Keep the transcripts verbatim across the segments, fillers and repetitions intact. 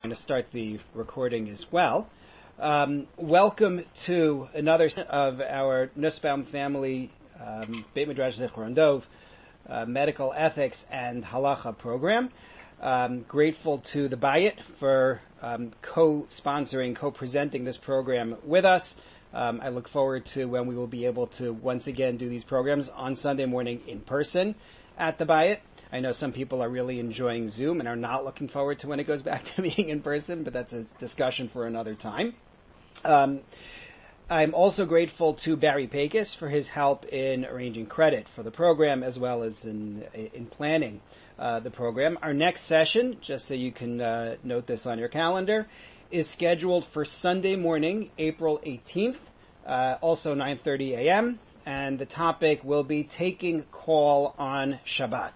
going to start the recording as well. Um, welcome to another of our Nussbaum family um, Beit Midrash Zichron Dov uh, medical ethics and halacha program. Um, grateful to the Bayit for um, co-sponsoring, co-presenting this program with us. Um, I look forward to when we will be able to once again do these programs on Sunday morning in person at the Bayit. I know some people are really enjoying Zoom and are not looking forward to when it goes back to being in person, but that's a discussion for another time. Um, I'm also grateful to Barry Pecos for his help in arranging credit for the program as well as in in planning uh, the program. Our next session, just so you can uh, note this on your calendar, is scheduled for Sunday morning, April eighteenth, uh, also nine thirty a.m., and the topic will be taking call on Shabbat.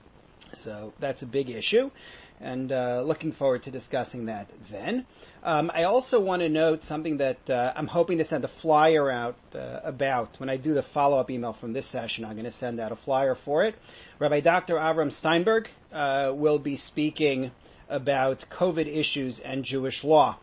So that's a big issue, and uh, looking forward to discussing that then. Um, I also want to note something that uh, I'm hoping to send a flyer out uh, about. When I do the follow-up email from this session, I'm going to send out a flyer for it. Rabbi Doctor Avram Steinberg uh, will be speaking about COVID issues and Jewish law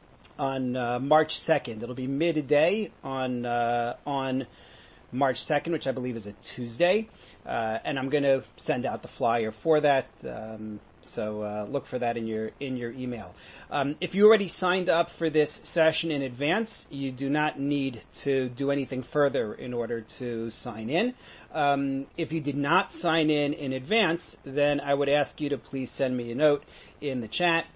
on uh, March second. It'll be midday on uh, on March second, which I believe is a Tuesday. Uh, and I'm going to send out the flyer for that, um, so uh, look for that in your in your email. Um, if you already signed up for this session in advance, you do not need to do anything further in order to sign in. Um, if you did not sign in in advance, then I would ask you to please send me a note in the chat,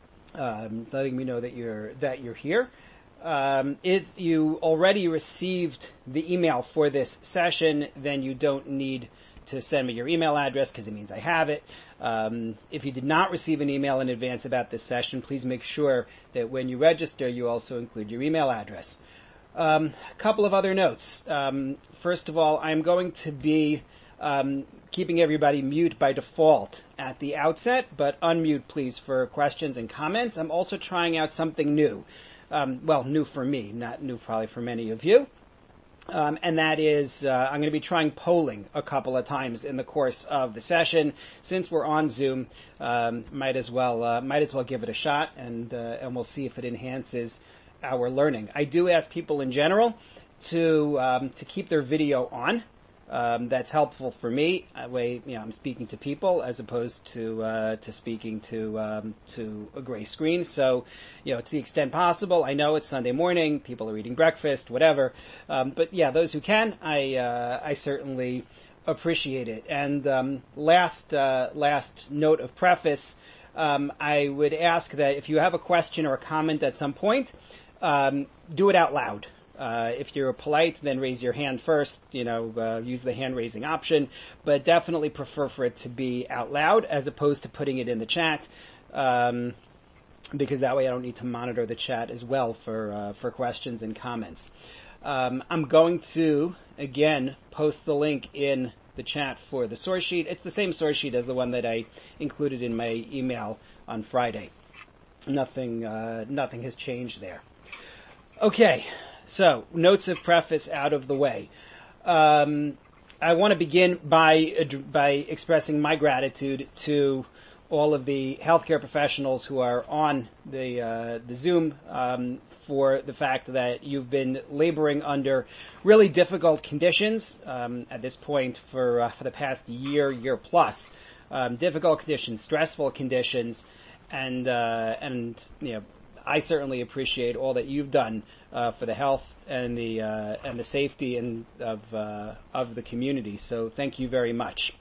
um, letting me know that you're that you're here. Um, if you already received the email for this session, then you don't need to send me your email address because it means I have it. Um, if you did not receive an email in advance about this session, please make sure that when you register, you also include your email address. Um, a couple of other notes. Um, first of all, I'm going to be um, keeping everybody mute by default at the outset, but unmute, please, for questions and comments. I'm also trying out something new. Um, well, new for me, not new probably for many of you. Um, and that is, uh, I'm going to be trying polling a couple of times in the course of the session. Since we're on Zoom, um, might as well, uh, might as well give it a shot, and, uh, and we'll see if it enhances our learning. I do ask people in general to, um, to keep their video on. Um, that's helpful for me. That way, you know, I'm speaking to people as opposed to uh, to speaking to um, to a gray screen. So, you know, to the extent possible, I know it's Sunday morning, people are eating breakfast, whatever. Um, but yeah, those who can, I uh, I certainly appreciate it. And um, last uh, last note of preface, um, I would ask that if you have a question or a comment at some point, um, do it out loud. Uh, if you're polite, then raise your hand first, you know, uh, use the hand raising option, but definitely prefer for it to be out loud as opposed to putting it in the chat, um, because that way I don't need to monitor the chat as well for, uh, for questions and comments. Um, I'm going to, again, post the link in the chat for the source sheet. It's the same source sheet as the one that I included in my email on Friday. Nothing, uh, nothing has changed there. Okay. So, notes of preface out of the way. Um, I want to begin by by expressing my gratitude to all of the healthcare professionals who are on the uh, the Zoom um, for the fact that you've been laboring under really difficult conditions um, at this point for uh, for the past year, year plus. Um, difficult conditions, stressful conditions, and uh, and you know. I certainly appreciate all that you've done uh, for the health and the uh, and the safety and of uh, of the community. So thank you very much.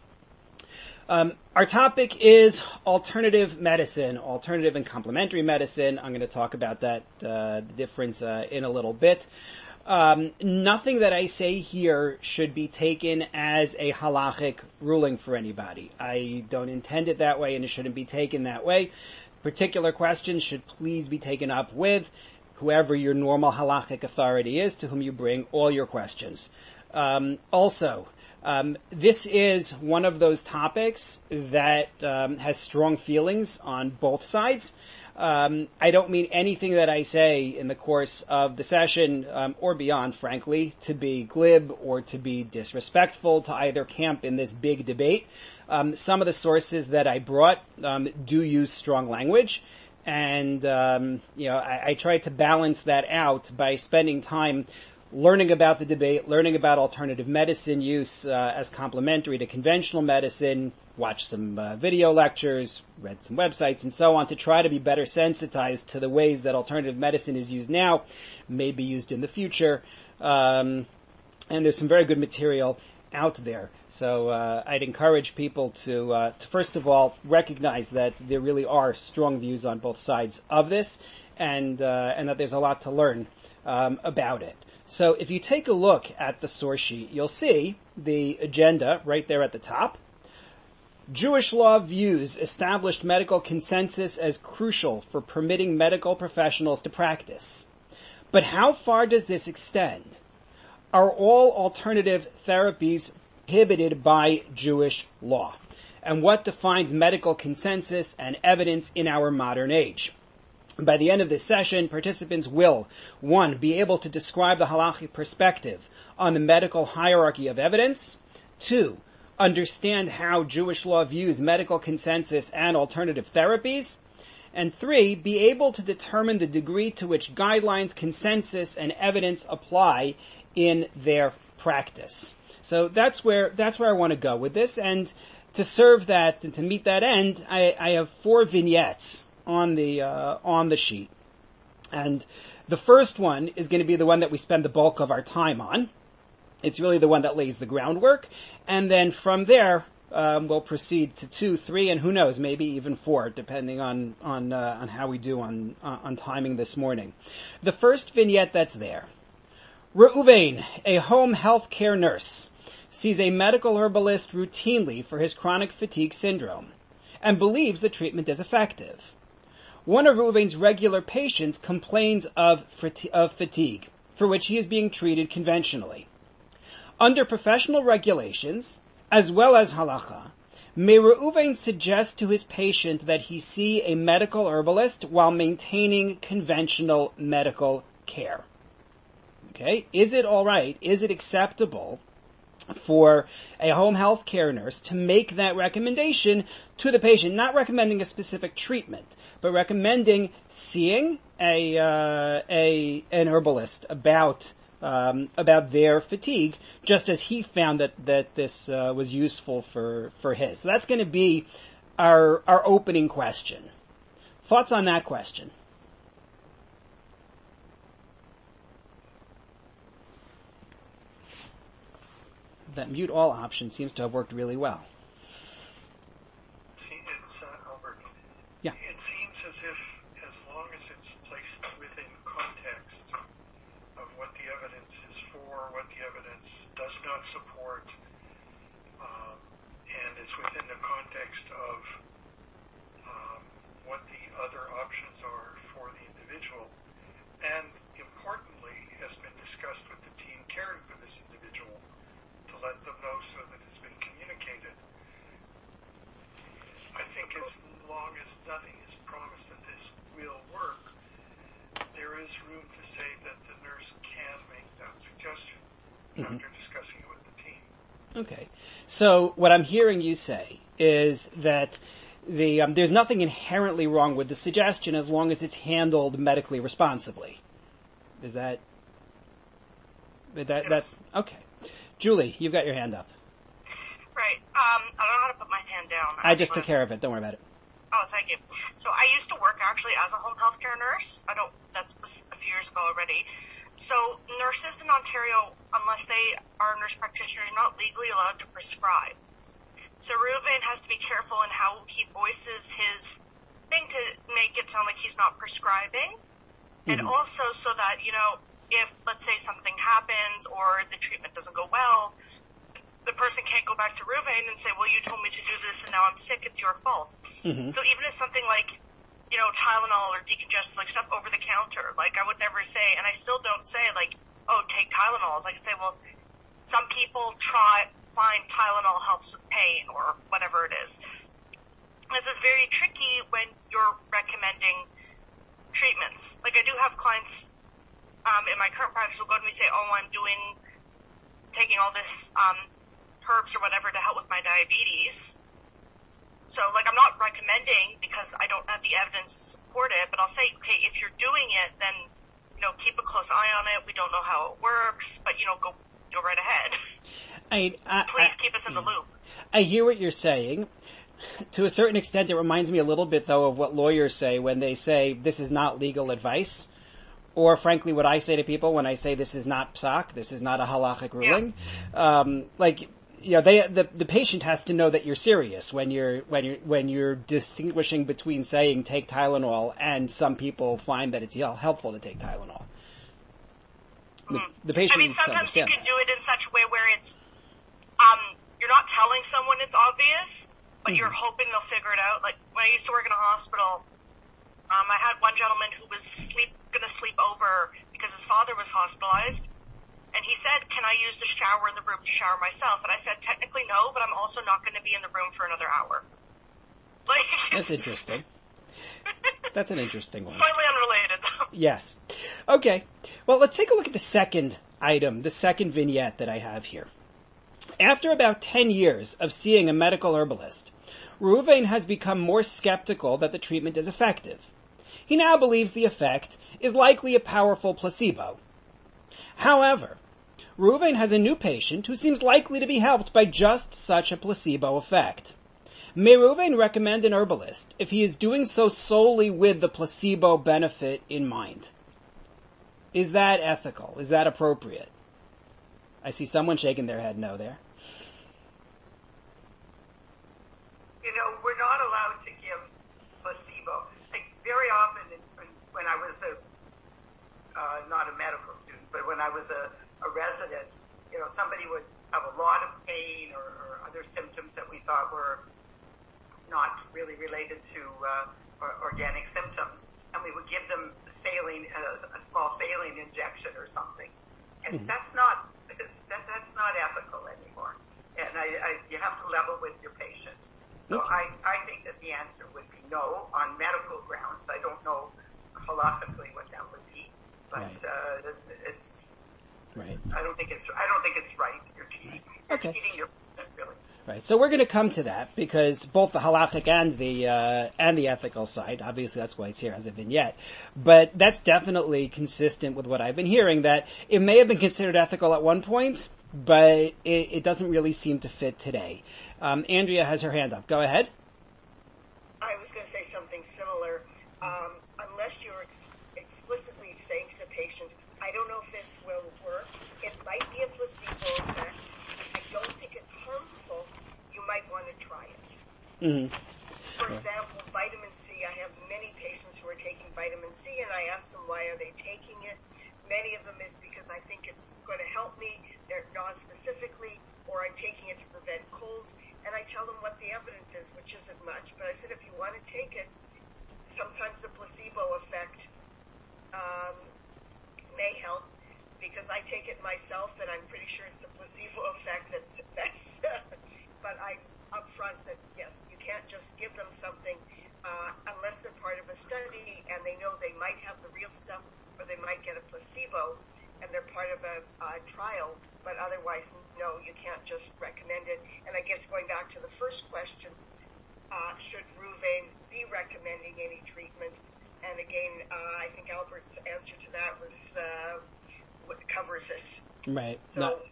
Um, our topic is alternative medicine, alternative and complementary medicine. I'm going to talk about that uh, the difference uh, in a little bit. Um, nothing that I say here should be taken as a halachic ruling for anybody. I don't intend it that way, and it shouldn't be taken that way. Particular questions should please be taken up with whoever your normal halachic authority is, to whom you bring all your questions. Um, also, um, this is one of those topics that um, has strong feelings on both sides. Um, I don't mean anything that I say in the course of the session um, or beyond, frankly, to be glib or to be disrespectful to either camp in this big debate. Um, some of the sources that I brought um, do use strong language. And, um, you know, I, I tried to balance that out by spending time learning about the debate, learning about alternative medicine use uh, as complementary to conventional medicine, watched some uh, video lectures, read some websites, and so on to try to be better sensitized to the ways that alternative medicine is used now, may be used in the future. Um, and there's some very good material out there. So uh, I'd encourage people to, uh, to first of all recognize that there really are strong views on both sides of this, and uh, and that there's a lot to learn um, about it. So if you take a look at the source sheet, you'll see the agenda right there at the top. Jewish law views established medical consensus as crucial for permitting medical professionals to practice. But how far does this extend? Are all alternative therapies prohibited by Jewish law? And what defines medical consensus and evidence in our modern age? By the end of this session, participants will, one, be able to describe the halachic perspective on the medical hierarchy of evidence, two, understand how Jewish law views medical consensus and alternative therapies, and three, be able to determine the degree to which guidelines, consensus, and evidence apply in their practice. So that's where that's where I want to go with this, and to serve that and to meet that end, I, I have four vignettes on the uh, on the sheet, and the first one is going to be the one that we spend the bulk of our time on. It's really the one that lays the groundwork, and then from there um, we'll proceed to two, three, and who knows, maybe even four, depending on on uh, on how we do on uh, on timing this morning. The first vignette that's there. Reuven, a home health care nurse, sees a medical herbalist routinely for his chronic fatigue syndrome and believes the treatment is effective. One of Reuven's regular patients complains of, of fatigue, for which he is being treated conventionally. Under professional regulations, as well as halacha, may Reuven suggest to his patient that he see a medical herbalist while maintaining conventional medical care? Okay, is it all right? Is it acceptable for a home health care nurse to make that recommendation to the patient? Not recommending a specific treatment, but recommending seeing a uh, a an herbalist about um, about their fatigue, just as he found that that this uh, was useful for for his. So that's going to be our our opening question. Thoughts on that question? That mute all option seems to have worked really well. It's, uh, Albert. Yeah. It seems as if, as long as it's placed within context of what the evidence is for, what the evidence does not support, um, and it's within the context of um, what the other options are for the individual, and importantly, has been discussed with the team caring for this individual, to let them know so that it's been communicated. I think as long as nothing is promised that this will work, there is room to say that the nurse can make that suggestion mm-hmm. after discussing it with the team. Okay. So what I'm hearing you say is that the um, there's nothing inherently wrong with the suggestion as long as it's handled medically responsibly. Is that... that yes. That's... Okay. Julie, you've got your hand up. Right. Um, I don't know how to put my hand down. Actually. I just took care of it. Don't worry about it. Oh, thank you. So I used to work actually as a home health care nurse. I don't, that's a few years ago already. So nurses in Ontario, unless they are nurse practitioners, are not legally allowed to prescribe. So Reuven has to be careful in how he voices his thing to make it sound like he's not prescribing. Mm-hmm. And also so that, you know, if, let's say, something happens or the treatment doesn't go well, the person can't go back to Reuven and say, well, you told me to do this and now I'm sick, it's your fault. Mm-hmm. So even if something like, you know, Tylenol or decongestant, like stuff over the counter, like I would never say, and I still don't say, like, oh, take Tylenols. I could say, well, some people try, find Tylenol helps with pain or whatever it is. This is very tricky when you're recommending treatments. Like I do have clients Um, in my current practice will go to me and say, oh, I'm doing, taking all this, um, herbs or whatever to help with my diabetes. So, like, I'm not recommending because I don't have the evidence to support it, but I'll say, okay, if you're doing it, then, you know, keep a close eye on it. We don't know how it works, but, you know, go go right ahead. I, I, Please I, keep us in the loop. I hear what you're saying. To a certain extent, it reminds me a little bit, though, of what lawyers say when they say this is not legal advice. Or, frankly, what I say to people when I say this is not psak, this is not a halachic ruling. Yeah. Um, like, you know, they, the, the patient has to know that you're serious when you're, when you're, when you're distinguishing between saying take Tylenol and some people find that it's helpful to take Tylenol. The, the patient I mean, needs to sometimes you understand can that. do it in such a way where it's, um, you're not telling someone it's obvious, but mm-hmm. you're hoping they'll figure it out. Like, when I used to work in a hospital, um, I had one gentleman who was sleep, gonna sleep over because his father was hospitalized. And he said, can I use the shower in the room to shower myself? And I said, technically no, but I'm also not going to be in the room for another hour. Like, that's interesting. That's an interesting one. Slightly unrelated, though. Yes. Okay. Well, let's take a look at the second item, the second vignette that I have here. After about ten years of seeing a medical herbalist, Reuven has become more skeptical that the treatment is effective. He now believes the effect is likely a powerful placebo. However, Reuven has a new patient who seems likely to be helped by just such a placebo effect. May Reuven recommend an herbalist if he is doing so solely with the placebo benefit in mind? Is that ethical? Is that appropriate? I see someone shaking their head no there. You know, we're not allowed to give placebo. Like, very often in, when I was a, uh, not a medical student, but when I was a, a resident, you know, somebody would have a lot of pain or, or other symptoms that we thought were not really related to uh, or, organic symptoms, and we would give them saline, a, a small saline injection or something. And mm-hmm. that's not that, that's not ethical anymore. And I, I, you have to level with your patient. So okay. I, I think that the answer would be no on medical grounds. I don't know halakhically what that would be, but right. uh, it's. Right. I don't think it's. I don't think it's right. You're cheating. You're okay. cheating your patient, really. Right. So we're going to come to that because both the halakhic and the uh, and the ethical side, obviously that's why it's here as a vignette, but that's definitely consistent with what I've been hearing, that it may have been considered ethical at one point, but it, it doesn't really seem to fit today. Um, Andrea has her hand up. Go ahead. I was going to say something similar. Um, unless you're ex- explicitly saying to the patient, I don't know if this will work, it might be a placebo effect, I don't think it's harmful, you might want to try it. Mm-hmm. For example, vitamin C, I have many patients who are taking vitamin C, and I ask them why are they taking it. Many of them is because I think it's going to help me, they're non-specifically, or I'm taking it to prevent colds, and I tell them what the evidence is, which isn't much, but I said if you want to take it, sometimes the placebo effect um, may help, because I take it myself, and I'm pretty sure it's the placebo effect that's, that's but I'm upfront that, yes, you can't just give them something uh, unless they're part of a study, and they know they might have the real stuff, or they might get a placebo, and they're part of a uh, trial, but otherwise, no, you can't just recommend it. And I guess going back to the first question, uh, should Reuven be recommending any treatment? And again, uh, I think Albert's answer to that was uh, what covers it. Right. So, Not,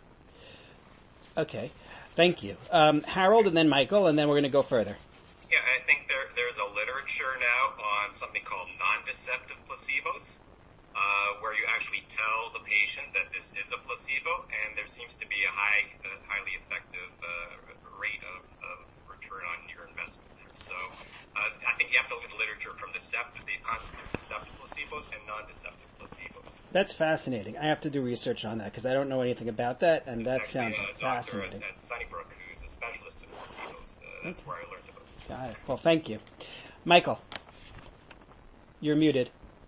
okay. Thank you. Um, Harold and then Michael, and then we're going to go further. Yeah, I think there there's a literature now on something called non-deceptive placebos, uh, where you actually tell the patient that this is a placebo, and there seems to be a high, uh, highly effective uh, rate of, of return on your investment there. So uh, I think you have to look at the literature from deceptive, the concept of deceptive placebos and non-deceptive placebos. That's fascinating. I have to do research on that because I don't know anything about that, and that Actually, sounds a fascinating. doctor at, at Sunnybrook, who's a specialist in placebos, uh, that's okay. where I learned about this. Got it. Well, thank you. Michael, you're muted.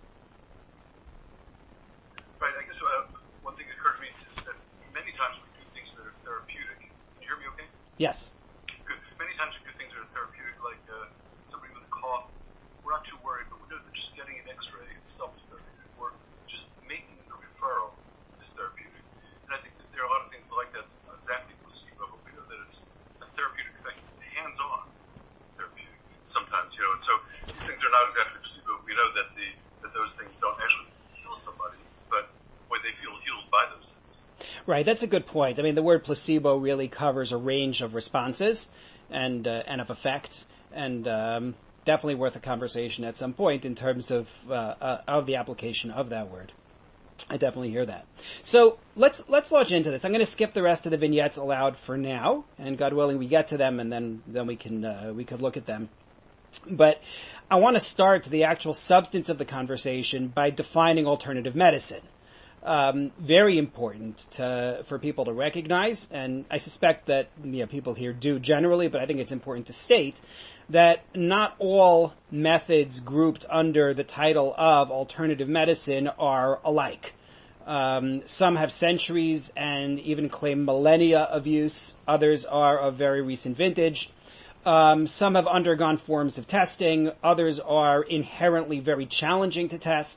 Right, I guess uh, one thing that occurred to me is that many times we do things that are therapeutic. Can you hear me okay? Yes. Good. Many times we do things that are therapeutic, like uh, somebody with a cough. We're not too worried, but we're just getting an x-ray itself is therapeutic. Or just making the referral is therapeutic. And I think that there are a lot of things like that that's not exactly placebo, but we know that it's a therapeutic effect. Hands-on therapeutic sometimes, you know. And so these things are not exactly placebo that those things don't actually heal somebody, but when they feel healed by those things. Right, that's a good point. I mean, the word placebo really covers a range of responses and uh, and of effects, and um, definitely worth a conversation at some point in terms of uh, uh, of the application of that word. I definitely hear that. So let's let's launch into this. I'm going to skip the rest of the vignettes aloud for now, and God willing, we get to them, and then then we can uh, we could look at them. But I want to start the actual substance of the conversation by defining alternative medicine. Um, very important to, for people to recognize, and I suspect that you know, people here do generally, but I think it's important to state that not all methods grouped under the title of alternative medicine are alike. Um, some have centuries and even claim millennia of use. Others are of very recent vintage. Um, some have undergone forms of testing. Others are inherently very challenging to test.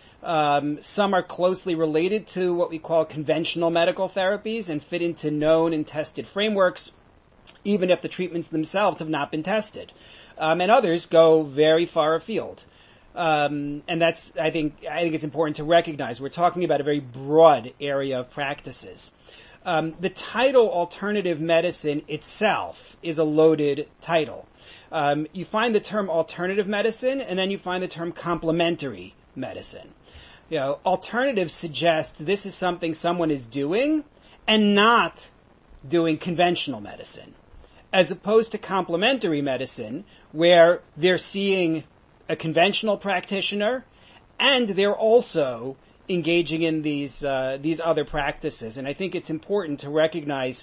Um, some are closely related to what we call conventional medical therapies and fit into known and tested frameworks, even if the treatments themselves have not been tested. Um, and others go very far afield. Um, and that's, I think, I think it's important to recognize we're talking about a very broad area of practices. Um, the title alternative medicine itself is a loaded title. Um, you find the term alternative medicine, and then you find the term complementary medicine. You know, alternative suggests this is something someone is doing and not doing conventional medicine, as opposed to complementary medicine, where they're seeing a conventional practitioner and they're also engaging in these uh, these other practices. And I think it's important to recognize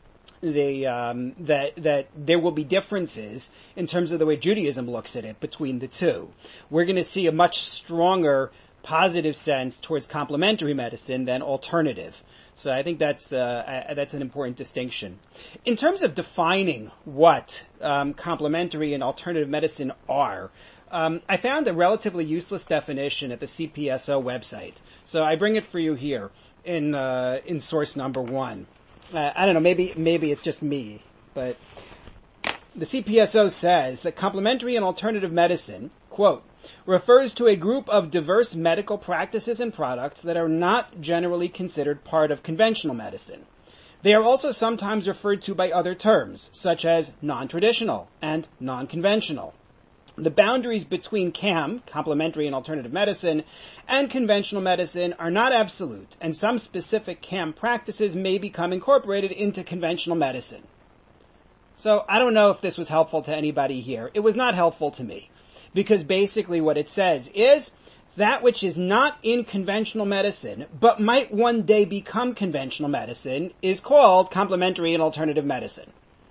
the um, that that there will be differences in terms of the way Judaism looks at it between the two. We're going to see a much stronger positive sense towards complementary medicine than alternative. So I think that's uh, that's an important distinction. In terms of defining what um, complementary and alternative medicine are, um, I found a relatively useless definition at the C P S O website. So I bring it for you here in uh, in source number one. Uh, I don't know, maybe maybe it's just me, but the C P S O says that complementary and alternative medicine, quote, refers to a group of diverse medical practices and products that are not generally considered part of conventional medicine. They are also sometimes referred to by other terms, such as non-traditional and non-conventional. The boundaries between C A M, complementary and alternative medicine, and conventional medicine are not absolute, and some specific C A M practices may become incorporated into conventional medicine. So I don't know if this was helpful to anybody here. It was not helpful to me. Because basically what it says is that which is not in conventional medicine, but might one day become conventional medicine, is called complementary and alternative medicine.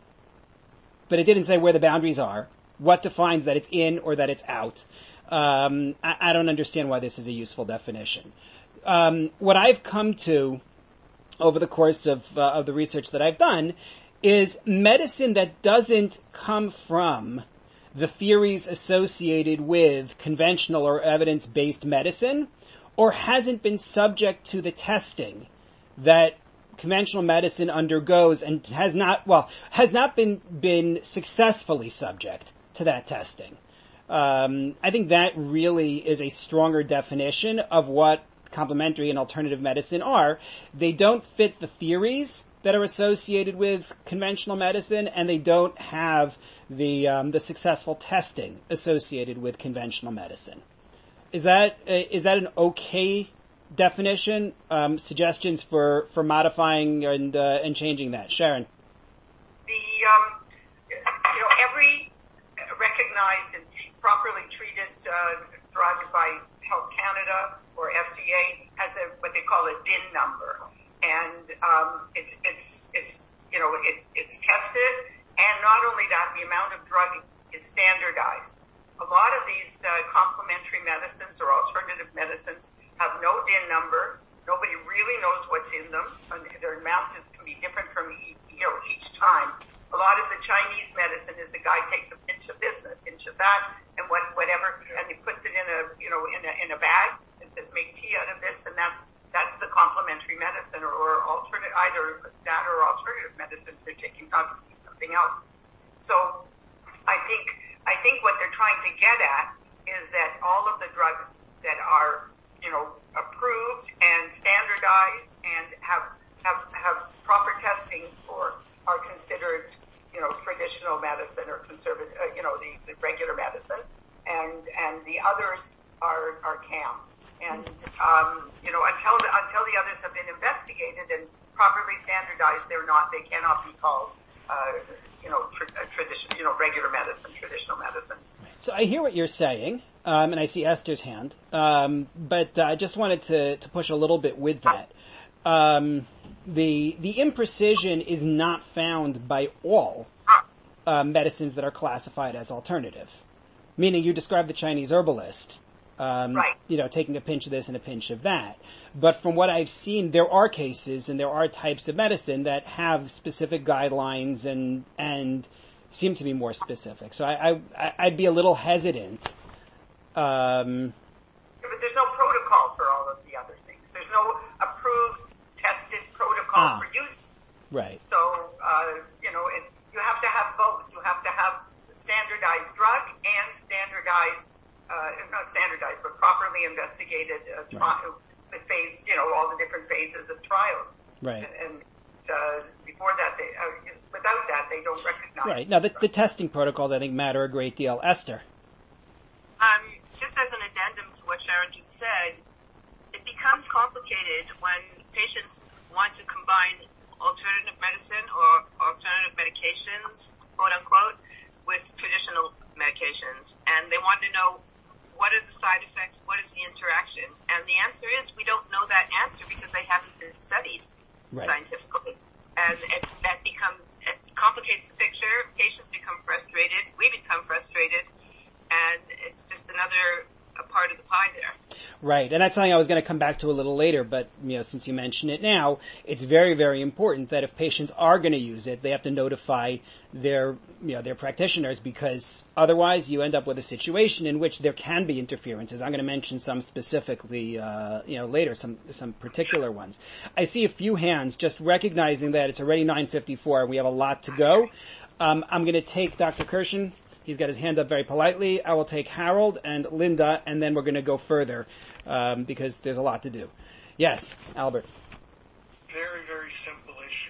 But it didn't say where the boundaries are, what defines that it's in or that it's out. Um, I, I don't understand why this is a useful definition. Um, what I've come to over the course of, uh, of the research that I've done is medicine that doesn't come from the theories associated with conventional or evidence-based medicine, or hasn't been subject to the testing that conventional medicine undergoes and has not, well, has not been, been successfully subject to that testing. Um, I think that really is a stronger definition of what complementary and alternative medicine are. They don't fit the theories that are associated with conventional medicine, and they don't have the um, the successful testing associated with conventional medicine. Is that uh, is that an okay definition? Um, suggestions for, for modifying and uh, and changing that, Sharon? The um, you know every recognized and properly treated uh, drug by Health Canada or F D A has a what they call a D I N number. And um, it's it's it's you know it, it's tested, and not only that, the amount of drug is standardized. A lot of these uh, complementary medicines or alternative medicines have no D I N number. Nobody really knows what's in them, and their amount is, can be different from each, you know each time. A lot of the Chinese medicine is the guy takes a pinch of this and a pinch of that, and what whatever, and he puts it in a you know in a in a bag and says make tea out of this, and that's. That's the complementary medicine, or, or alternate, either that or alternative medicine they're taking, not to be something else. So, I think I think what they're trying to get at is that all of the drugs that are, you know, approved and standardized and have have have proper testing for are considered, you know, traditional medicine or conservative, uh, you know, the, the regular medicine, and and the others are are C A M. And um, you know, until the, until the others have been investigated and properly standardized, they're not, they cannot be called, uh, you know, tra- tradition, you know, regular medicine, traditional medicine. So I hear what you're saying, um, and I see Esther's hand, um, but uh, I just wanted to, to push a little bit with that. Um, the the imprecision is not found by all uh, medicines that are classified as alternative. Meaning, you described the Chinese herbalist, um, right. you know, taking a pinch of this and a pinch of that. But from what I've seen, there are cases and there are types of medicine that have specific guidelines and and seem to be more specific. So I, I I'd be a little hesitant. Um, yeah, but there's no protocol for all of the other things. There's no approved, tested protocol ah, for use. Right. So uh, you know, it, you have to have both. You have to have standardized drug and standardized, uh, not standardized, but properly investigated uh, tri- right. with phase, you know, all the different phases of trials. Right. And, and uh, before that, they, uh, without that, they don't recognize. Right. Now, the, the testing protocols, I think, matter a great deal. Esther. Um, just as an addendum to what Sharon just said, it becomes complicated when patients want to combine alternative medicine or alternative medications, quote unquote, with traditional medications, and they want to know what are the side effects, what is the interaction, and the answer is we don't know that answer because they haven't been studied right. scientifically, and it, that becomes, it complicates the picture, patients become frustrated, we become frustrated, and it's just another a part of the pie there. Right, and that's something I was going to come back to a little later, but you know, since you mention it now, it's very, very important that if patients are going to use it, they have to notify their, you know, their practitioners, because otherwise you end up with a situation in which there can be interferences. I'm going to mention some specifically, uh, you know, later, some some particular ones. I see a few hands, just recognizing that it's already nine fifty-four. We have a lot to go. Um, I'm going to take Doctor Kirshen. He's got his hand up very politely. I will take Harold and Linda, and then we're going to go further, um, because there's a lot to do. Yes, Albert. Very, very simple issue.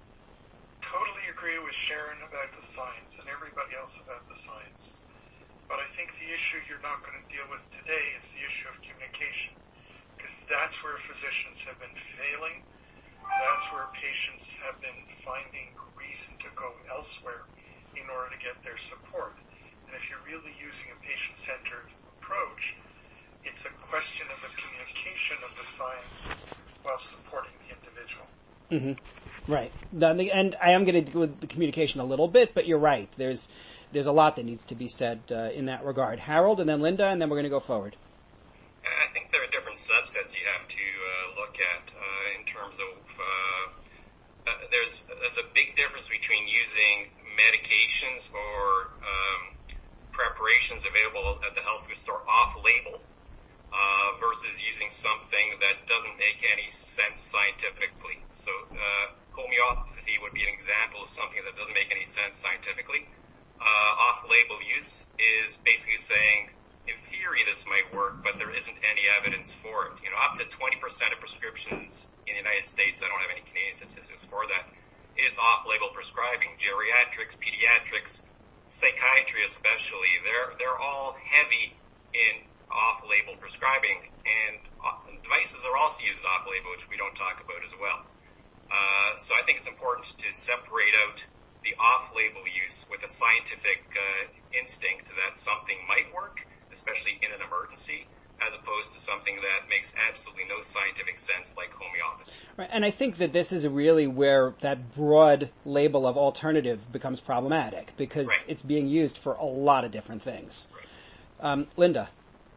Totally agree with Sharon about the science and everybody else about the science. But I think the issue you're not going to deal with today is the issue of communication, because that's where physicians have been failing. That's where patients have been finding reason to go elsewhere in order to get their support. And if you're really using a patient-centered approach, it's a question of the communication of the science while supporting the individual. Mm-hmm. Right. And I am going to deal with the communication a little bit, but you're right. There's there's a lot that needs to be said uh, in that regard. Harold, and then Linda, and then we're going to go forward. I think there are different subsets you have to uh, look at uh, in terms of uh, uh, there's there's a big difference between using medications or um, preparations available at the health food store off-label uh, versus using something that doesn't make any sense scientifically. So uh, homeopathy would be an example of something that doesn't make any sense scientifically. Uh, off-label use is basically saying, in theory, this might work, but there isn't any evidence for it. You know, up to twenty percent of prescriptions in the United States, I don't have any Canadian statistics for that, is off-label prescribing. Geriatrics, pediatrics, psychiatry especially, they're they're all heavy in off-label prescribing, and devices are also used off-label, which we don't talk about as well. Uh, so I think it's important to separate out the off-label use with a scientific uh, instinct that something might work, especially in an emergency, as opposed to something that makes absolutely no scientific sense like homeopathy. Right, and I think that this is really where that broad label of alternative becomes problematic, because right. it's being used for a lot of different things. Right. Um, Linda.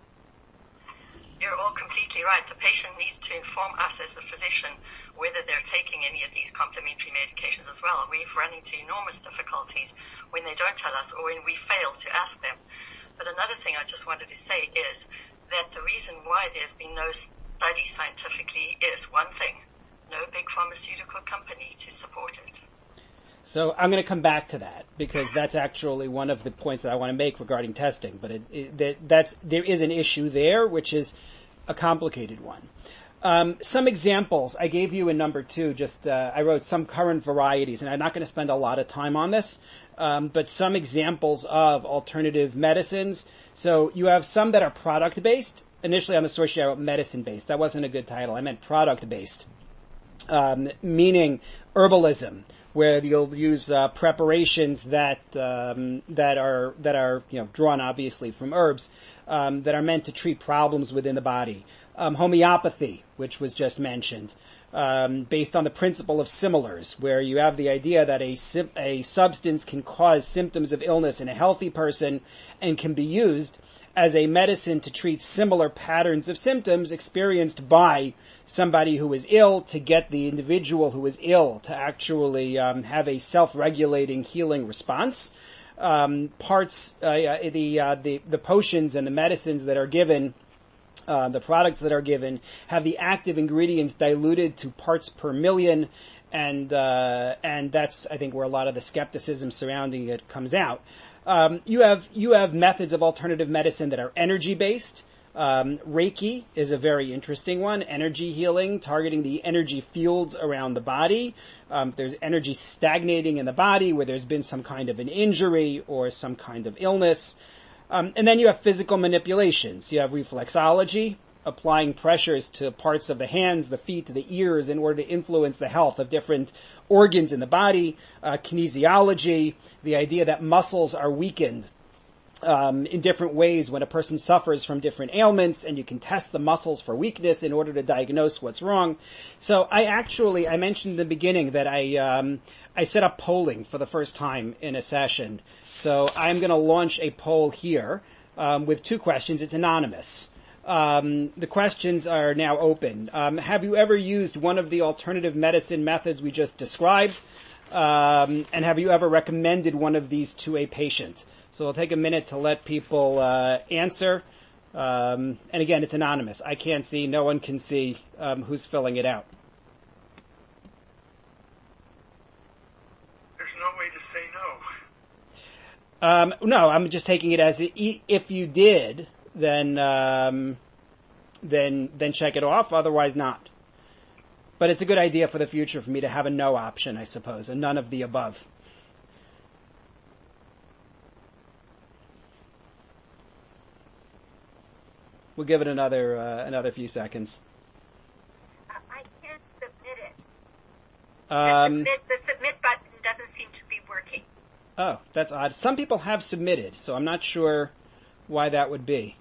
You're all completely right. The patient needs to inform us as the physician whether they're taking any of these complementary medications as well. We've run into enormous difficulties when they don't tell us or when we fail to ask them. But another thing I just wanted to say is that the reason why there's been no study scientifically is one thing: no big pharmaceutical company to support it. So I'm going to come back to that, because that's actually one of the points that I want to make regarding testing. But it, it, that, that's there is an issue there, which is a complicated one. Um, some examples I gave you in number two, just uh, I wrote some current varieties, and I'm not going to spend a lot of time on this, um, but some examples of alternative medicines. So you have some that are product-based. Initially on the source sheet I wrote medicine-based. That wasn't a good title. I meant product-based, um, meaning herbalism, where you'll use uh, preparations that um, that are that are you know drawn obviously from herbs um, that are meant to treat problems within the body. Um, homeopathy, which was just mentioned, um, based on the principle of similars, where you have the idea that a sim- a substance can cause symptoms of illness in a healthy person and can be used as a medicine to treat similar patterns of symptoms experienced by somebody who is ill, to get the individual who is ill to actually um, have a self-regulating healing response. Um, parts, uh, the, uh, the the potions and the medicines that are given, uh, the products that are given, have the active ingredients diluted to parts per million, and uh, and that's I think where a lot of the skepticism surrounding it comes out. Um, you have you have methods of alternative medicine that are energy based. Um, Reiki is a very interesting one. Energy healing, targeting the energy fields around the body. Um, there's energy stagnating in the body where there's been some kind of an injury or some kind of illness. Um, and then you have physical manipulations. You have reflexology, applying pressures to parts of the hands, the feet, the ears in order to influence the health of different organs in the body. Uh, kinesiology, the idea that muscles are weakened Um, in different ways when a person suffers from different ailments, and you can test the muscles for weakness in order to diagnose what's wrong. So I actually, I mentioned in the beginning that I, um, I set up polling for the first time in a session. So I'm going to launch a poll here, um, with two questions. It's anonymous. Um, the questions are now open. Um, have you ever used one of the alternative medicine methods we just described? Um, and have you ever recommended one of these to a patient? So we'll take a minute to let people uh, answer. Um, and again, it's anonymous. I can't see, no one can see um, who's filling it out. There's no way to say no. Um, no, I'm just taking it as if you did, then um, then then check it off. Otherwise, not. But it's a good idea for the future for me to have a no option, I suppose, a none of the above. We'll give it another uh, another few seconds. I can't submit it. Um, the, submit, the submit button doesn't seem to be working. Oh, that's odd. Some people have submitted, so I'm not sure why that would be.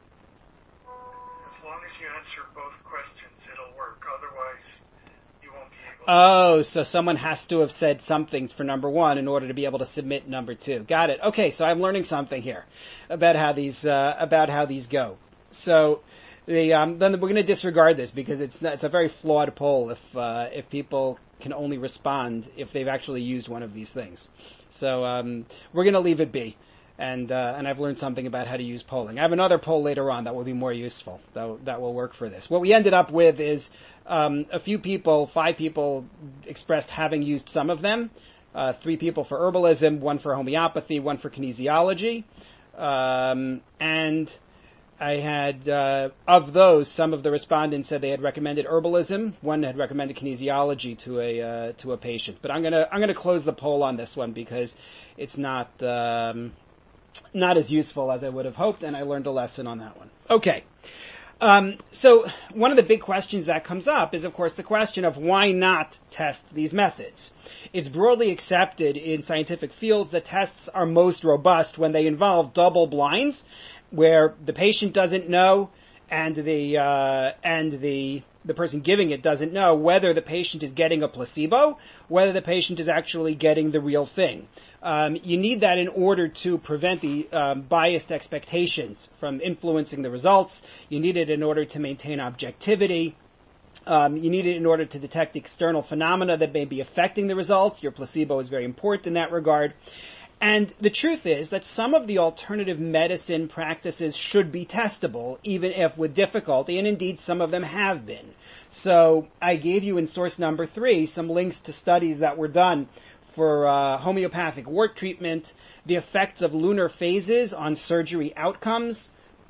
As long as you answer both questions, it'll work. Otherwise, you won't be able to. Oh, so someone has to have said something for number one in order to be able to submit number two. Got it. Okay, so I'm learning something here about how these uh, about how these go. So the um, then we're going to disregard this because it's not, it's a very flawed poll if uh, if people can only respond if they've actually used one of these things. So um, we're going to leave it be, and uh, and I've learned something about how to use polling. I have another poll later on that will be more useful. That that will work for this. What we ended up with is um, a few people, five people expressed having used some of them. Uh, three people for herbalism, one for homeopathy, one for kinesiology, um, and I had, uh, of those, some of the respondents said they had recommended herbalism. One had recommended kinesiology to a, uh, to a patient. But I'm gonna, I'm gonna close the poll on this one because it's not, um, not as useful as I would have hoped, and I learned a lesson on that one. Okay. Um, so one of the big questions that comes up is, of course, the question of why not test these methods. It's broadly accepted in scientific fields that tests are most robust when they involve double blinds, where the patient doesn't know and the uh, and the the person giving it doesn't know whether the patient is getting a placebo, whether the patient is actually getting the real thing. Um, you need that in order to prevent the um, biased expectations from influencing the results. You need it in order to maintain objectivity. Um, you need it in order to detect external phenomena that may be affecting the results. Your placebo is very important in that regard. And the truth is that some of the alternative medicine practices should be testable, even if with difficulty, and indeed some of them have been. So I gave you in source number three some links to studies that were done for uh, homeopathic wart treatment, the effects of lunar phases on surgery outcomes,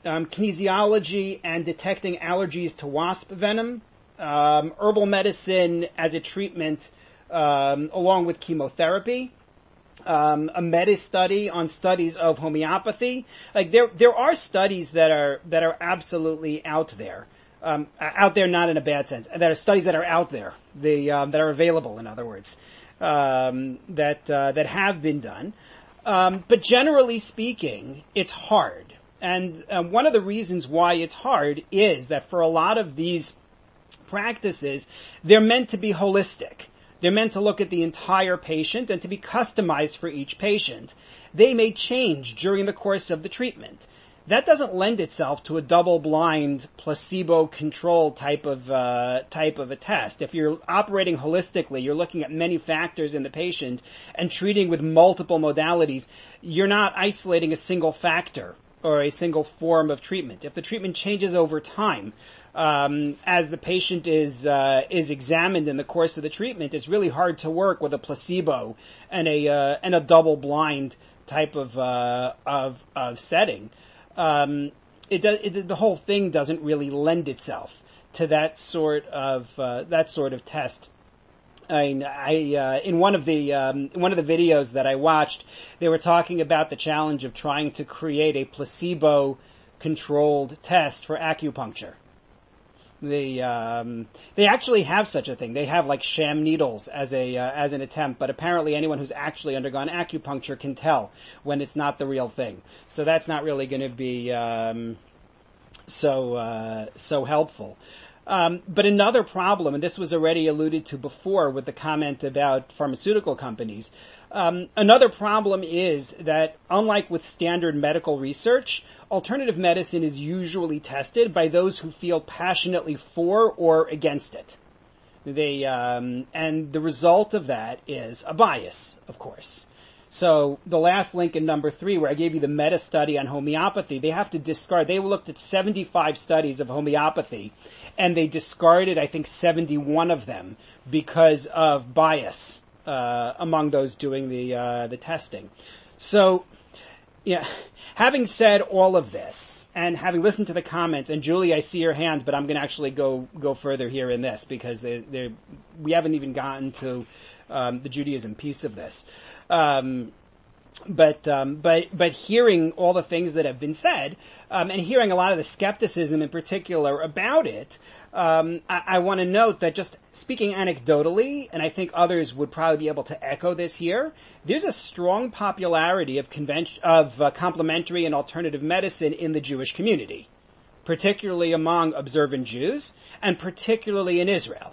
um, kinesiology and detecting allergies to wasp venom, um, herbal medicine as a treatment um, along with chemotherapy, um, a meta study on studies of homeopathy. Like there, there are studies that are that are absolutely out there. Um, out there, not in a bad sense. There are studies that are out there, the um, that are available. In other words, um, that uh, that have been done. Um, but generally speaking, it's hard. And uh, one of the reasons why it's hard is that for a lot of these practices, they're meant to be holistic. They're meant to look at the entire patient and to be customized for each patient. They may change during the course of the treatment. That doesn't lend itself to a double-blind, placebo-controlled type of uh, type of a test. If you're operating holistically, you're looking at many factors in the patient and treating with multiple modalities, you're not isolating a single factor or a single form of treatment. If the treatment changes over time, um, as the patient is uh, is examined in the course of the treatment, it's really hard to work with a placebo and a uh, and a double-blind type of uh, of of setting. Um, it does, it, the whole thing doesn't really lend itself to that sort of uh, that sort of test. I, mean, I uh, in one of the um, in one of the videos that I watched, they were talking about the challenge of trying to create a placebo-controlled test for acupuncture. They um, they actually have such a thing. They have like sham needles as a uh, as an attempt, but apparently anyone who's actually undergone acupuncture can tell when it's not the real thing. So that's not really going to be um, so uh, so helpful. Um, but another problem, and this was already alluded to before with the comment about pharmaceutical companies, um, another problem is that unlike with standard medical research, alternative medicine is usually tested by those who feel passionately for or against it. They um, and the result of that is a bias, of course. So the last link in number three, where I gave you the meta study on homeopathy, they have to discard. They looked at seventy-five studies of homeopathy, and they discarded, I think, seventy-one of them because of bias uh, among those doing the uh, the testing. So, yeah. Having said all of this, and having listened to the comments, and Julie, I see your hand, but I'm going to actually go go further here in this because they, they, we haven't even gotten to um, the Judaism piece of this. Um, but um, but but hearing all the things that have been said, um, and hearing a lot of the skepticism in particular about it, um, I, I want to note that just speaking anecdotally, and I think others would probably be able to echo this here, there's a strong popularity of convention, of uh, complementary and alternative medicine in the Jewish community, particularly among observant Jews, and particularly in Israel.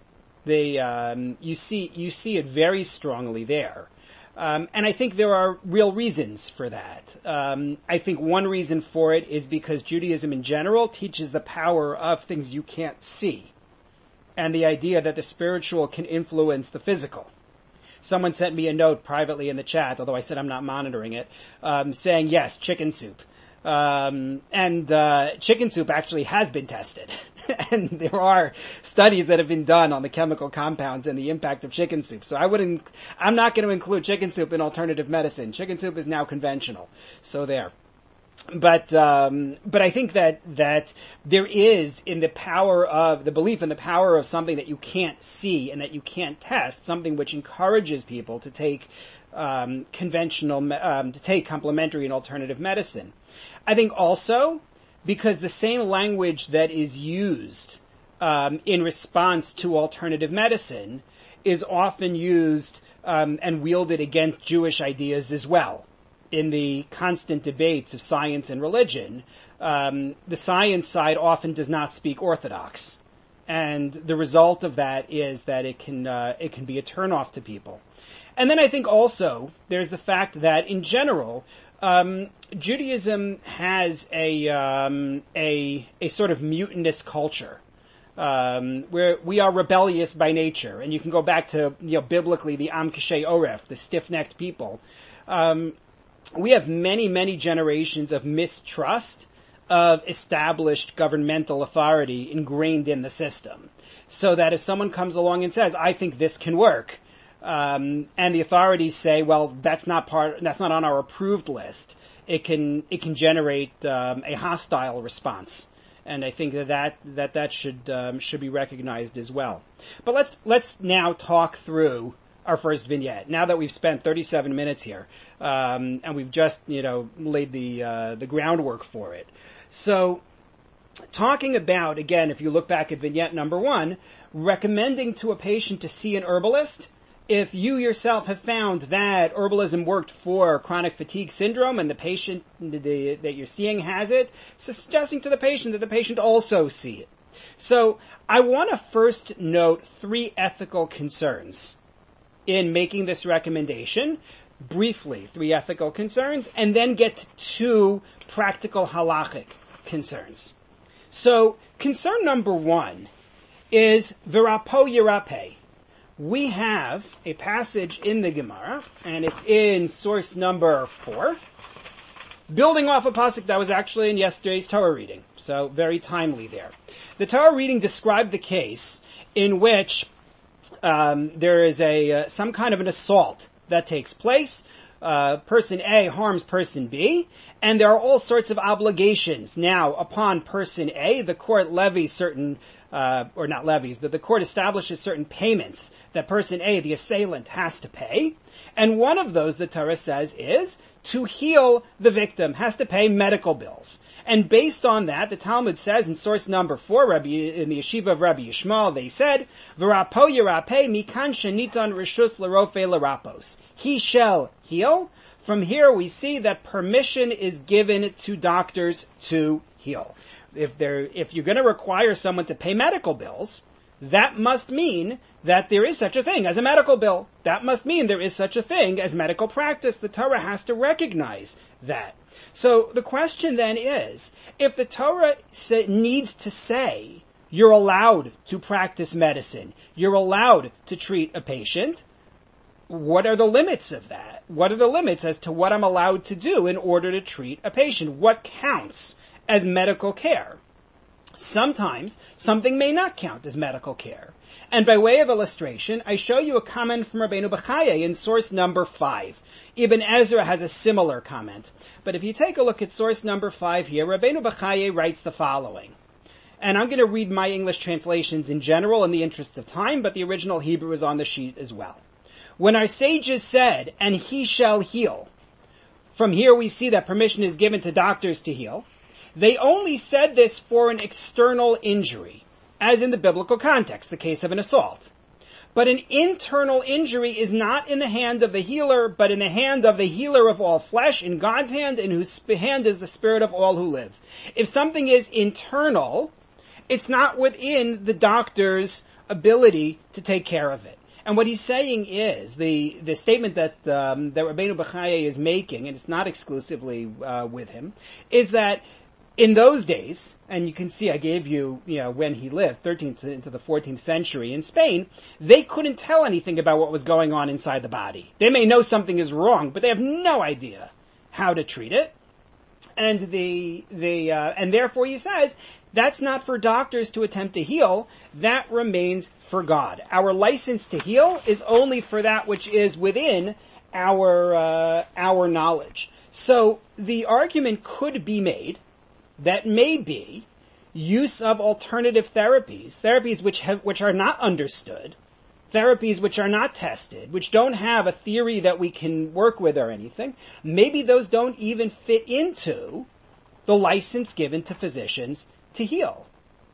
They, um, you see, you see it very strongly there. Um, and I think there are real reasons for that. Um, I think one reason for it is because Judaism in general teaches the power of things you can't see, and the idea that the spiritual can influence the physical. Someone sent me a note privately in the chat, although I said I'm not monitoring it, um, saying, yes, chicken soup. Um, and uh, chicken soup actually has been tested. And there are studies that have been done on the chemical compounds and the impact of chicken soup. So I wouldn't, I'm not going to include chicken soup in alternative medicine. Chicken soup is now conventional. So there. But um, but I think that that there is in the power of the belief in the power of something that you can't see and that you can't test, something which encourages people to take um, conventional um, to take complementary and alternative medicine. I think also because the same language that is used um, in response to alternative medicine is often used um, and wielded against Jewish ideas as well. In the constant debates of science and religion, um, the science side often does not speak Orthodox, and the result of that is that it can uh, it can be a turnoff to people. And then I think also there's the fact that in general, um, Judaism has a um, a a sort of mutinous culture. Um, where we are rebellious by nature, and you can go back to you know biblically the Am Kashei Oref, the stiff-necked people. Um, We have many, many generations of mistrust of established governmental authority ingrained in the system. So that if someone comes along and says, I think this can work, um, and the authorities say, well, that's not part, that's not on our approved list, it can it can generate um, a hostile response. And I think that that, that, that should um, should be recognized as well. But let's let's now talk through our first vignette. Now that we've spent thirty-seven minutes here, um, and we've just you know laid the uh, the groundwork for it. So, talking about again, if you look back at vignette number one, recommending to a patient to see an herbalist. If you yourself have found that herbalism worked for chronic fatigue syndrome and the patient the, that you're seeing has it, suggesting to the patient that the patient also see it. So I want to first note three ethical concerns in making this recommendation. Briefly, three ethical concerns, and then get to two practical halachic concerns. So concern number one is v'rapo yirape. We have a passage in the Gemara, and it's in source number four, building off a pasuk that was actually in yesterday's Torah reading, so very timely there. The Torah reading described the case in which um, there is a uh, some kind of an assault that takes place. Uh, person A harms person B, and there are all sorts of obligations now upon person A. The court levies certain Uh, or not levies, but the court establishes certain payments that person A, the assailant, has to pay. And one of those, the Torah says, is to heal the victim, has to pay medical bills. And based on that, the Talmud says in source number four, Rabbi, in the yeshiva of Rabbi Yishmael, they said, V'rapo yirape mikan shenitan rishus l'rofe l'rapos. He shall heal. From here we see that permission is given to doctors to heal. If they're, if you're going to require someone to pay medical bills, that must mean that there is such a thing as a medical bill. That must mean there is such a thing as medical practice. The Torah has to recognize that. So the question then is, if the Torah say, needs to say you're allowed to practice medicine, you're allowed to treat a patient, what are the limits of that? What are the limits as to what I'm allowed to do in order to treat a patient? What counts as medical care? Sometimes something may not count as medical care. And by way of illustration, I show you a comment from Rabbeinu Bechaya in source number five. Ibn Ezra has a similar comment. But if you take a look at source number five here, Rabbeinu Bechaya writes the following. And I'm going to read my English translations in general in the interest of time, but the original Hebrew is on the sheet as well. When our sages said, and he shall heal, from here we see that permission is given to doctors to heal. They only said this for an external injury, as in the biblical context, the case of an assault. But an internal injury is not in the hand of the healer, but in the hand of the healer of all flesh, in God's hand, in whose hand is the spirit of all who live. If something is internal, it's not within the doctor's ability to take care of it. And what he's saying is, the, the statement that, um, that Rabbeinu Bechaya is making, and it's not exclusively uh, with him, is that in those days, and you can see I gave you, you know, when he lived, thirteenth into the fourteenth century in Spain, they couldn't tell anything about what was going on inside the body. They may know something is wrong, but they have no idea how to treat it. And the, the, uh, and therefore he says, that's not for doctors to attempt to heal. That remains for God. Our license to heal is only for that which is within our, uh, our knowledge. So the argument could be made that may be use of alternative therapies, therapies which have, which are not understood, therapies which are not tested, which don't have a theory that we can work with or anything. Maybe those don't even fit into the license given to physicians to heal.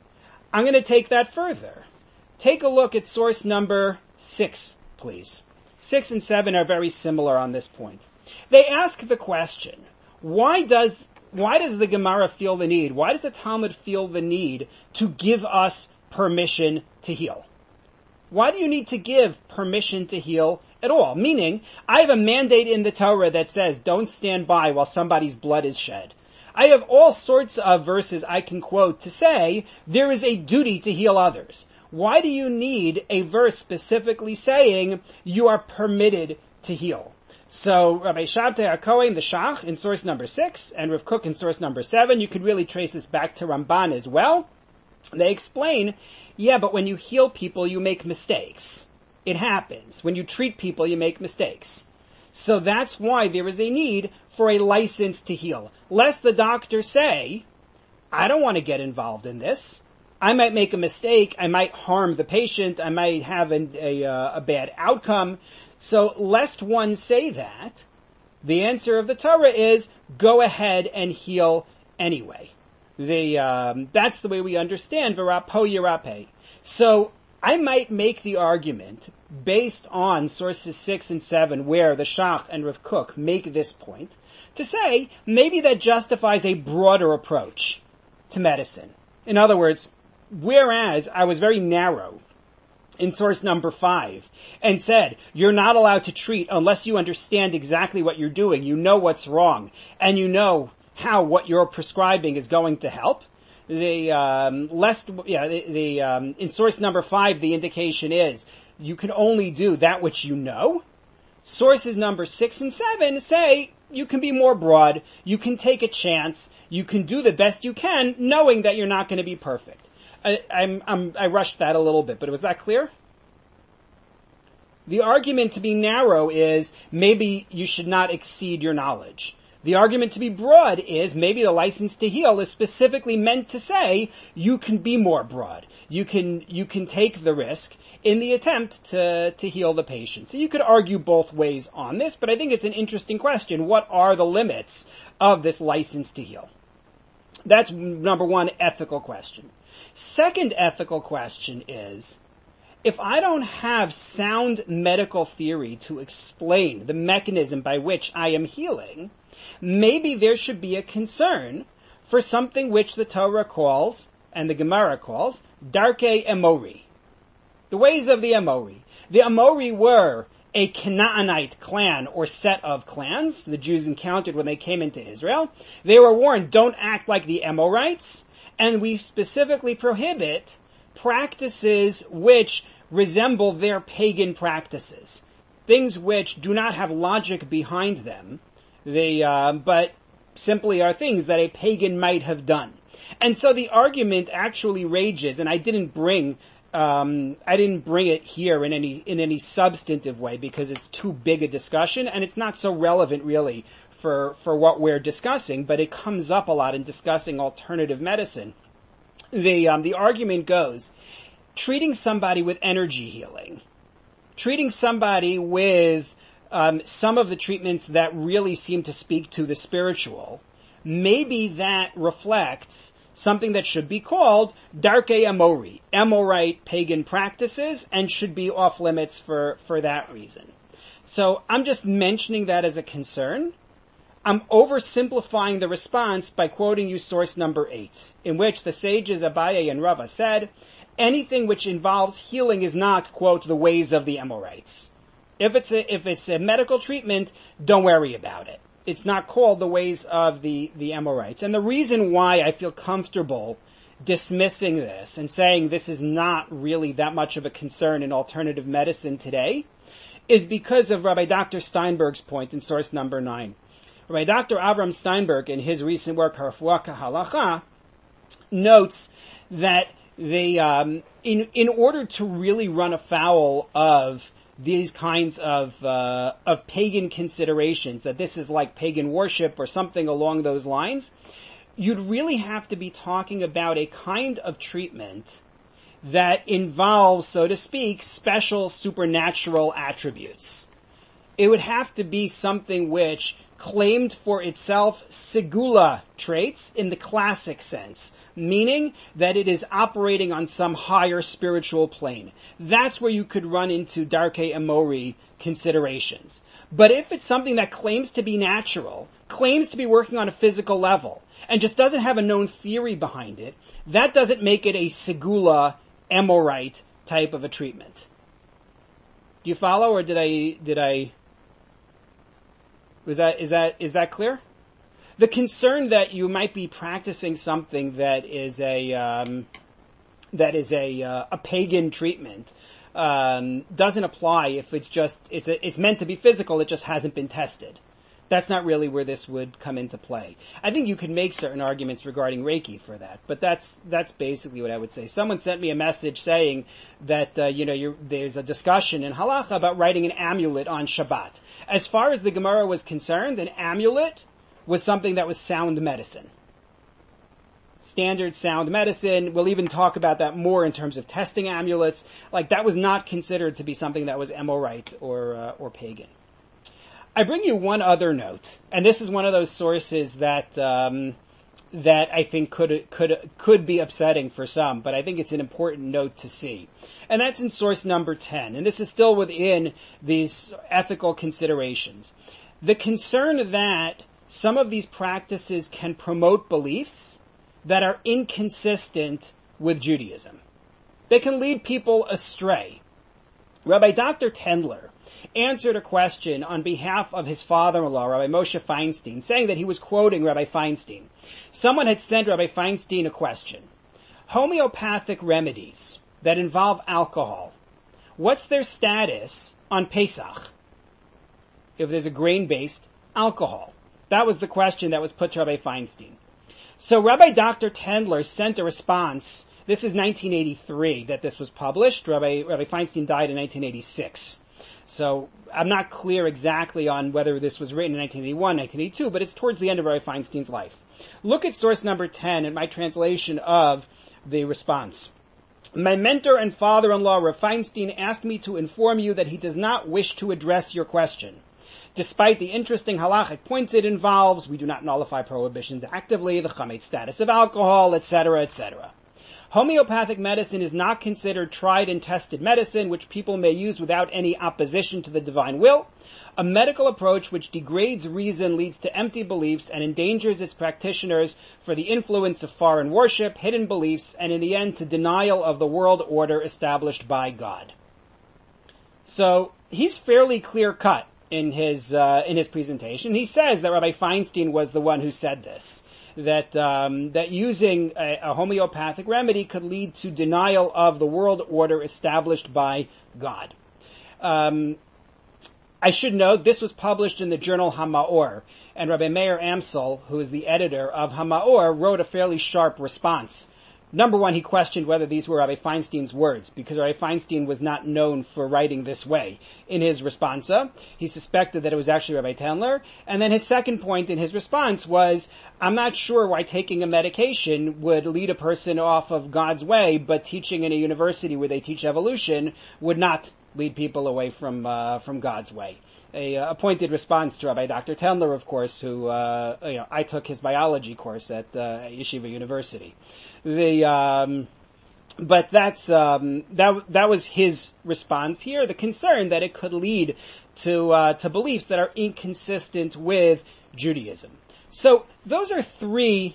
I'm going to take that further. Take a look at source number six, please. Six and seven are very similar on this point. They ask the question, why does Why does the Gemara feel the need? Why does the Talmud feel the need to give us permission to heal? Why do you need to give permission to heal at all? Meaning, I have a mandate in the Torah that says, don't stand by while somebody's blood is shed. I have all sorts of verses I can quote to say, there is a duty to heal others. Why do you need a verse specifically saying, you are permitted to heal? So Rabbi Shabtai HaKohen, the Shach, in source number six, and Rav Kook in source number seven, you could really trace this back to Ramban as well. They explain, yeah, but when you heal people, you make mistakes. It happens. When you treat people, you make mistakes. So that's why there is a need for a license to heal. Lest the doctor say, I don't want to get involved in this. I might make a mistake. I might harm the patient. I might have a, a, a bad outcome. So lest one say that, the answer of the Torah is, go ahead and heal anyway. The, um, that's the way we understand v'rapo yirape. So I might make the argument based on sources six and seven where the Shach and Rav Kook make this point to say maybe that justifies a broader approach to medicine. In other words, whereas I was very narrow in source number five and said, you're not allowed to treat unless you understand exactly what you're doing, you know what's wrong, and you know how what you're prescribing is going to help. The, um, less, yeah, the, the um, in source number five, the indication is you can only do that which you know. Sources number six and seven say you can be more broad, you can take a chance, you can do the best you can, knowing that you're not going to be perfect. I, I'm, I'm, I rushed that a little bit, but was that clear? The argument to be narrow is maybe you should not exceed your knowledge. The argument to be broad is maybe the license to heal is specifically meant to say you can be more broad. You can, you can take the risk in the attempt to, to heal the patient. So you could argue both ways on this, but I think it's an interesting question. What are the limits of this license to heal? That's number one ethical question. Second ethical question is, if I don't have sound medical theory to explain the mechanism by which I am healing, maybe there should be a concern for something which the Torah calls, and the Gemara calls, Darkei Emori. The ways of the Emori. The Emori were a Canaanite clan or set of clans the Jews encountered when they came into Israel. They were warned, don't act like the Amorites, and we specifically prohibit practices which resemble their pagan practices. Things which do not have logic behind them, they, uh, but simply are things that a pagan might have done. And so the argument actually rages, and I didn't bring Um, I didn't bring it here in any in any substantive way because it's too big a discussion and it's not so relevant really for for what we're discussing. But it comes up a lot in discussing alternative medicine. The um, the argument goes, treating somebody with energy healing, treating somebody with um, some of the treatments that really seem to speak to the spiritual, maybe that reflects something that should be called Darkei Emori, Amorite pagan practices, and should be off limits for, for that reason. So I'm just mentioning that as a concern. I'm oversimplifying the response by quoting you source number eight, in which the sages Abaye and Rava said, anything which involves healing is not, quote, the ways of the Amorites. If it's a, if it's a medical treatment, don't worry about it. It's not called the ways of the, the Amorites. And the reason why I feel comfortable dismissing this and saying this is not really that much of a concern in alternative medicine today is because of Rabbi Doctor Steinberg's point in source number nine. Rabbi Doctor Avram Steinberg, in his recent work, Harfuah Halacha, notes that they, um, in, in order to really run afoul of these kinds of uh, of pagan considerations, that this is like pagan worship or something along those lines, you'd really have to be talking about a kind of treatment that involves, so to speak, special supernatural attributes. It would have to be something which claimed for itself segula traits in the classic sense, meaning that it is operating on some higher spiritual plane. That's where you could run into Darkei Emori considerations. But if it's something that claims to be natural, claims to be working on a physical level, and just doesn't have a known theory behind it, that doesn't make it a segula Amorite type of a treatment. Do you follow, or did I, did I, was that, is that, is that clear? The concern that you might be practicing something that is a um, that is a uh, a pagan treatment um, doesn't apply if it's just it's a, it's meant to be physical. It just hasn't been tested. That's not really where this would come into play. I think you could make certain arguments regarding Reiki for that, but that's that's basically what I would say. Someone sent me a message saying that uh, you know you're, there's a discussion in halacha about writing an amulet on Shabbat, As far as the Gemara was concerned, an amulet was something that was sound medicine. Standard sound medicine. We'll even talk about that more in terms of testing amulets. Like, that was not considered to be something that was Amorite or uh, or pagan. I bring you one other note, and this is one of those sources that um, that I think could could could be upsetting for some, but I think it's an important note to see. And that's in source number ten, and this is still within these ethical considerations. The concern that some of these practices can promote beliefs that are inconsistent with Judaism. They can lead people astray. Rabbi Doctor Tendler answered a question on behalf of his father-in-law, Rabbi Moshe Feinstein, saying that he was quoting Rabbi Feinstein. Someone had sent Rabbi Feinstein a question. Homeopathic remedies that involve alcohol, what's their status on Pesach if there's a grain-based alcohol? That was the question that was put to Rabbi Feinstein. So Rabbi Doctor Tendler sent a response. This is nineteen eighty-three that this was published. Rabbi, Rabbi Feinstein died in nineteen eighty-six. So I'm not clear exactly on whether this was written in nineteen eighty-one, nineteen eighty-two, but it's towards the end of Rabbi Feinstein's life. Look at source number ten in my translation of the response. My mentor and father-in-law, Rabbi Feinstein, asked me to inform you that he does not wish to address your question. Despite the interesting halachic points it involves, we do not nullify prohibitions actively, the chametz status of alcohol, et cetera, et cetera. Homeopathic medicine is not considered tried and tested medicine, which people may use without any opposition to the divine will. A medical approach which degrades reason leads to empty beliefs and endangers its practitioners for the influence of foreign worship, hidden beliefs, and in the end to denial of the world order established by God. So he's fairly clear-cut in his uh, in his presentation. He says that Rabbi Feinstein was the one who said this, that um, that using a, a homeopathic remedy could lead to denial of the world order established by God. Um, I should note this was published in the journal HaMaor, and Rabbi Meir Amsel, who is the editor of HaMaor, wrote a fairly sharp response. Number one, he questioned whether these were Rabbi Feinstein's words, because Rabbi Feinstein was not known for writing this way. In his responsa, he suspected that it was actually Rabbi Tendler. And then his second point in his response was, I'm not sure why taking a medication would lead a person off of God's way, but teaching in a university where they teach evolution would not lead people away from uh, from God's way. A, a pointed response to Rabbi Doctor Tendler, of course, who uh, you know, I took his biology course at uh, Yeshiva University. The um, but that's um, that that was his response here. The concern that it could lead to uh, to beliefs that are inconsistent with Judaism. So those are three,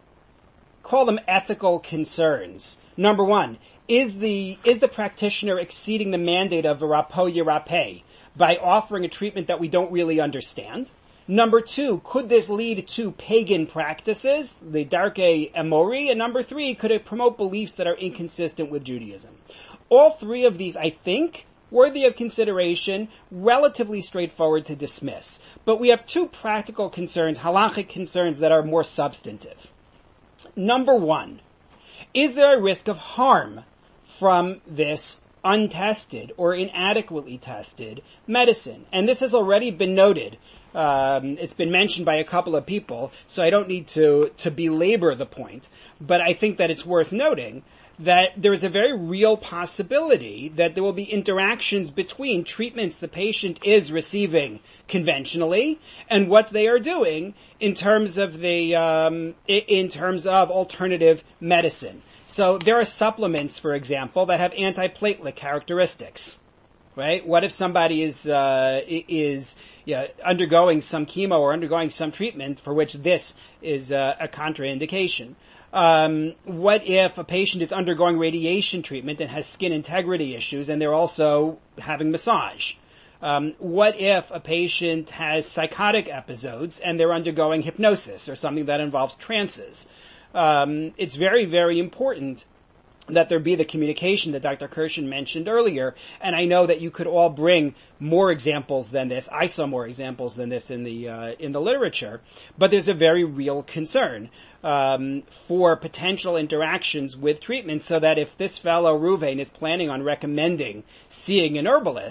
call them ethical concerns. Number one, is the is the practitioner exceeding the mandate of V'rapo Yirapeh by offering a treatment that we don't really understand? Number two, could this lead to pagan practices, the Darkei Emori? And number three, could it promote beliefs that are inconsistent with Judaism? All three of these, I think, worthy of consideration, relatively straightforward to dismiss. But we have two practical concerns, halachic concerns, that are more substantive. Number one, is there a risk of harm from this untested or inadequately tested medicine? And this has already been noted. Um, it's been mentioned by a couple of people, so I don't need to, to belabor the point. But I think that it's worth noting that there is a very real possibility that there will be interactions between treatments the patient is receiving conventionally and what they are doing in terms of the um, in terms of alternative medicine. So there are supplements, for example, that have antiplatelet characteristics, right? What if somebody is uh, is yeah, undergoing some chemo or undergoing some treatment for which this is uh, a contraindication? Um, what if a patient is undergoing radiation treatment and has skin integrity issues and they're also having massage? Um, what if a patient has psychotic episodes and they're undergoing hypnosis or something that involves trances? Um, it's very, very important that there be the communication that Doctor Kirshen mentioned earlier, and I know that you could all bring more examples than this. I saw more examples than this in the uh, in the literature, but there's a very real concern um, for potential interactions with treatment, so that if this fellow Ruvain is planning on recommending seeing an herbalist,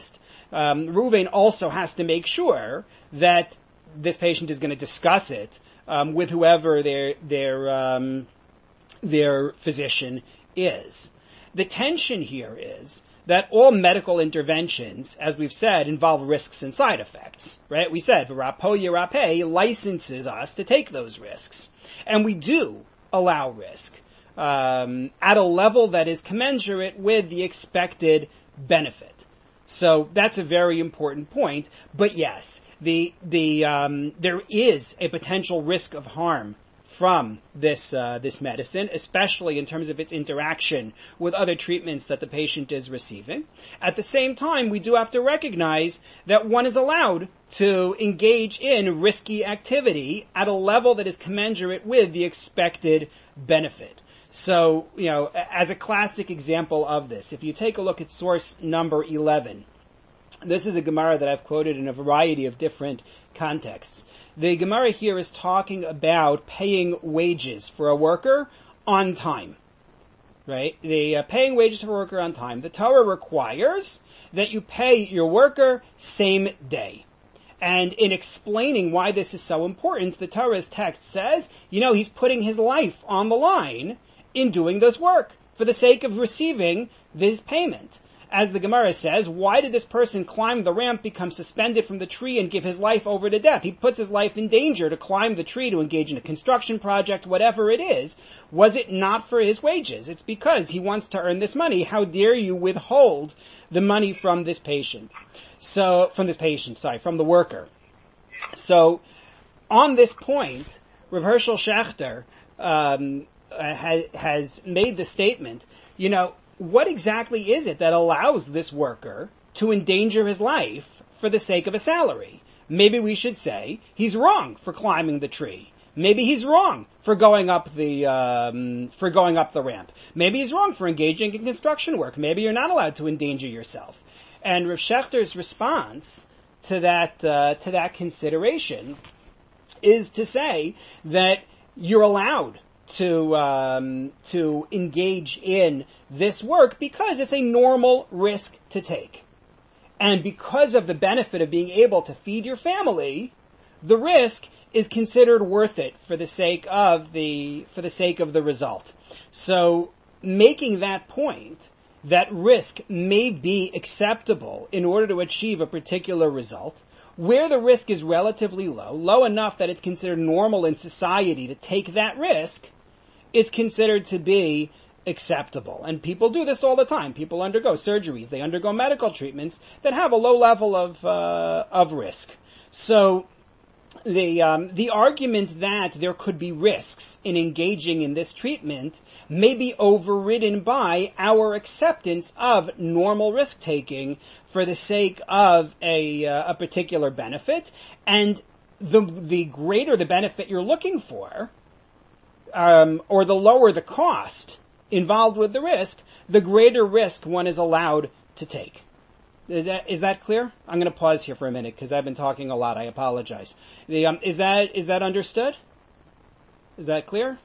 um, Reuven also has to make sure that this patient is going to discuss it um, with whoever their their um, their physician is. The tension here is that all medical interventions, as we've said, involve risks and side effects, right? We said, V'rapo Yirapeh licenses us to take those risks. And we do allow risk um, at a level that is commensurate with the expected benefit. So that's a very important point. But yes, the the um, there is a potential risk of harm from this uh, this medicine, especially in terms of its interaction with other treatments that the patient is receiving. At the same time, we do have to recognize that one is allowed to engage in risky activity at a level that is commensurate with the expected benefit. So, you know, as a classic example of this, if you take a look at source number eleven, this is a Gemara that I've quoted in a variety of different contexts. The Gemara here is talking about paying wages for a worker on time, right? The uh, paying wages for a worker on time. The Torah requires that you pay your worker same day. And in explaining why this is so important, the Torah's text says, you know, he's putting his life on the line in doing this work for the sake of receiving this payment. As the Gemara says, why did this person climb the ramp, become suspended from the tree, and give his life over to death? He puts his life in danger to climb the tree, to engage in a construction project, whatever it is. Was it not for his wages? It's because he wants to earn this money. How dare you withhold the money from this patient? So, from this patient, sorry, from the worker. So, on this point, Rav Hershel Schachter um, has, has made the statement, you know, what exactly is it that allows this worker to endanger his life for the sake of a salary? Maybe we should say he's wrong for climbing the tree. Maybe he's wrong for going up the um, for going up the ramp. Maybe he's wrong for engaging in construction work. Maybe you're not allowed to endanger yourself. And Rav Schechter's response to that uh, to that consideration is to say that you're allowed to um, to engage in this work because it's a normal risk to take. And because of the benefit of being able to feed your family, the risk is considered worth it for the sake of the for the sake of the result. So making that point that risk may be acceptable in order to achieve a particular result, where the risk is relatively low, low enough that it's considered normal in society to take that risk, it's considered to be acceptable. And people do this all the time. People undergo surgeries. They undergo medical treatments that have a low level of uh, of risk. So the um, the argument that there could be risks in engaging in this treatment may be overridden by our acceptance of normal risk-taking for the sake of a uh, a particular benefit. And the the greater the benefit you're looking for, Um, or the lower the cost involved with the risk, the greater risk one is allowed to take. Is that, is that clear? I'm going to pause here for a minute because I've been talking a lot. I apologize. The, um, is that is that understood? Is that clear?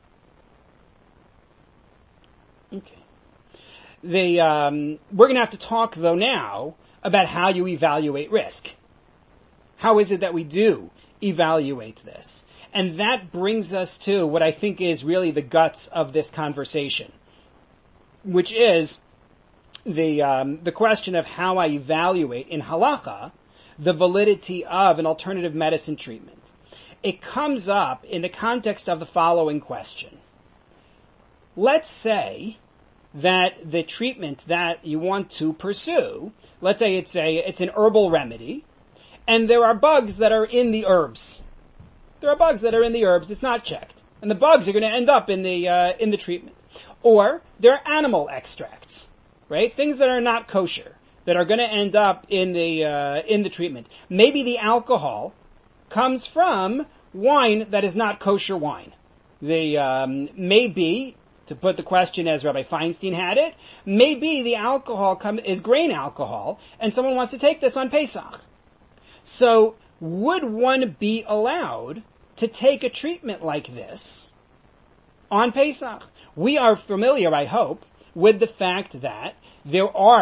Okay. The um, we're going to have to talk though now about how you evaluate risk. How is it that we do evaluate this? And that brings us to what I think is really the guts of this conversation, which is the um, the question of how I evaluate in halacha the validity of an alternative medicine treatment. It comes up in the context of the following question. Let's say that the treatment that you want to pursue, let's say it's a it's an herbal remedy, and there are bugs that are in the herbs. There are bugs that are in the herbs. It's not checked, and the bugs are going to end up in the uh, in the treatment. Or there are animal extracts, right? Things that are not kosher that are going to end up in the uh, in the treatment. Maybe the alcohol comes from wine that is not kosher wine. The um, maybe, to put the question as Rabbi Feinstein had it, maybe the alcohol come, is grain alcohol, and someone wants to take this on Pesach. So would one be allowed to take a treatment like this on Pesach? We are familiar, I hope, with the fact that there are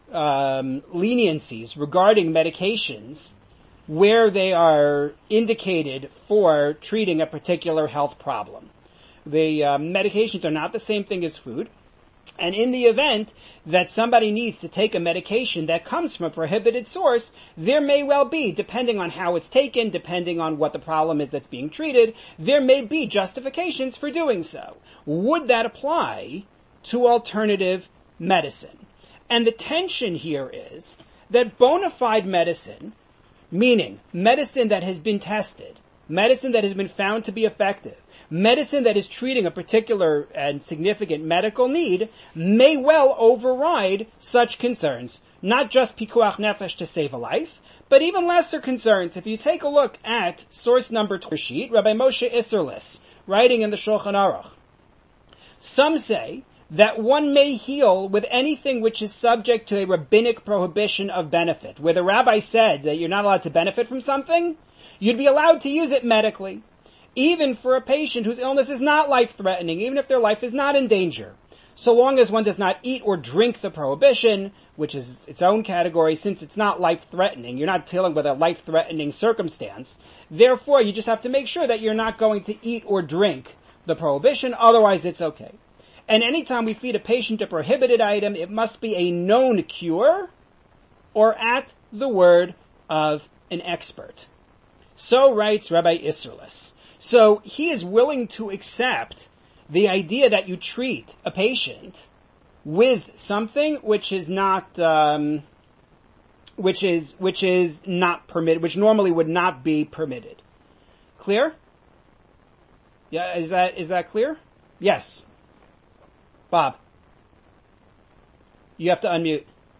um, leniencies regarding medications where they are indicated for treating a particular health problem. The uh, medications are not the same thing as food. And in the event that somebody needs to take a medication that comes from a prohibited source, there may well be, depending on how it's taken, depending on what the problem is that's being treated, there may be justifications for doing so. Would that apply to alternative medicine? And the tension here is that bona fide medicine, meaning medicine that has been tested, medicine that has been found to be effective, medicine that is treating a particular and significant medical need, may well override such concerns. Not just pikuach nefesh to save a life, but even lesser concerns. If you take a look at source number two sheet, Rabbi Moshe Isserlis, writing in the Shulchan Aruch, some say that one may heal with anything which is subject to a rabbinic prohibition of benefit. Where the rabbi said that you're not allowed to benefit from something, you'd be allowed to use it medically. Even for a patient whose illness is not life-threatening, even if their life is not in danger. So long as one does not eat or drink the prohibition, which is its own category, since it's not life-threatening, you're not dealing with a life-threatening circumstance. Therefore, you just have to make sure that you're not going to eat or drink the prohibition, otherwise it's okay. And anytime we feed a patient a prohibited item, it must be a known cure or at the word of an expert. So writes Rabbi Isserlis. So he is willing to accept the idea that you treat a patient with something which is not, um, which is which is not permitted, which normally would not be permitted. Clear? Yeah, is that is that clear? Yes. Bob, you have to unmute.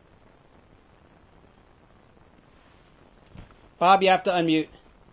Bob, you have to unmute.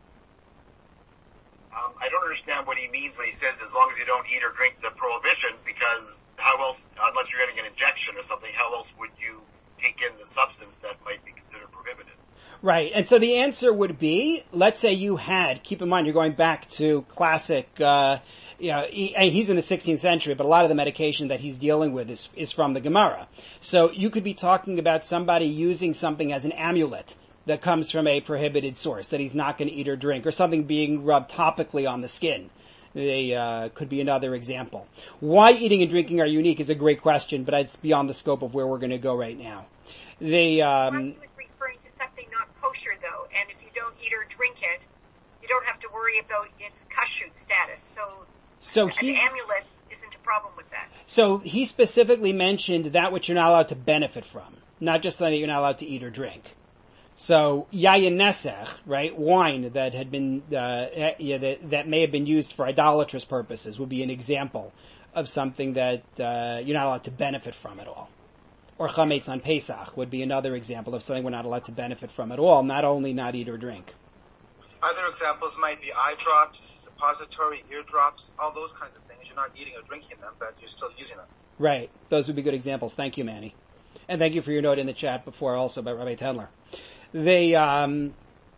Um, I don't understand what he means when he says as long as you don't eat or drink the prohibition, because how else, unless you're getting an injection or something, how else would you take in the substance that might be considered prohibited? Right, and so the answer would be, let's say you had, keep in mind you're going back to classic, uh, you know, he, he's in the sixteenth century, but a lot of the medication that he's dealing with is, is from the Gemara. So you could be talking about somebody using something as an amulet that comes from a prohibited source that he's not going to eat or drink, or something being rubbed topically on the skin. They uh, could be another example. Why eating and drinking are unique is a great question, but it's beyond the scope of where we're going to go right now. They, um, he was referring to something not kosher, though, and if you don't eat or drink it, you don't have to worry about its kashrut status. So, so an he, amulet isn't a problem with that. So he specifically mentioned that which you're not allowed to benefit from, not just that you're not allowed to eat or drink. So, yayin nesech, right, wine that had been, uh, yeah, that, that may have been used for idolatrous purposes would be an example of something that, uh, you're not allowed to benefit from at all. Or chametz on Pesach would be another example of something we're not allowed to benefit from at all, not only not eat or drink. Other examples might be eye drops, suppository, ear drops, all those kinds of things. You're not eating or drinking them, but you're still using them. Right. Those would be good examples. Thank you, Manny. And thank you for your note in the chat before also by Rabbi Tendler. They, um,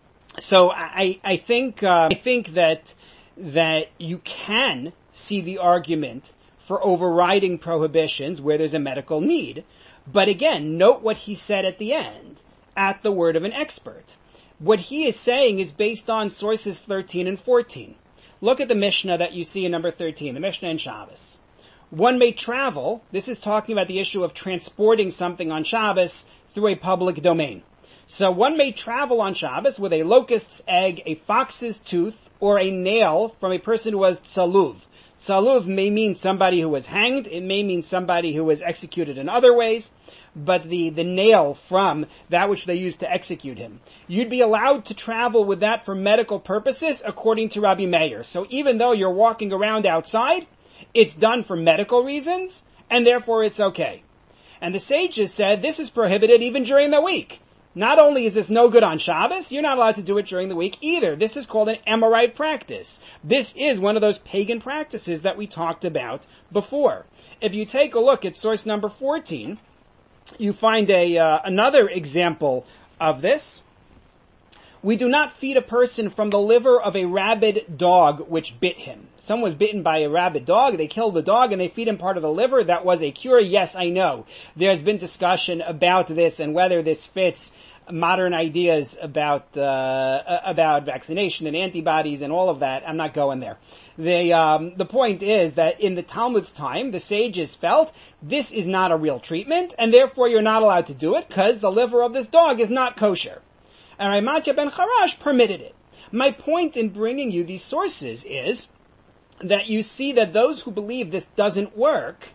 so I, I think, uh, I think that, that you can see the argument for overriding prohibitions where there's a medical need. But again, note what he said at the end, at the word of an expert. What he is saying is based on sources thirteen and fourteen. Look at the Mishnah that you see in number thirteen, the Mishnah in Shabbos. One may travel, this is talking about the issue of transporting something on Shabbos through a public domain. So one may travel on Shabbos with a locust's egg, a fox's tooth, or a nail from a person who was tsaluv. Tsaluv may mean somebody who was hanged, it may mean somebody who was executed in other ways, but the, the nail from that which they used to execute him. You'd be allowed to travel with that for medical purposes according to Rabbi Meir. So even though you're walking around outside, it's done for medical reasons, and therefore it's okay. And the sages said this is prohibited even during the week. Not only is this no good on Shabbos, you're not allowed to do it during the week either. This is called an Amorite practice. This is one of those pagan practices that we talked about before. If you take a look at source number fourteen, you find a uh, another example of this, We do not feed a person from the liver of a rabid dog which bit him. Someone was bitten by a rabid dog, they kill the dog, and they feed him part of the liver. That was a cure. Yes, I know. There's been discussion about this and whether this fits modern ideas about uh, about vaccination and antibodies and all of that. I'm not going there. The um, the point is that in the Talmud's time, the sages felt this is not a real treatment, and therefore you're not allowed to do it because the liver of this dog is not kosher. And Ramatya ben Charash permitted it. My point in bringing you these sources is that you see that those who believe this doesn't work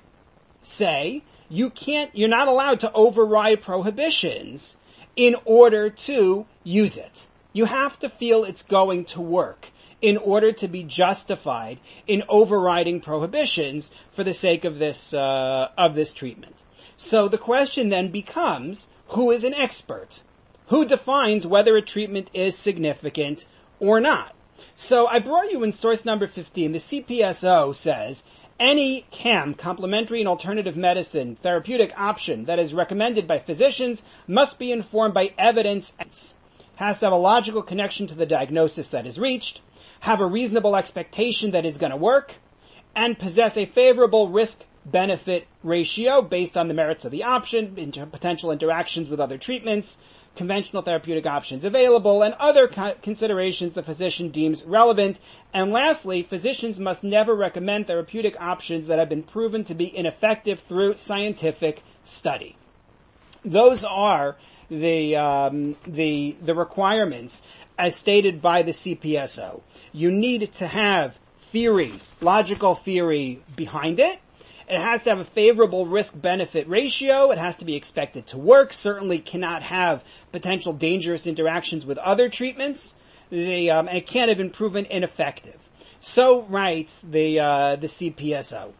say you can't, you're not allowed to override prohibitions in order to use it. You have to feel it's going to work in order to be justified in overriding prohibitions for the sake of this, uh, of this treatment. So the question then becomes, who is an expert? Who defines whether a treatment is significant or not? So I brought you in source number fifteen. The C P S O says, any C A M, complementary and alternative medicine, therapeutic option that is recommended by physicians must be informed by evidence, has to have a logical connection to the diagnosis that is reached, have a reasonable expectation that it's going to work, and possess a favorable risk-benefit ratio based on the merits of the option, inter- potential interactions with other treatments, conventional therapeutic options available, and other co- considerations the physician deems relevant. And lastly, physicians must never recommend therapeutic options that have been proven to be ineffective through scientific study. Those are the um, the the requirements as stated by the C P S O. You need to have theory, logical theory behind it. It has to have a favorable risk-benefit ratio. It has to be expected to work. Certainly cannot have potential dangerous interactions with other treatments. The, um, and it can't have been proven ineffective. So writes the uh, the C P S O.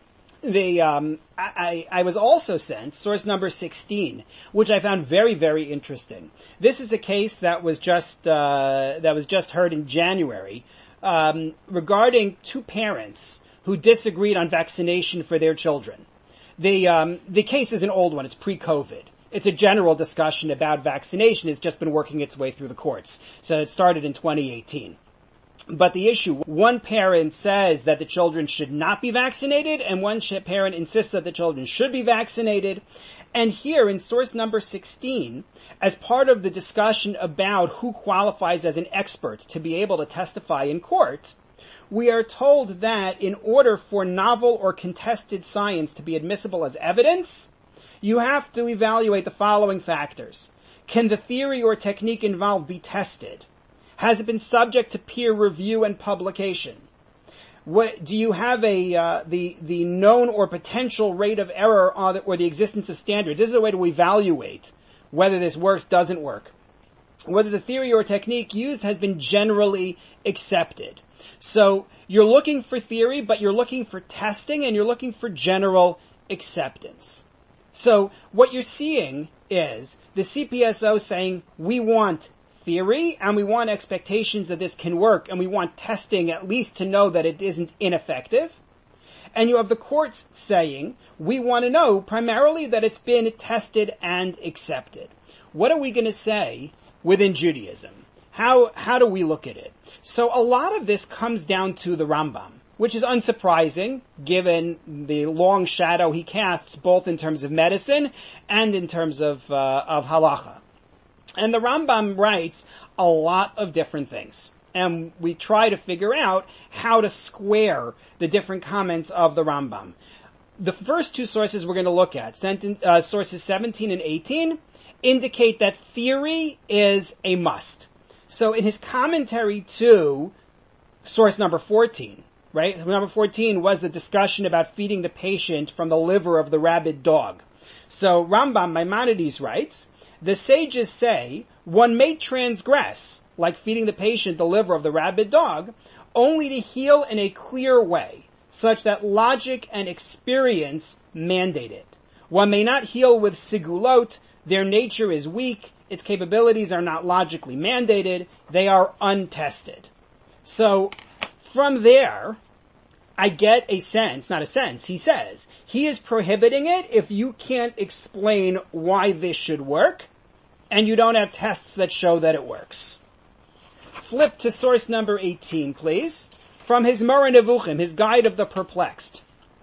The um, I, I was also sent source number sixteen, which I found very very interesting. This is a case that was just uh, that was just heard in January um, regarding two parents who disagreed on vaccination for their children. The um, the case is an old one. It's pre-COVID. It's a general discussion about vaccination. It's just been working its way through the courts. So it started in twenty eighteen. But the issue, one parent says that the children should not be vaccinated, and one parent insists that the children should be vaccinated. And here in source number sixteen, as part of the discussion about who qualifies as an expert to be able to testify in court, we are told that in order for novel or contested science to be admissible as evidence, you have to evaluate the following factors. Can the theory or technique involved be tested? Has it been subject to peer review and publication? What, do you have a uh, the the known or potential rate of error on the, or the existence of standards? This is a way to evaluate whether this works, doesn't work. Whether the theory or technique used has been generally accepted. So you're looking for theory, but you're looking for testing, and you're looking for general acceptance. So what you're seeing is the C P S O saying, we want theory, and we want expectations that this can work, and we want testing at least to know that it isn't ineffective. And you have the courts saying, we want to know primarily that it's been tested and accepted. What are we going to say within Judaism? How how do we look at it? So a lot of this comes down to the Rambam, which is unsurprising given the long shadow he casts both in terms of medicine and in terms of uh, of halacha. And the Rambam writes a lot of different things. And we try to figure out how to square the different comments of the Rambam. The first two sources we're going to look at, sentence, uh, sources seventeen and eighteen, indicate that theory is a must. So in his commentary to source number fourteen, right? Number fourteen was the discussion about feeding the patient from the liver of the rabid dog. So Rambam Maimonides writes, the sages say one may transgress, like feeding the patient the liver of the rabid dog, only to heal in a clear way, such that logic and experience mandate it. One may not heal with sigulot, their nature is weak, its capabilities are not logically mandated, they are untested. So, from there, I get a sense, not a sense, he says, he is prohibiting it if you can't explain why this should work, and you don't have tests that show that it works. Flip to source number eighteen, please. From his Moreh Nevuchim, his Guide of the Perplexed.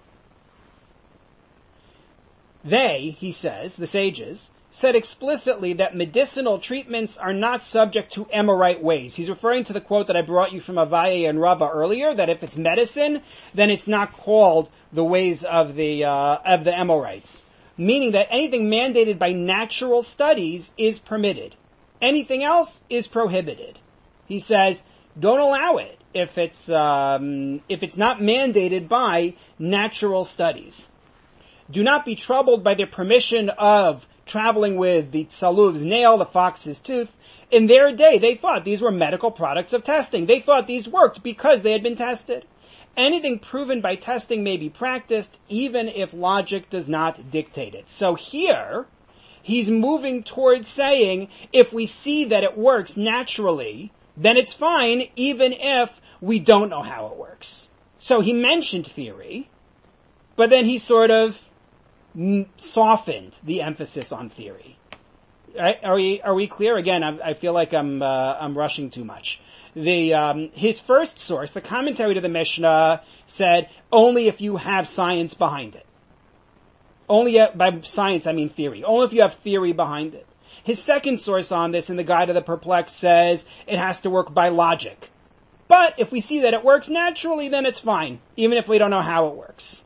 They, he says, the sages, said explicitly that medicinal treatments are not subject to Emorite ways. He's referring to the quote that I brought you from Avaye and Rabbah earlier, that if it's medicine, then it's not called the ways of the uh, of the Emorites. Meaning that anything mandated by natural studies is permitted. Anything else is prohibited. He says, don't allow it if it's um, if it's not mandated by natural studies. Do not be troubled by the permission of traveling with the tsaluv's nail, the fox's tooth. In their day, they thought these were medical products of testing. They thought these worked because they had been tested. Anything proven by testing may be practiced, even if logic does not dictate it. So here, he's moving towards saying, if we see that it works naturally, then it's fine, even if we don't know how it works. So he mentioned theory, but then he sort of softened the emphasis on theory. Right? Are we are we clear? Again, I, I feel like I'm uh, I'm rushing too much. The um, his first source, the commentary to the Mishnah, said only if you have science behind it. Only uh, by science I mean theory. Only if you have theory behind it. His second source on this, in the Guide of the Perplexed, says it has to work by logic. But if we see that it works naturally, then it's fine, even if we don't know how it works.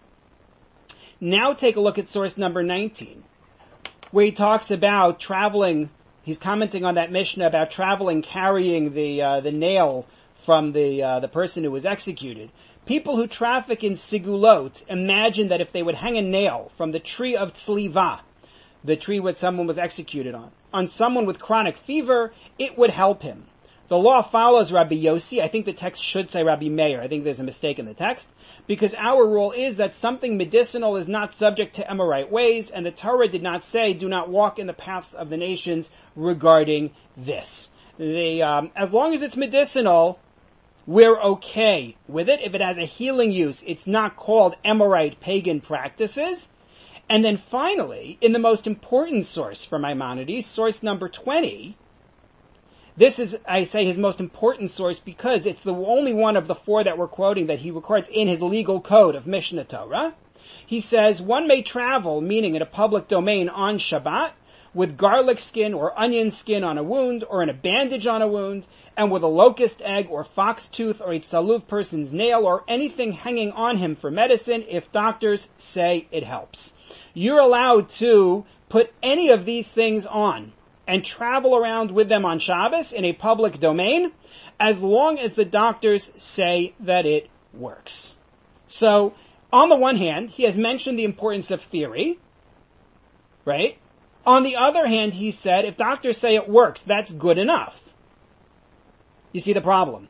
Now take a look at source number nineteen, where he talks about traveling. He's commenting on that Mishnah about traveling, carrying the uh, the nail from the uh, the person who was executed. People who traffic in sigulot imagine that if they would hang a nail from the tree of tzliva, the tree which someone was executed on, on someone with chronic fever, it would help him. The law follows Rabbi Yossi. I think the text should say Rabbi Meir. I think there's a mistake in the text. Because our rule is that something medicinal is not subject to Emorite ways, and the Torah did not say, do not walk in the paths of the nations regarding this. The, um, as long as it's medicinal, we're okay with it. If it has a healing use, it's not called Emorite pagan practices. And then finally, in the most important source for Maimonides, source number twenty, this is, I say, his most important source because it's the only one of the four that we're quoting that he records in his legal code of Mishnah Torah. He says, one may travel, meaning in a public domain on Shabbat, with garlic skin or onion skin on a wound, or in a bandage on a wound, and with a locust egg or fox tooth or a tsaluv person's nail or anything hanging on him for medicine if doctors say it helps. You're allowed to put any of these things on and travel around with them on Shabbos in a public domain, as long as the doctors say that it works. So, on the one hand, he has mentioned the importance of theory, right? On the other hand, he said, if doctors say it works, that's good enough. You see the problem,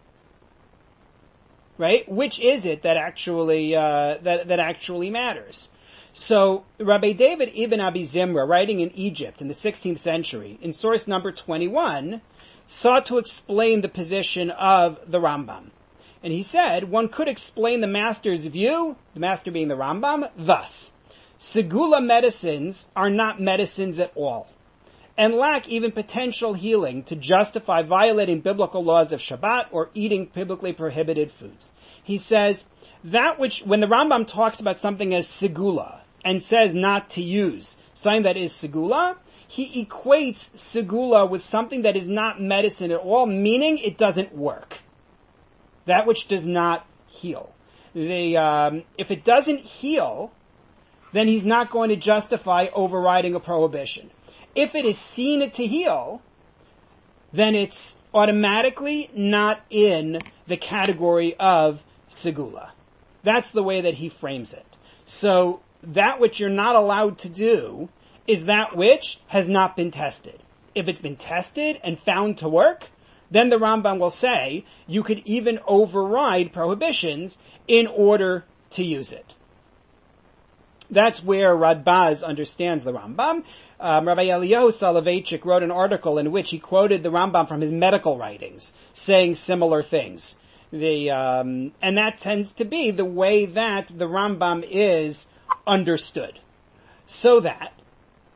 right? Which is it that actually uh, that that actually matters? So, Rabbi David ibn Abi Zimra, writing in Egypt in the sixteenth century, in source number twenty-one, sought to explain the position of the Rambam. And he said, one could explain the master's view, the master being the Rambam, thus. Segula medicines are not medicines at all, and lack even potential healing to justify violating biblical laws of Shabbat or eating biblically prohibited foods. He says, that which, when the Rambam talks about something as segula, and says not to use something that is segula, he equates segula with something that is not medicine at all, meaning it doesn't work. That which does not heal. The, um, if it doesn't heal, then he's not going to justify overriding a prohibition. If it is seen to heal, then it's automatically not in the category of segula. That's the way that he frames it. So, that which you're not allowed to do is that which has not been tested. If it's been tested and found to work, then the Rambam will say you could even override prohibitions in order to use it. That's where Radbaz understands the Rambam. Um, Rabbi Eliyahu Soloveitchik wrote an article in which he quoted the Rambam from his medical writings, saying similar things. The um, and that tends to be the way that the Rambam is understood. So that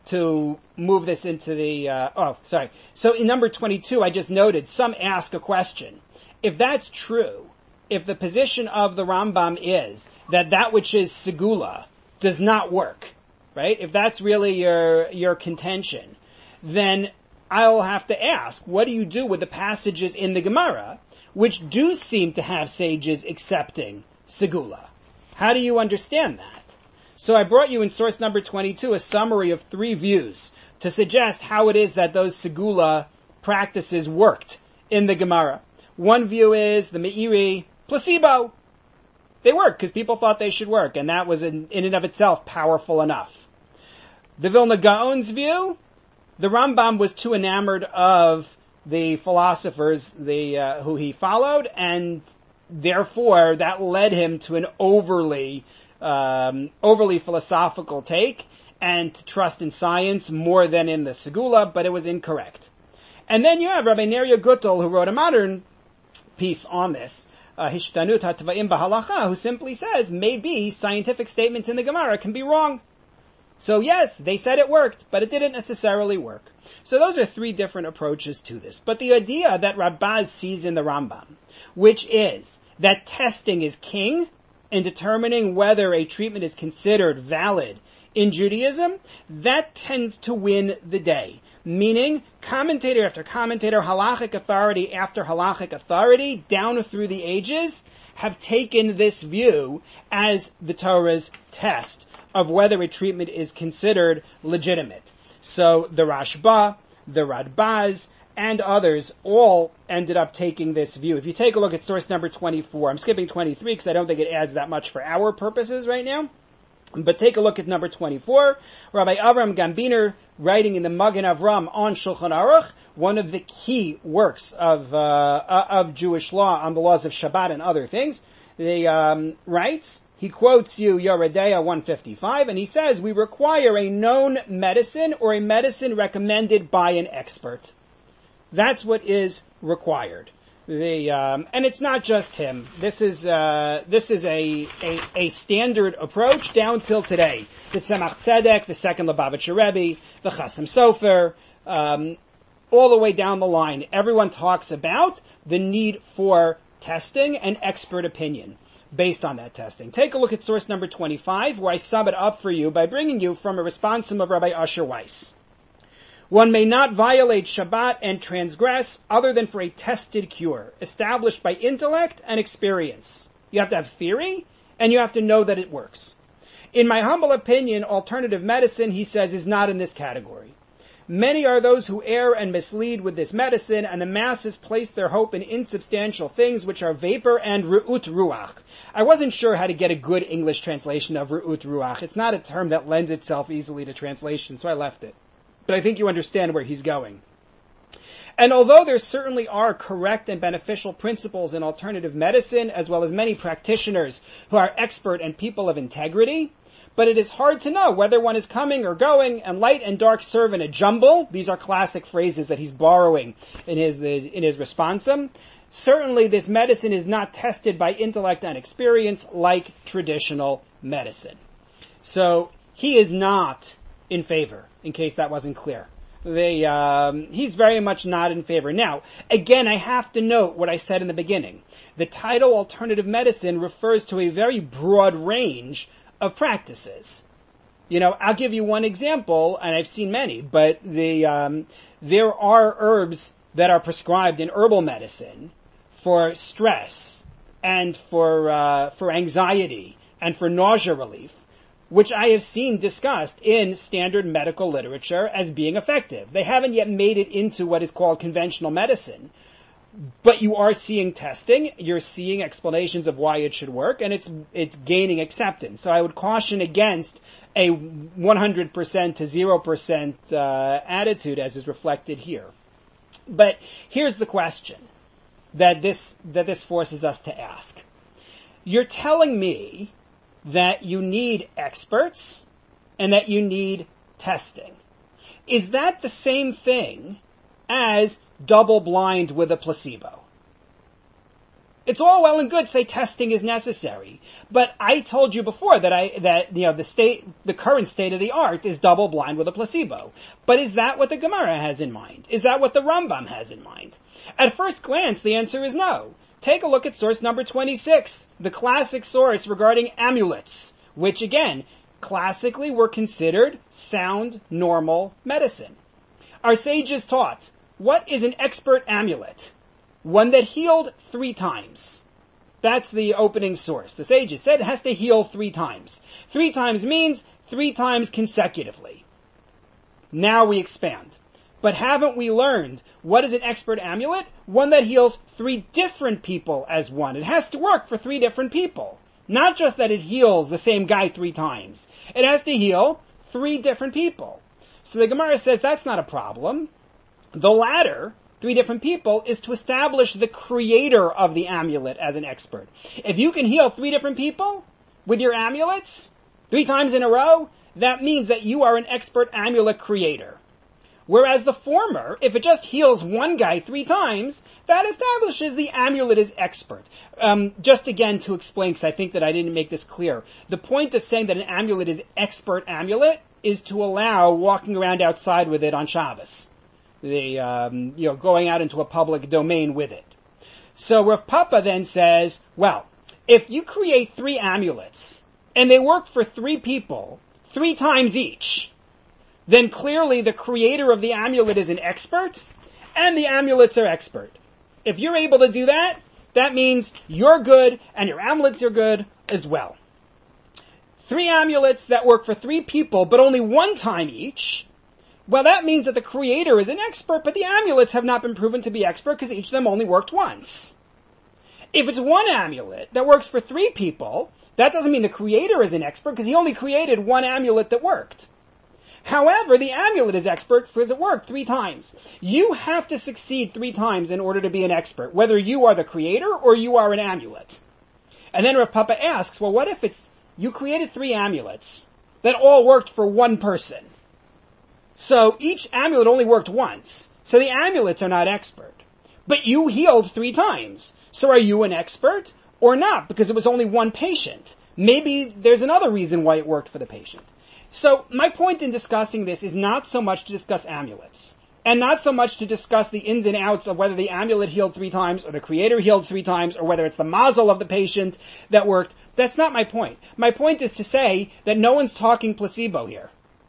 to move this into the, uh, oh, sorry. So in number twenty-two, I just noted, some ask a question. If that's true, if the position of the Rambam is that that which is segula does not work, right? If that's really your, your contention, then I'll have to ask, what do you do with the passages in the Gemara which do seem to have sages accepting segula? How do you understand that? So I brought you in source number twenty-two a summary of three views to suggest how it is that those segula practices worked in the Gemara. One view is the Meiri, placebo. They work because people thought they should work, and that was in, in and of itself powerful enough. The Vilna Gaon's view, the Rambam was too enamored of the philosophers the uh, who he followed, and therefore that led him to an overly um, overly philosophical take and to trust in science more than in the segula, but it was incorrect. And then you have Rabbi Neria Guttel, who wrote a modern piece on this, uh, Hishtanut HaTva'im B'Halacha, who simply says maybe scientific statements in the Gemara can be wrong. So yes, they said it worked, but it didn't necessarily work. So those are three different approaches to this. But the idea that Rabaz sees in the Rambam, which is that testing is king in determining whether a treatment is considered valid in Judaism, that tends to win the day. Meaning, commentator after commentator, halachic authority after halachic authority, down through the ages, have taken this view as the Torah's test of whether a treatment is considered legitimate. So the Rashba, the Radbaz, and others all ended up taking this view. If you take a look at source number twenty-four, I'm skipping twenty-three because I don't think it adds that much for our purposes right now. But take a look at number twenty-four. Rabbi Avram Gambiner, writing in the Magen Avram on Shulchan Aruch, one of the key works of uh, of Jewish law on the laws of Shabbat and other things, he um, writes, he quotes you Yoredeya one fifty-five, and he says, we require a known medicine or a medicine recommended by an expert. That's what is required. The um, and it's not just him. This is uh, this is a, a a standard approach down till today. The Tzemach Tzedek, the second Lubavitcher Rebbe, the Chasam Sofer, um, all the way down the line. Everyone talks about the need for testing and expert opinion based on that testing. Take a look at source number twenty-five, where I sum it up for you by bringing you from a responsum of Rabbi Asher Weiss. One may not violate Shabbat and transgress other than for a tested cure, established by intellect and experience. You have to have theory, and you have to know that it works. In my humble opinion, alternative medicine, he says, is not in this category. Many are those who err and mislead with this medicine, and the masses place their hope in insubstantial things which are vapor and re'ut ruach. I wasn't sure how to get a good English translation of re'ut ruach. It's not a term that lends itself easily to translation, so I left it. But I think you understand where he's going. And although there certainly are correct and beneficial principles in alternative medicine, as well as many practitioners who are expert and people of integrity, but it is hard to know whether one is coming or going, and light and dark serve in a jumble. These are classic phrases that he's borrowing in his in his responsum. Certainly this medicine is not tested by intellect and experience like traditional medicine. So he is not in favor, in case that wasn't clear. They, um, he's very much not in favor. Now, again, I have to note what I said in the beginning. The title alternative medicine refers to a very broad range of practices. You know, I'll give you one example, and I've seen many, but the, um, there are herbs that are prescribed in herbal medicine for stress and for, uh, for anxiety and for nausea relief, which I have seen discussed in standard medical literature as being effective. They haven't yet made it into what is called conventional medicine, but you are seeing testing, you're seeing explanations of why it should work, and it's it's gaining acceptance. So I would caution against a one hundred percent to zero percent uh, attitude as is reflected here. But here's the question that this that this forces us to ask. You're telling me that you need experts and that you need testing. Is that the same thing as double blind with a placebo? It's all well and good to say testing is necessary. But I told you before that I, that, you know, the state, the current state of the art is double blind with a placebo. But is that what the Gemara has in mind? Is that what the Rambam has in mind? At first glance, the answer is no. Take a look at source number twenty-six, the classic source regarding amulets, which again, classically were considered sound, normal medicine. Our sages taught, what is an expert amulet? One that healed three times. That's the opening source. The sages said it has to heal three times. Three times means three times consecutively. Now we expand. But haven't we learned what is an expert amulet? One that heals three different people as one. It has to work for three different people. Not just that it heals the same guy three times. It has to heal three different people. So the Gemara says that's not a problem. The latter, three different people, is to establish the creator of the amulet as an expert. If you can heal three different people with your amulets three times in a row, that means that you are an expert amulet creator. Whereas the former, if it just heals one guy three times, that establishes the amulet is expert. Um, just again to explain, because I think that I didn't make this clear. The point of saying that an amulet is expert amulet is to allow walking around outside with it on Shabbos. The, um, you know, going out into a public domain with it. So Rav Papa then says, well, if you create three amulets, and they work for three people, three times each, then clearly the creator of the amulet is an expert, and the amulets are expert. If you're able to do that, that means you're good, and your amulets are good as well. Three amulets that work for three people, but only one time each, well, that means that the creator is an expert, but the amulets have not been proven to be expert because each of them only worked once. If it's one amulet that works for three people, that doesn't mean the creator is an expert because he only created one amulet that worked. However, the amulet is expert because it worked three times. You have to succeed three times in order to be an expert, whether you are the creator or you are an amulet. And then Rav Papa asks, well, what if it's you created three amulets that all worked for one person? So each amulet only worked once. So the amulets are not expert. But you healed three times. So are you an expert or not? Because it was only one patient. Maybe there's another reason why it worked for the patient. So my point in discussing this is not so much to discuss amulets. And not so much to discuss the ins and outs of whether the amulet healed three times or the creator healed three times or whether it's the mazel of the patient that worked. That's not my point. My point is to say that no one's talking placebo here.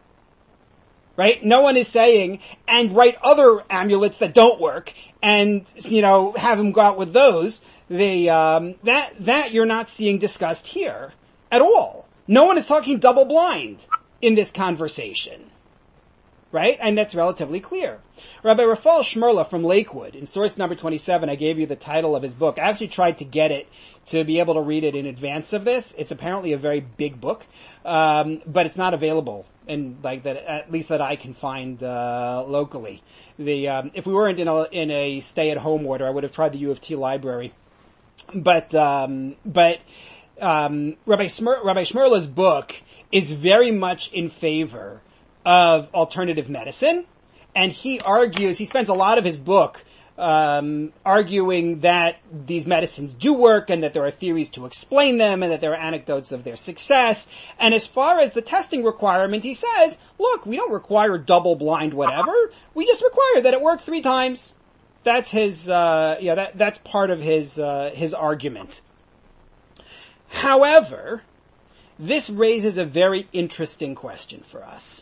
Right? No one is saying, and write other amulets that don't work, and, you know, have them go out with those. The, um, that, that you're not seeing discussed here at all. No one is talking double blind in this conversation. Right? And that's relatively clear. Rabbi Rafal Shmerla from Lakewood, in source number twenty-seven, I gave you the title of his book. I actually tried to get it to be able to read it in advance of this. It's apparently a very big book, um, but it's not available, and like that, at least that I can find uh, locally. The um, if we weren't in a in a stay-at-home order, I would have tried the U of T library. But um, but um, Rabbi Shmer, Rabbi Shmerla's book is very much in favor of alternative medicine, and he argues, he spends a lot of his book um, arguing that these medicines do work and that there are theories to explain them and that there are anecdotes of their success. And as far as the testing requirement, he says, look, we don't require double-blind whatever. We just require that it work three times. That's his, uh, yeah, that, that's part of his, uh, his argument. However, this raises a very interesting question for us.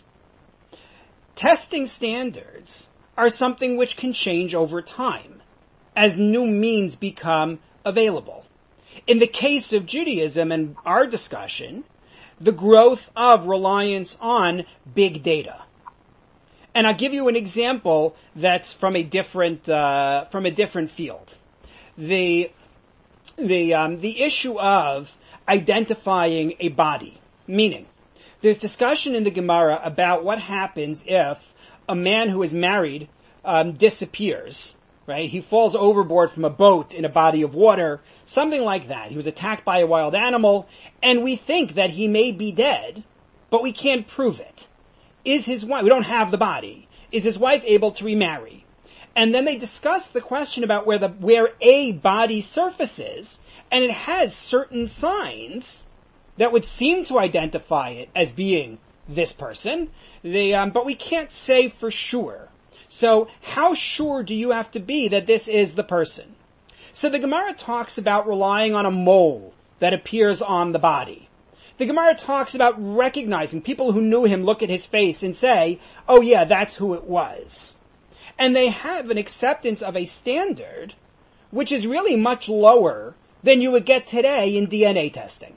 Testing standards are something which can change over time as new means become available. In the case of Judaism and our discussion, the growth of reliance on big data. And I'll give you an example that's from a different uh, from a different field. The the um, the issue of identifying a body, meaning there's discussion in the Gemara about what happens if a man who is married um, disappears, right? He falls overboard from a boat in a body of water, something like that. He was attacked by a wild animal, and we think that he may be dead, but we can't prove it. Is his wife, we don't have the body, is his wife able to remarry? And then they discuss the question about where the where a body surfaces, and it has certain signs that would seem to identify it as being this person. They, um, but we can't say for sure. So how sure do you have to be that this is the person? So the Gemara talks about relying on a mole that appears on the body. The Gemara talks about recognizing people who knew him, look at his face and say, oh yeah, that's who it was. And they have an acceptance of a standard which is really much lower than you would get today in D N A testing.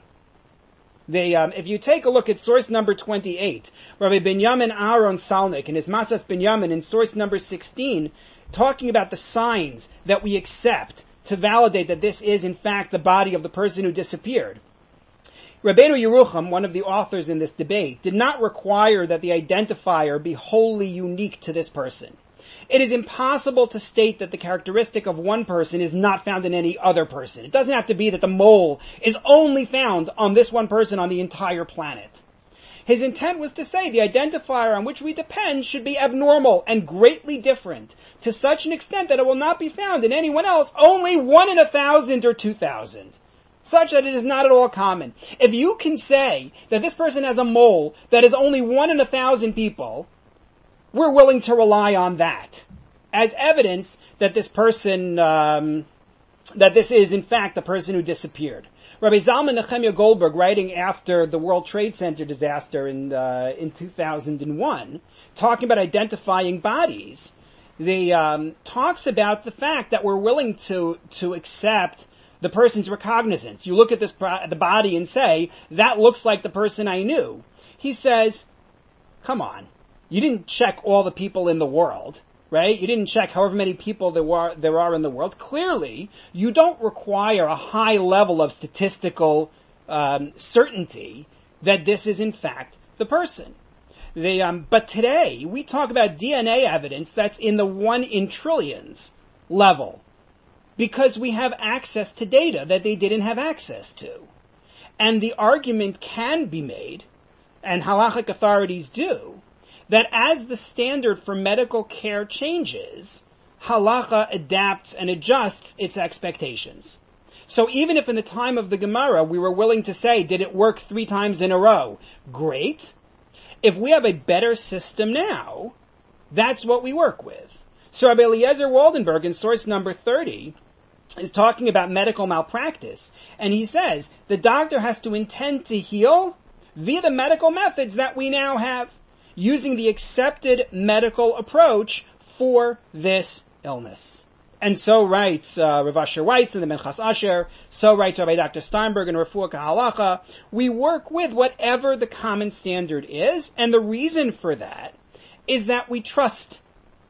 They, um, if you take a look at source number twenty-eight, Rabbi Binyamin Aaron Salnik in his Masas Binyamin in source number sixteen, talking about the signs that we accept to validate that this is in fact the body of the person who disappeared. Rabbeinu Yerucham, one of the authors in this debate, did not require that the identifier be wholly unique to this person. It is impossible to state that the characteristic of one person is not found in any other person. It doesn't have to be that the mole is only found on this one person on the entire planet. His intent was to say the identifier on which we depend should be abnormal and greatly different, to such an extent that it will not be found in anyone else, only one in a thousand or two thousand. Such that it is not at all common. If you can say that this person has a mole that is only one in a thousand people, we're willing to rely on that as evidence that this person, um, that this is in fact the person who disappeared. Rabbi Zalman Nechemia Goldberg, writing after the World Trade Center disaster in uh, in two thousand one, talking about identifying bodies, they um, talks about the fact that we're willing to to accept the person's recognizance. You look at this the body and say, that looks like the person I knew. He says, come on. You didn't check all the people in the world, right? You didn't check however many people there were, there are in the world. Clearly, you don't require a high level of statistical um, certainty that this is in fact the person. They, um, but today, we talk about D N A evidence that's in the one in trillions level, because we have access to data that they didn't have access to. And the argument can be made, and halachic authorities do, that as the standard for medical care changes, halacha adapts and adjusts its expectations. So even if in the time of the Gemara we were willing to say, did it work three times in a row? Great. If we have a better system now, that's what we work with. So Rabbi Eliezer Waldenberg in source number thirty is talking about medical malpractice, and he says the doctor has to intend to heal via the medical methods that we now have, using the accepted medical approach for this illness. And so writes uh, Rav Asher Weiss in the Menchas Asher, so writes Rabbi Doctor Steinberg in Refuah Halacha. We work with whatever the common standard is, and the reason for that is that we trust,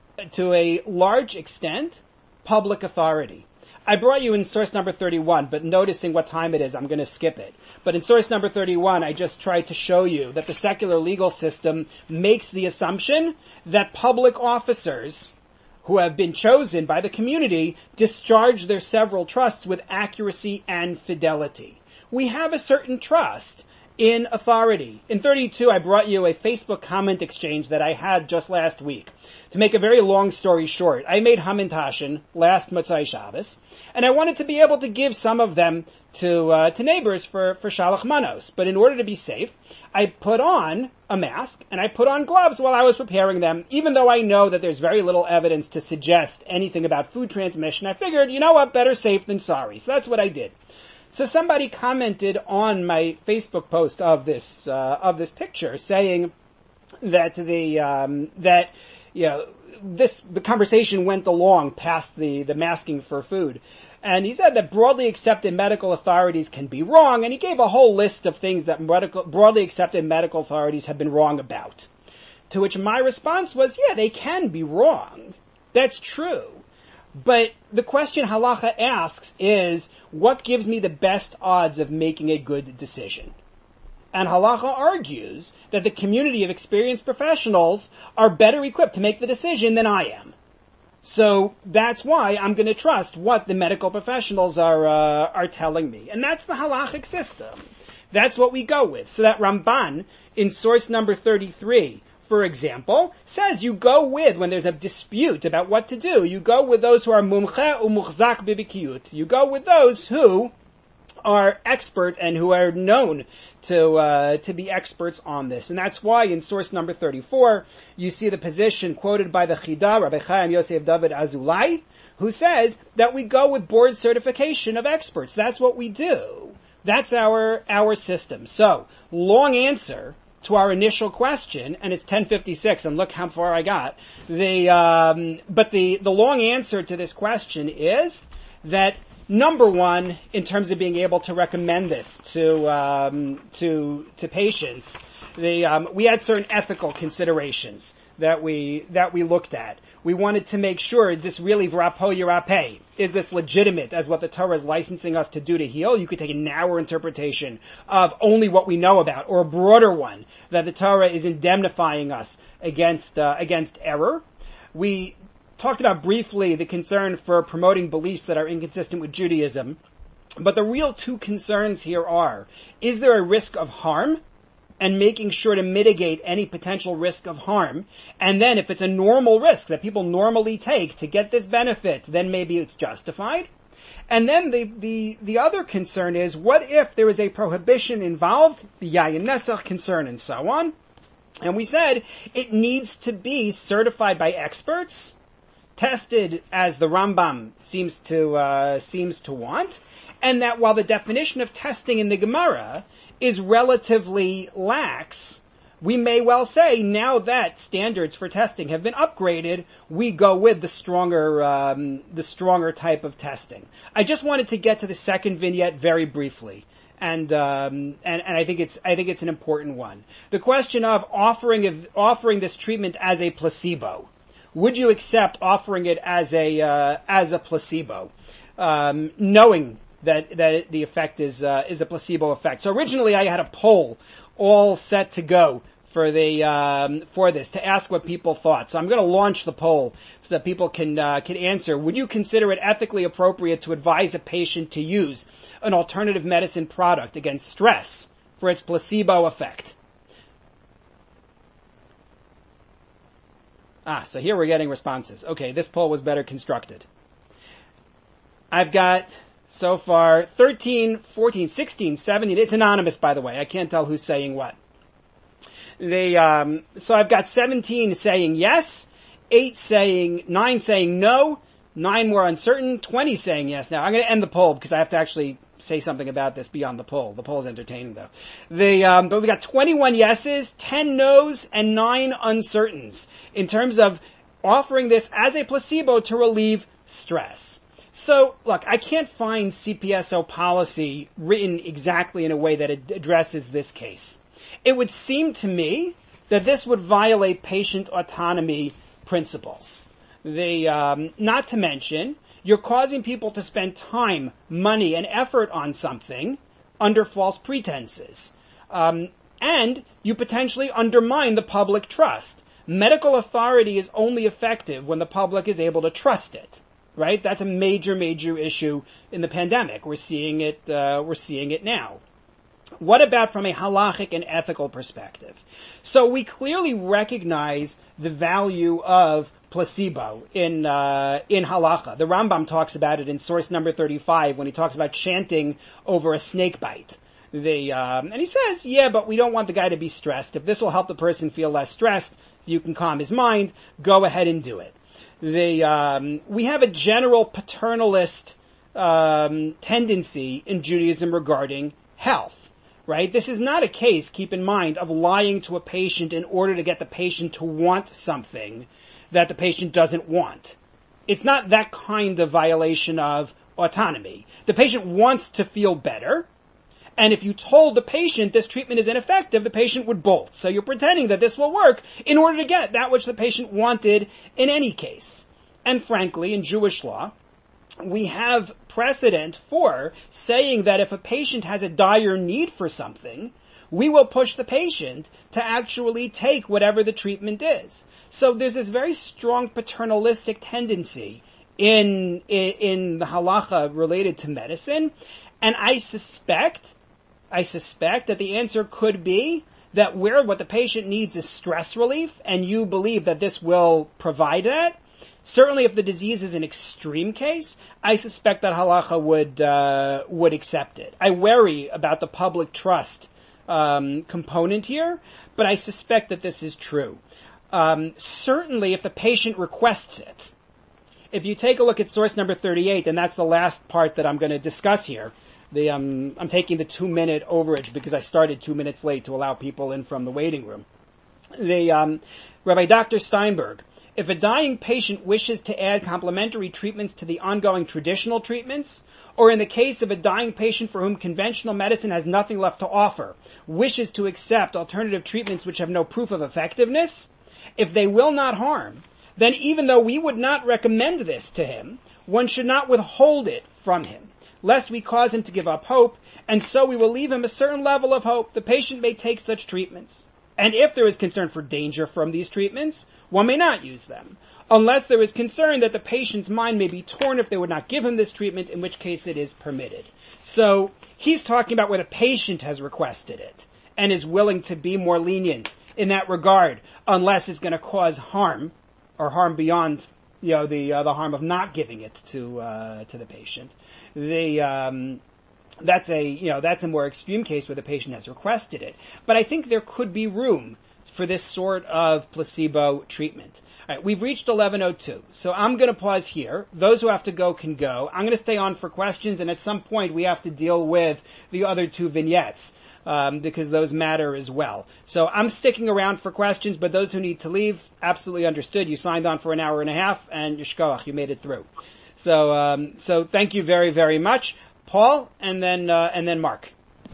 to a large extent, public authority. I brought you in source number thirty-one, but noticing what time it is, I'm going to skip it. But in source number thirty-one, I just tried to show you that the secular legal system makes the assumption that public officers who have been chosen by the community discharge their several trusts with accuracy and fidelity. We have a certain trust in authority. In thirty-two, I brought you a Facebook comment exchange that I had just last week. To make a very long story short, I made Hamantashen last Motzai Shabbos, and I wanted to be able to give some of them to uh, to neighbors for, for Shalach Manos. But in order to be safe, I put on a mask, and I put on gloves while I was preparing them, even though I know that there's very little evidence to suggest anything about food transmission. I figured, you know what, better safe than sorry. So that's what I did. So somebody commented on my Facebook post of this uh, of this picture, saying that the um, that you know this the conversation went along past the the masking for food, and he said that broadly accepted medical authorities can be wrong, and he gave a whole list of things that medical, broadly accepted medical authorities have been wrong about. To which my response was, yeah, they can be wrong. That's true. But the question halacha asks is, what gives me the best odds of making a good decision? And halacha argues that the community of experienced professionals are better equipped to make the decision than I am. So that's why I'm going to trust what the medical professionals are uh, are telling me. And that's the halachic system. That's what we go with. So that Ramban, in source number thirty-three, for example, says you go with, when there's a dispute about what to do, you go with those who are mumche umuchzak bibikiyut. You go with those who are expert and who are known to uh, to be experts on this. And that's why in source number thirty-four, you see the position quoted by the Chida, Rabbi Chaim Yosef David Azulai, who says that we go with board certification of experts. That's what we do. That's our our system. So, long answer to our initial question, and it's ten fifty-six, and look how far I got. The um, but the the long answer to this question is that number one, in terms of being able to recommend this to um, to to patients, the um, we had certain ethical considerations that we that we looked at. We wanted to make sure, is this really v'rapo yirapeh? Is this legitimate as what the Torah is licensing us to do to heal? You could take a narrower interpretation of only what we know about, or a broader one, that the Torah is indemnifying us against uh, against error. We talked about briefly the concern for promoting beliefs that are inconsistent with Judaism. But the real two concerns here are, is there a risk of harm? And making sure to mitigate any potential risk of harm. And then if it's a normal risk that people normally take to get this benefit, then maybe it's justified. And then the, the, the other concern is, what if there is a prohibition involved, the Yayin Nesach concern and so on. And we said it needs to be certified by experts, tested as the Rambam seems to, uh, seems to want, and that while the definition of testing in the Gemara is relatively lax, we may well say now that standards for testing have been upgraded, we go with the stronger, um, the stronger type of testing. I just wanted to get to the second vignette very briefly, and um, and, and I think it's I think it's an important one. The question of offering of, offering this treatment as a placebo. Would you accept offering it as a uh, as a placebo, um, knowing that that the effect is uh, is a placebo effect? So originally I had a poll all set to go for the um, for this to ask what people thought. So I'm going to launch the poll so that people can uh, can answer. Would you consider it ethically appropriate to advise a patient to use an alternative medicine product against stress for its placebo effect? Ah, so here we're getting responses. Okay, this poll was better constructed. I've got so far thirteen, fourteen, sixteen, seventeen. It's anonymous, by the way. I can't tell who's saying what. They, um, so I've got seventeen saying yes, eight saying, nine saying no, nine more uncertain, twenty saying yes. Now, I'm going to end the poll because I have to actually say something about this beyond the poll. The poll is entertaining, though. The, um, but we got twenty-one yeses, ten no's, and nine uncertains in terms of offering this as a placebo to relieve stress. So, look, I can't find C P S O policy written exactly in a way that it addresses this case. It would seem to me that this would violate patient autonomy principles. The, um, not to mention, you're causing people to spend time, money, and effort on something under false pretenses. Um, and you potentially undermine the public trust. Medical authority is only effective when the public is able to trust it. Right? That's a major, major issue in the pandemic. We're seeing it, uh, we're seeing it now. What about from a halachic and ethical perspective? So we clearly recognize the value of placebo in, uh, in halacha. The Rambam talks about it in source number thirty-five when he talks about chanting over a snake bite. The, um, and he says, yeah, but we don't want the guy to be stressed. If this will help the person feel less stressed, you can calm his mind, go ahead and do it. The, um, we have a general paternalist um, tendency in Judaism regarding health, right? This is not a case, keep in mind, of lying to a patient in order to get the patient to want something that the patient doesn't want. It's not that kind of violation of autonomy. The patient wants to feel better, and if you told the patient this treatment is ineffective, the patient would bolt. So you're pretending that this will work in order to get that which the patient wanted in any case. And frankly, in Jewish law, we have precedent for saying that if a patient has a dire need for something, we will push the patient to actually take whatever the treatment is. So there's this very strong paternalistic tendency in, in, in the halacha related to medicine. And I suspect I suspect that the answer could be that where what the patient needs is stress relief, and you believe that this will provide that, certainly if the disease is an extreme case, I suspect that halacha would uh, would accept it. I worry about the public trust um, component here, but I suspect that this is true. Um, certainly if the patient requests it. If you take a look at source number thirty-eight, and that's the last part that I'm going to discuss here, the um, I'm taking the two-minute overage because I started two minutes late to allow people in from the waiting room. The um, Rabbi Doctor Steinberg, if a dying patient wishes to add complementary treatments to the ongoing traditional treatments, or in the case of a dying patient for whom conventional medicine has nothing left to offer, wishes to accept alternative treatments which have no proof of effectiveness, if they will not harm, then even though we would not recommend this to him, one should not withhold it from him, lest we cause him to give up hope, and so we will leave him a certain level of hope the patient may take such treatments. And if there is concern for danger from these treatments, one may not use them, unless there is concern that the patient's mind may be torn if they would not give him this treatment, in which case it is permitted. So he's talking about where the patient has requested it and is willing to be more lenient in that regard, unless it's going to cause harm or harm beyond, you know, the uh, the harm of not giving it to uh, to the patient. The um, that's a you know that's a more extreme case where the patient has requested it. But I think there could be room for this sort of placebo treatment. All right, we've reached eleven oh two, so I'm going to pause here. Those who have to go can go. I'm going to stay on for questions, and at some point we have to deal with the other two vignettes, um, because those matter as well. So I'm sticking around for questions, but those who need to leave, absolutely understood. You signed on for an hour and a half, and yishkoach, you made it through. So um, so thank you very, very much. Paul, and then uh, and then Mark.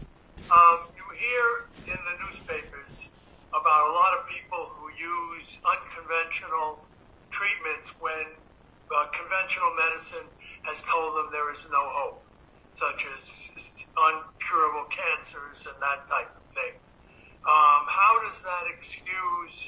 Um, you hear in the newspapers about a lot of people who use unconventional treatments when uh, conventional medicine has told them there is no hope, such as uncurable cancers and that type of thing. Um, how does that excuse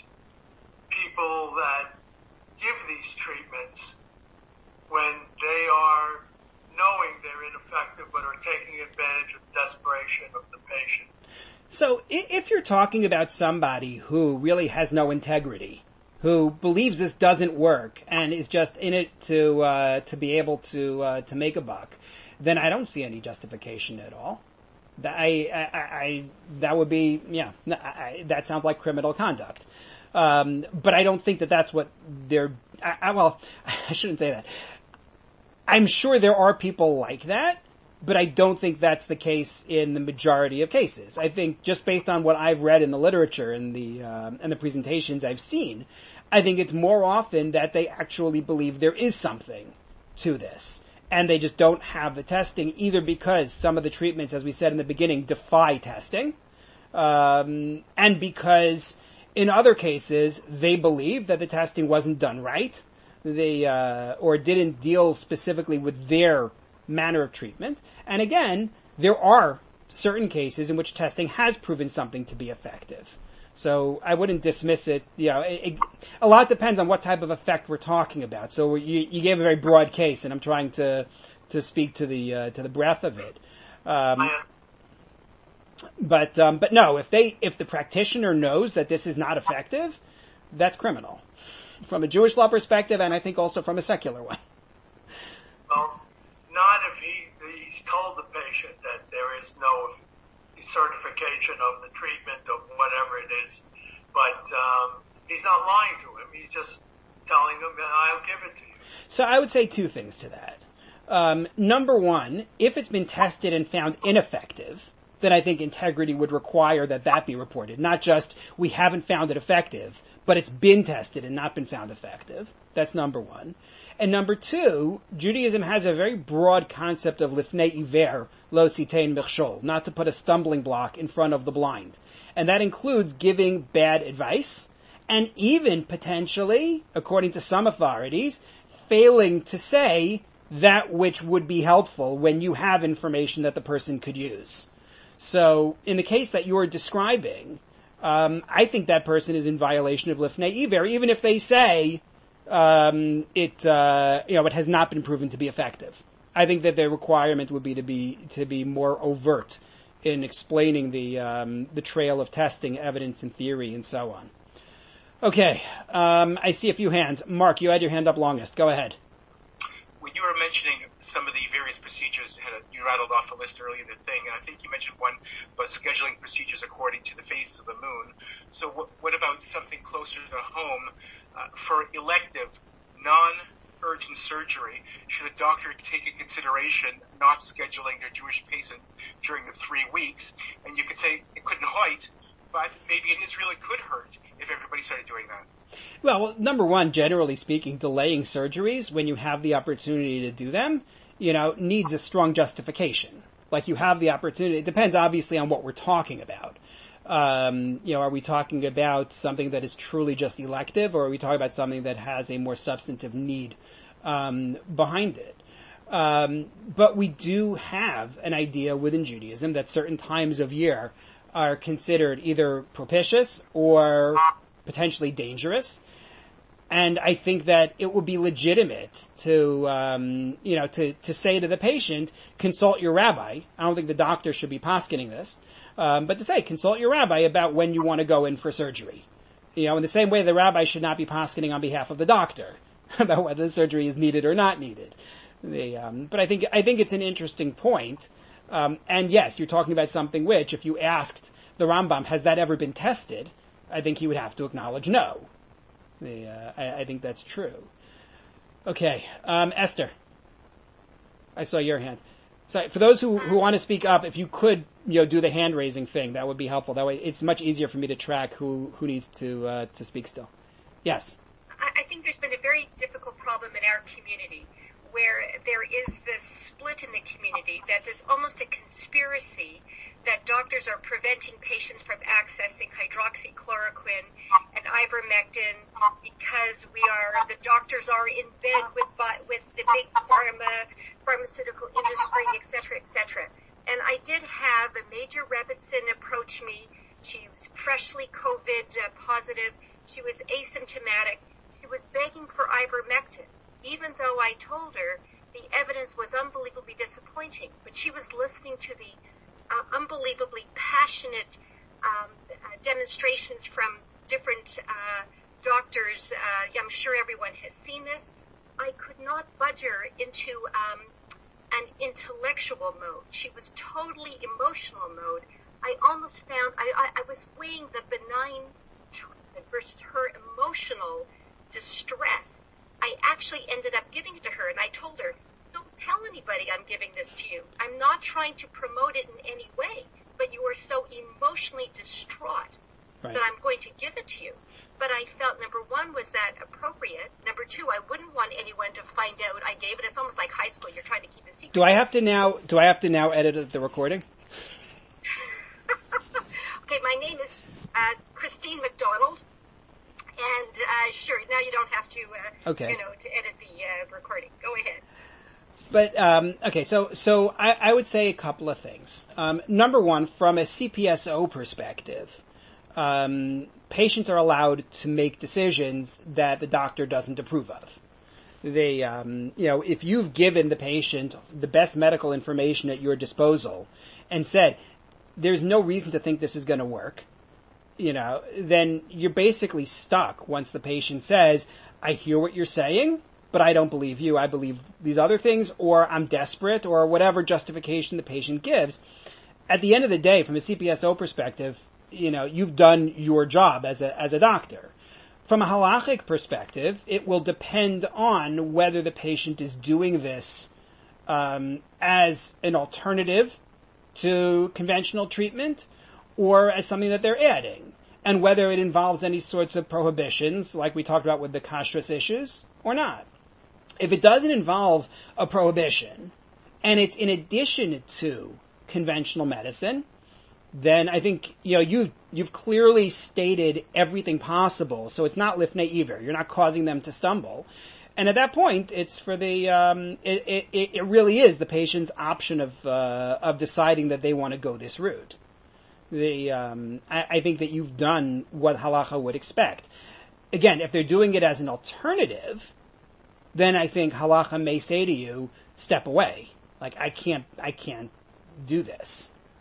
people that give these treatments when they are knowing they're ineffective but are taking advantage of desperation of the patient? So if you're talking about somebody who really has no integrity, who believes this doesn't work and is just in it to uh, to be able to uh, to make a buck, then I don't see any justification at all. That I, I, I that would be yeah I, that sounds like criminal conduct. Um, but I don't think that that's what they're. I, I, well, I shouldn't say that. I'm sure there are people like that, but I don't think that's the case in the majority of cases. I think just based on what I've read in the literature and the um, and the presentations I've seen, I think it's more often that they actually believe there is something to this, and they just don't have the testing, either because some of the treatments, as we said in the beginning, defy testing, um, and because in other cases they believe that the testing wasn't done right, they uh, or didn't deal specifically with their manner of treatment. And again, there are certain cases in which testing has proven something to be effective. So I wouldn't dismiss it. You know, it, it, a lot depends on what type of effect we're talking about. So you, you gave a very broad case, and I'm trying to to speak to the uh, to the breadth of it. Um, but um, but no, if they if the practitioner knows that this is not effective, that's criminal from a Jewish law perspective, and I think also from a secular one. Well, not if he he's told the patient that there is no certification of the treatment of whatever it is, but um, he's not lying to him. He's just telling him, I'll give it to you. So I would say two things to that. Um, number one, if it's been tested and found ineffective, then I think integrity would require that that be reported. Not just, we haven't found it effective, but it's been tested and not been found effective. That's number one. And number two, Judaism has a very broad concept of lifnei iver lo sitein mechshol, not to put a stumbling block in front of the blind. And that includes giving bad advice, and even potentially, according to some authorities, failing to say that which would be helpful when you have information that the person could use. So, in the case that you're describing, um, I think that person is in violation of lifnei iver, even if they say um, it, uh, you know, it has not been proven to be effective. I think that the requirement would be to be to be more overt in explaining the um, the trail of testing, evidence and theory, and so on. Okay, um, I see a few hands. Mark, you had your hand up longest. Go ahead. When you were mentioning some of the various procedures, had a, you rattled off a list earlier in the thing, and I think you mentioned one about scheduling procedures according to the phases of the moon. So what, what about something closer to home uh, for elective, non-urgent surgery? Should a doctor take into consideration not scheduling their Jewish patient during the three weeks? And you could say it couldn't hurt, but maybe in Israel it could hurt if everybody started doing that. Well, number one, generally speaking, delaying surgeries when you have the opportunity to do them, you know, needs a strong justification. Like you have the opportunity. It depends obviously on what we're talking about. Um, you know, are we talking about something that is truly just elective, or are we talking about something that has a more substantive need um, behind it? Um, but we do have an idea within Judaism that certain times of year are considered either propitious or potentially dangerous. And I think that it would be legitimate to, um, you know, to, to say to the patient, consult your rabbi. I don't think the doctor should be poskening this. Um, but to say, consult your rabbi about when you want to go in for surgery. You know, in the same way the rabbi should not be poskening on behalf of the doctor about whether the surgery is needed or not needed. The, um, but I think, I think it's an interesting point. Um, and yes, you're talking about something which, if you asked the Rambam, has that ever been tested? I think he would have to acknowledge no. The, uh, I, I think that's true. Okay, um, Esther. I saw your hand. So for those who, who want to speak up, if you could, you know, do the hand raising thing, that would be helpful. That way, it's much easier for me to track who, who needs to uh, to speak still. Yes. I, I think there's been a very difficult problem in our community where there is this split in the community that there's almost a conspiracy that doctors are preventing patients from accessing hydroxychloroquine and ivermectin because we are, the doctors are in bed with with the big pharma, pharmaceutical industry, et cetera, et cetera. And I did have a Major Rebbitzin approach me. She was freshly COVID uh, positive. She was asymptomatic. She was begging for ivermectin, even though I told her the evidence was unbelievably disappointing. But she was listening to the Uh, unbelievably passionate um, uh, demonstrations from different uh, doctors. Uh, I'm sure everyone has seen this. I could not budge her into um, an intellectual mode. She was totally emotional mode. I almost found, I, I, I was weighing the benign treatment versus her emotional distress. I actually ended up giving it to her, and I told her, don't tell anybody I'm giving this to you. I'm not trying to promote it in any way, but you are so emotionally distraught right. that I'm going to give it to you. But I felt, number one, was that appropriate? Number two, I wouldn't want anyone to find out I gave it. It's almost like high school. You're trying to keep a secret. Do I have to now, do I have to now edit the recording? Okay, my name is uh, Christine McDonald. And uh, sure, now you don't have to, uh, okay. you know, to edit the uh, recording. Go ahead. But, um, okay, so, so I, I would say a couple of things. Um, number one, from a C P S O perspective, um, patients are allowed to make decisions that the doctor doesn't approve of. They, um, you know, if you've given the patient the best medical information at your disposal and said, there's no reason to think this is going to work, you know, then you're basically stuck once the patient says, I hear what you're saying, but I don't believe you, I believe these other things, or I'm desperate, or whatever justification the patient gives. At the end of the day, from a C P S O perspective, you know, you've done your job as a, as a doctor. From a halachic perspective, it will depend on whether the patient is doing this, um, as an alternative to conventional treatment, or as something that they're adding, and whether it involves any sorts of prohibitions, like we talked about with the kashrus issues, or not. If it doesn't involve a prohibition, and it's in addition to conventional medicine, then I think, you know, you've, you've clearly stated everything possible, so it's not lifnei iver. You're not causing them to stumble. And at that point, it's for the, um, it, it, it really is the patient's option of, uh, of deciding that they want to go this route. The, um, I, I think that you've done what halacha would expect. Again, if they're doing it as an alternative, then I think halacha may say to you, step away. Like, I can't, I can't do this.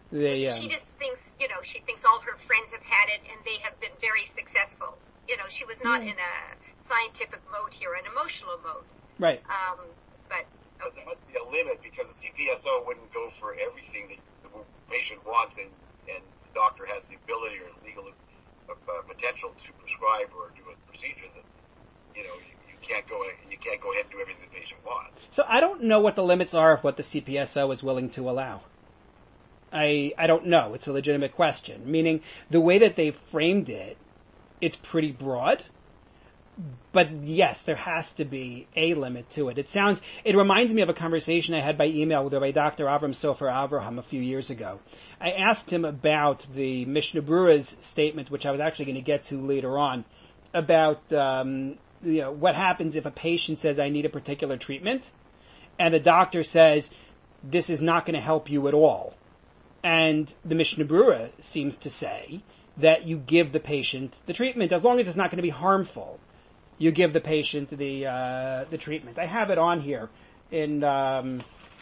They, um, she just thinks, you know, she thinks all her friends have had it and they have been very successful. You know, she was not mm. in a scientific mode here, an emotional mode. Right. Um, but, okay. There must be a limit because the C P S O wouldn't go for everything that the patient wants and, and the doctor has the ability or legal uh, potential to prescribe or do a procedure that, you know, you, you can't go you can't go ahead and do everything the patient wants. So I don't know what the limits are of what the C P S O is willing to allow. I I don't know. It's a legitimate question. Meaning the way that they framed it, it's pretty broad. But yes, there has to be a limit to it. It sounds, it reminds me of a conversation I had by email with Rabbi Doctor Avram Sofer Avraham a few years ago. I asked him about the Mishnah Berurah's statement, which I was actually going to get to later on, about um, you know what happens if a patient says, I need a particular treatment, and the doctor says, this is not going to help you at all. And the Mishnah Berurah seems to say that you give the patient the treatment as long as it's not going to be harmful. You give the patient the uh, the treatment. I have it on here in um,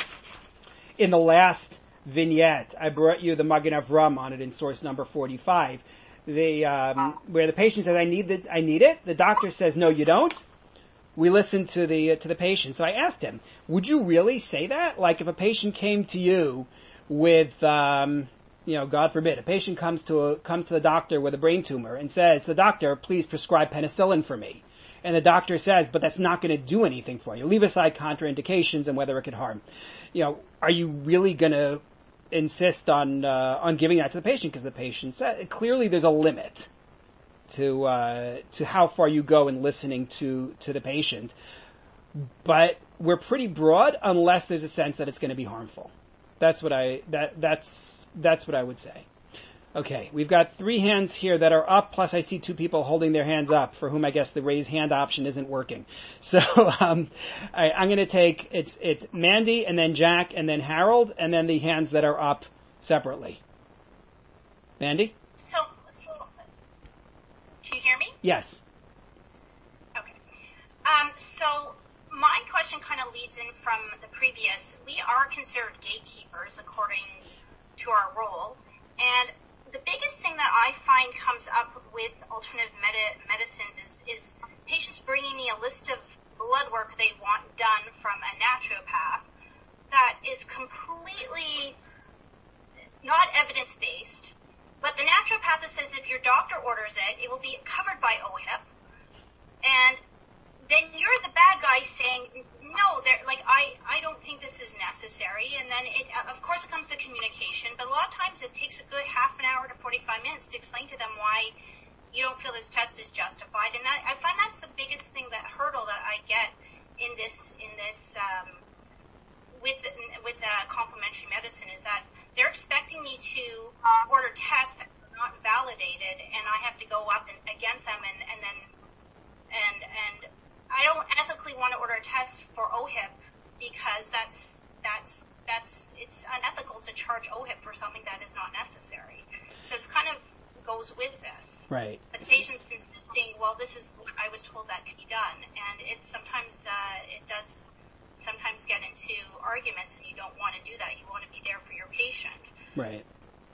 in the last vignette. I brought you the Magen Avram on it in source number forty-five. The um, where the patient says, "I need the I need it." The doctor says, "No, you don't." We listen to the uh, to the patient. So I asked him, "Would you really say that? Like if a patient came to you with um, you know, God forbid, a patient comes to a, comes to the doctor with a brain tumor and says, the doctor, please prescribe penicillin for me. And the doctor says, but that's not going to do anything for you. Leave aside contraindications and whether it could harm. You know, are you really going to insist on uh, on giving that to the patient? Because the patient said, clearly there's a limit to uh, to how far you go in listening to, to the patient. But we're pretty broad unless there's a sense that it's going to be harmful. That's what I that that's that's what I would say. Okay, we've got three hands here that are up, plus I see two people holding their hands up, for whom I guess the raise hand option isn't working. So um, I, I'm going to take, it's it's Mandy, and then Jack, and then Harold, and then the hands that are up separately. Mandy? So, so can you hear me? Yes. Okay. Um, so my question kind of leads in from the previous. We are considered gatekeepers according to our role, and the biggest thing that I find comes up with alternative med- medicines is, is patients bringing me a list of blood work they want done from a naturopath that is completely not evidence-based, but the naturopath says if your doctor orders it, it will be covered by O H I P, and then you're the bad guy saying, no, like, I, I don't think this is necessary. And then, it, of course, it comes to communication. But a lot of times it takes a good half an hour to forty-five minutes to explain to them why you don't feel this test is justified. And that, I find that's the biggest thing, that hurdle that I get in this, in this, um, with, with uh, complementary medicine is that they're expecting me to uh, order tests that are not validated, and I have to go up and, against them, and, and then, and, and, I don't ethically want to order a test for O H I P because that's that's that's it's unethical to charge O H I P for something that is not necessary. So it kind of goes with this. Right. The patient's insisting, well, this is what I was told that can be done, and it's sometimes uh, it does sometimes get into arguments, and you don't want to do that. You want to be there for your patient. Right.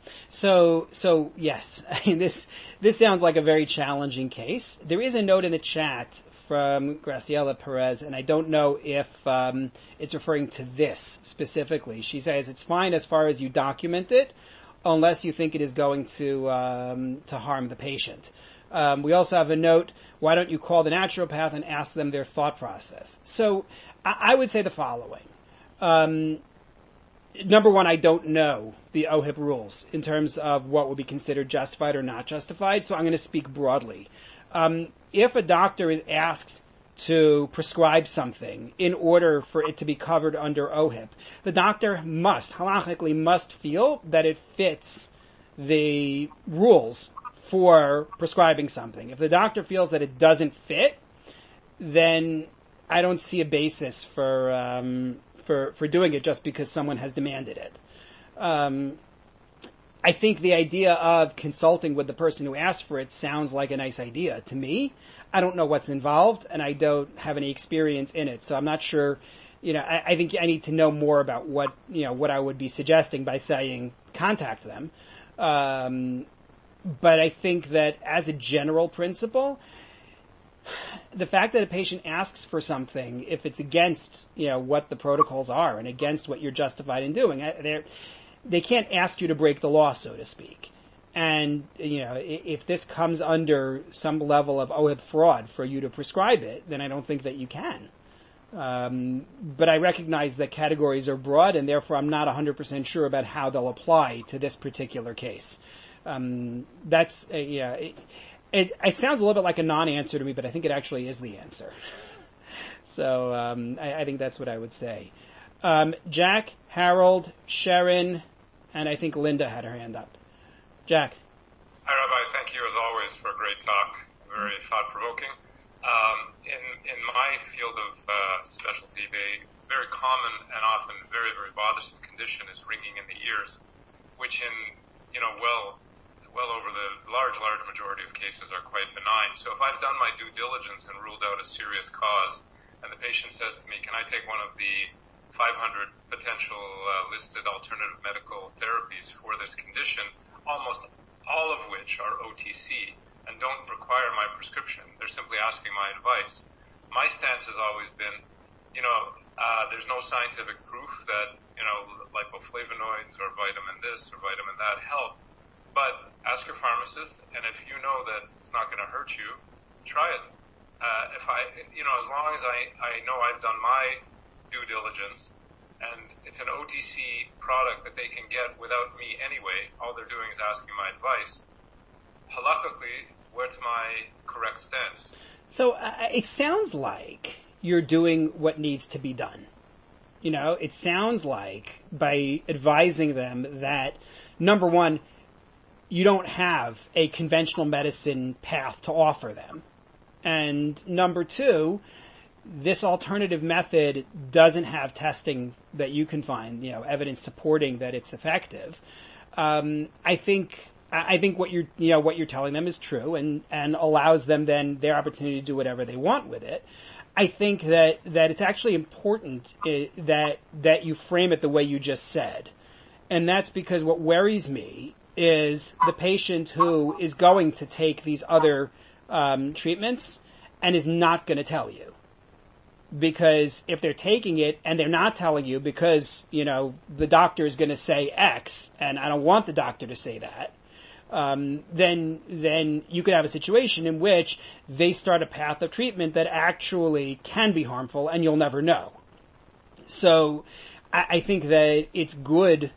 So, so yes, I mean, this this sounds like a very challenging case. There is a note in the chat from Graciela Perez, and I don't know if um, it's referring to this specifically. She says it's fine as far as you document it, unless you think it is going to um, to harm the patient. Um, we also have a note, why don't you call the naturopath and ask them their thought process? So I, I would say the following. Um, number one, I don't know the O H I P rules in terms of what would be considered justified or not justified, so I'm going to speak broadly. Um, if a doctor is asked to prescribe something in order for it to be covered under O H I P, the doctor must, halachically must feel that it fits the rules for prescribing something. If the doctor feels that it doesn't fit, then I don't see a basis for um, for for doing it just because someone has demanded it. Um, I think the idea of consulting with the person who asked for it sounds like a nice idea to me. I don't know what's involved, and I don't have any experience in it, so I'm not sure. You know, I, I think I need to know more about what you know what I would be suggesting by saying contact them. Um, but I think that as a general principle, the fact that a patient asks for something, if it's against, you know, what the protocols are and against what you're justified in doing, they they can't ask you to break the law, so to speak. And, you know, if this comes under some level of O H I P fraud for you to prescribe it, then I don't think that you can. Um, but I recognize that categories are broad, and therefore I'm not one hundred percent sure about how they'll apply to this particular case. Um, that's, uh, yeah, it, it, it sounds a little bit like a non-answer to me, but I think it actually is the answer. So um, I, I think that's what I would say. Um, Jack, Harold, Sharon, and I think Linda had her hand up. Jack. Hi, Rabbi. Thank you, as always, for a great talk. Very thought-provoking. Um, in, in my field of uh, specialty, a very common and often very, very bothersome condition is ringing in the ears, which in, you know, well, well over the large, large majority of cases are quite benign. So if I've done my due diligence and ruled out a serious cause, and the patient says to me, can I take one of the five hundred potential uh, listed alternative medical therapies for this condition, almost all of which are O T C and don't require my prescription. They're simply asking my advice. My stance has always been, you know, uh, there's no scientific proof that, you know, lipoflavonoids or vitamin this or vitamin that help, but ask your pharmacist, and if you know that it's not going to hurt you, try it. Uh, if I, you know, as long as I, I know I've done my due diligence, and it's an O T C product that they can get without me anyway, all they're doing is asking my advice. Halakhically, what's my correct stance? So uh, it sounds like you're doing what needs to be done. You know, it sounds like by advising them that, number one, you don't have a conventional medicine path to offer them. And number two, this alternative method doesn't have testing that you can find, you know, evidence supporting that it's effective. Um, I think, I think what you're, you know, what you're telling them is true and, and allows them then their opportunity to do whatever they want with it. I think that, that it's actually important that, that you frame it the way you just said. And that's because what worries me is the patient who is going to take these other um, treatments and is not going to tell you. Because if they're taking it and they're not telling you because, you know, the doctor is going to say X and I don't want the doctor to say that, um, then then you could have a situation in which they start a path of treatment that actually can be harmful and you'll never know. So I, I think that it's good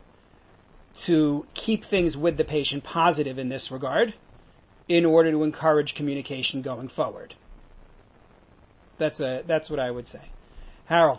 to keep things with the patient positive in this regard in order to encourage communication going forward. That's a that's what I would say. Harold.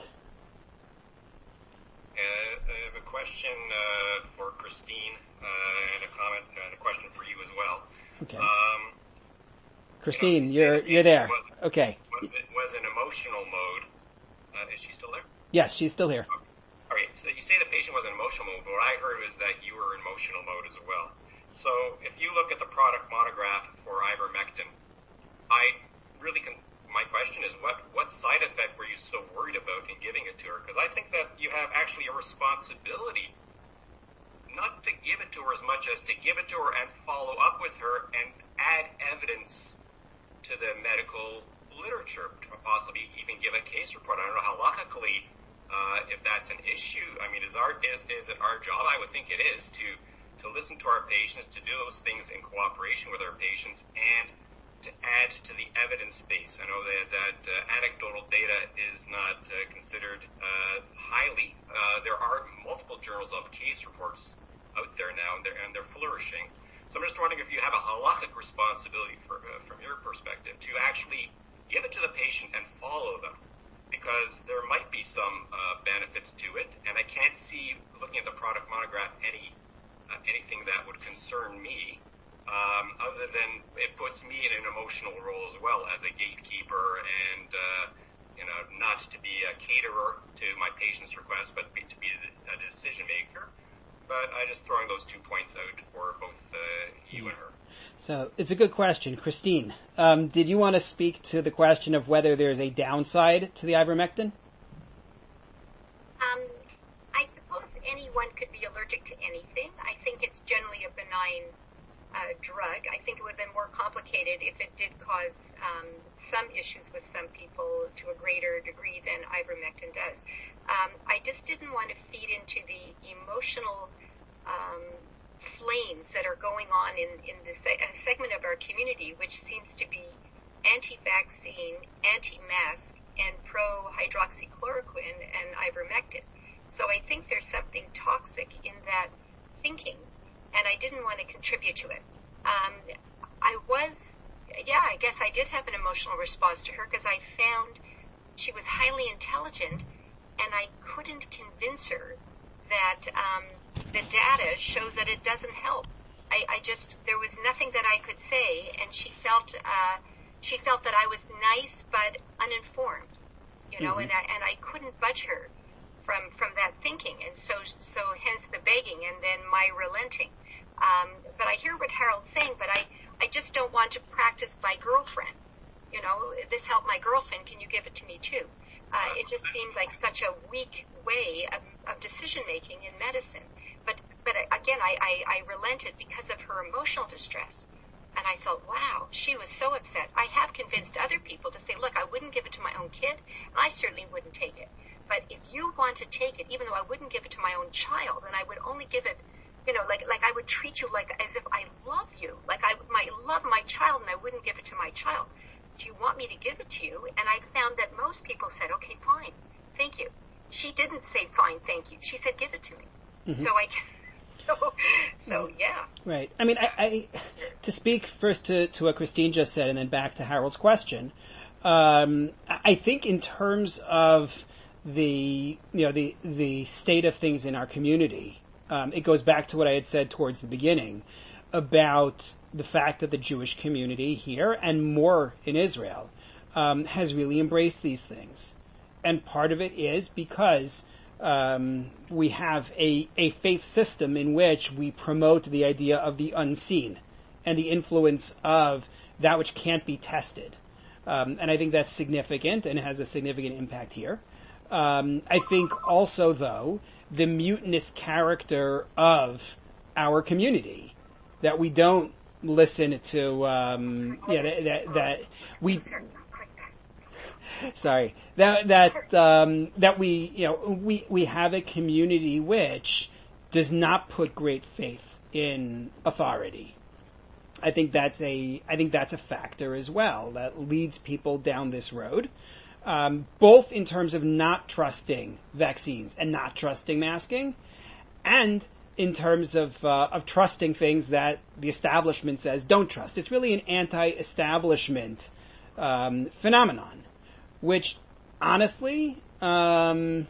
Uh, I have a question uh, for Christine uh, and a comment and a question for you as well. Okay. Um, Christine, you know, you're you're there. Was, okay. Was it was in emotional mode? Uh, is she still there? Yes, she's still here. All right. So you say the patient was in emotional mode, but what I heard was that you were in emotional mode as well. So if you look at the product monograph for ivermectin, I really can. My question is, what, what side effect were you so worried about in giving it to her? Because I think that you have actually a responsibility not to give it to her as much as to give it to her and follow up with her and add evidence to the medical literature, possibly even give a case report. I don't know how logically, uh, if that's an issue. I mean, is our is, is it our job? I would think it is to to listen to our patients, to do those things in cooperation with our patients, and to add to the evidence base. I know that, that uh, anecdotal data is not uh, considered uh, highly. Uh, there are multiple journals of case reports out there now, and they're, and they're flourishing. So I'm just wondering if you have a halachic responsibility for, uh, from your perspective to actually give it to the patient and follow them, because there might be some uh, benefits to it, and I can't see, looking at the product monograph, any uh, anything that would concern me. Um, other than it puts me in an emotional role as well as a gatekeeper and, uh, you know, not to be a caterer to my patient's request, but be, to be a decision maker. But I'm just throwing those two points out for both uh, you and her. So it's a good question. Christine, um, did you want to speak to the question of whether there's a downside to the ivermectin? Um, I suppose anyone could be allergic to anything. I think it's generally a benign uh, drug. I think it would have been more complicated if it did cause um, some issues with some people to a greater degree than ivermectin does. Um, I just didn't want to feed into the emotional um, flames that are going on in, in this se- a segment of our community, which seems to be anti-vaccine, anti-mask, and pro-hydroxychloroquine and ivermectin. So I think there's something toxic in that thinking, and I didn't want to contribute to it. Um, I was, yeah, I guess I did have an emotional response to her because I found she was highly intelligent, and I couldn't convince her that um, the data shows that it doesn't help. I, I just, there was nothing that I could say, and she felt, uh, she felt that I was nice but uninformed, you know, mm-hmm. and I, and I couldn't budge her from, from that thinking, and so, so hence the begging and then my relenting. Um, but I hear what Harold's saying, but I, I just don't want to practice by girlfriend. You know, this helped my girlfriend, can you give it to me too? Uh, it just seemed like such a weak way of, of decision-making in medicine. But, but again, I, I, I relented because of her emotional distress. And I felt, wow, she was so upset. I have convinced other people to say, look, I wouldn't give it to my own kid, and I certainly wouldn't take it. But if you want to take it, even though I wouldn't give it to my own child, and I would only give it, you know, like like I would treat you like as if I love you, like I might love my child, and I wouldn't give it to my child. Do you want me to give it to you? And I found that most people said, okay, fine, thank you. She didn't say, fine, thank you. She said, give it to me. Mm-hmm. So I... So, so yeah. Right. I mean, I, I to speak first to, to what Christine just said and then back to Harold's question, um, I think in terms of the, you know, the, the state of things in our community, um, it goes back to what I had said towards the beginning about the fact that the Jewish community here and more in Israel um, has really embraced these things. And part of it is because Um, we have a, a faith system in which we promote the idea of the unseen and the influence of that which can't be tested. Um, and I think that's significant and has a significant impact here. Um, I think also, though, the mutinous character of our community, that we don't listen to, um, yeah, that, that, that we... Sorry, that that um, that we you know we we have a community which does not put great faith in authority. I think that's a I think that's a factor as well that leads people down this road, um, both in terms of not trusting vaccines and not trusting masking, and in terms of uh, of trusting things that the establishment says don't trust. It's really an anti-establishment um, phenomenon, which honestly, um,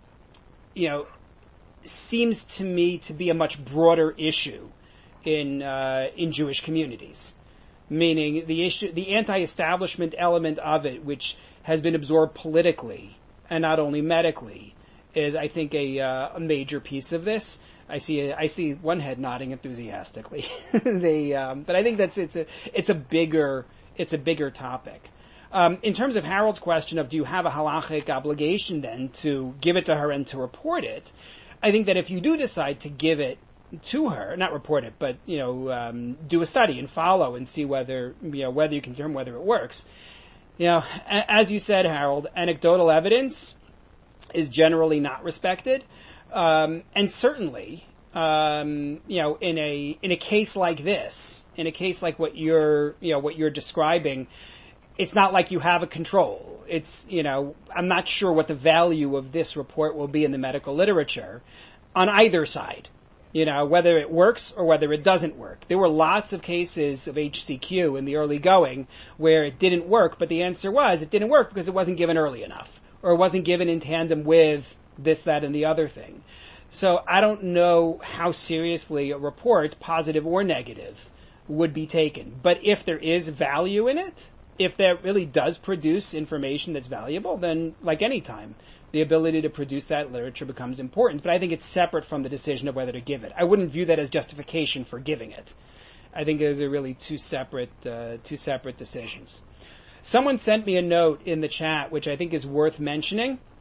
you know, seems to me to be a much broader issue in uh, in Jewish communities. Meaning the issue, the anti-establishment element of it, which has been absorbed politically and not only medically, is I think a uh, a major piece of this. I see a, I see one head nodding enthusiastically. they, um, but I think that's it's a it's a bigger it's a bigger topic. Um, in terms of Harold's question of do you have a halachic obligation then to give it to her and to report it, I think that if you do decide to give it to her, not report it, but you know, um, do a study and follow and see whether you know whether you can determine whether it works. You know, a- as you said, Harold, anecdotal evidence is generally not respected, um, and certainly, um, you know, in a in a case like this, in a case like what you're you know what you're describing. It's not like you have a control. It's, you know, I'm not sure what the value of this report will be in the medical literature on either side, you know, whether it works or whether it doesn't work. There were lots of cases of H C Q in the early going where it didn't work, but the answer was it didn't work because it wasn't given early enough or it wasn't given in tandem with this, that, and the other thing. So I don't know how seriously a report, positive or negative, would be taken. But if there is value in it, if that really does produce information that's valuable, then like any time, the ability to produce that literature becomes important. But I think it's separate from the decision of whether to give it. I wouldn't view that as justification for giving it. I think those are really two separate, uh, two separate decisions. Someone sent me a note in the chat, which I think is worth mentioning.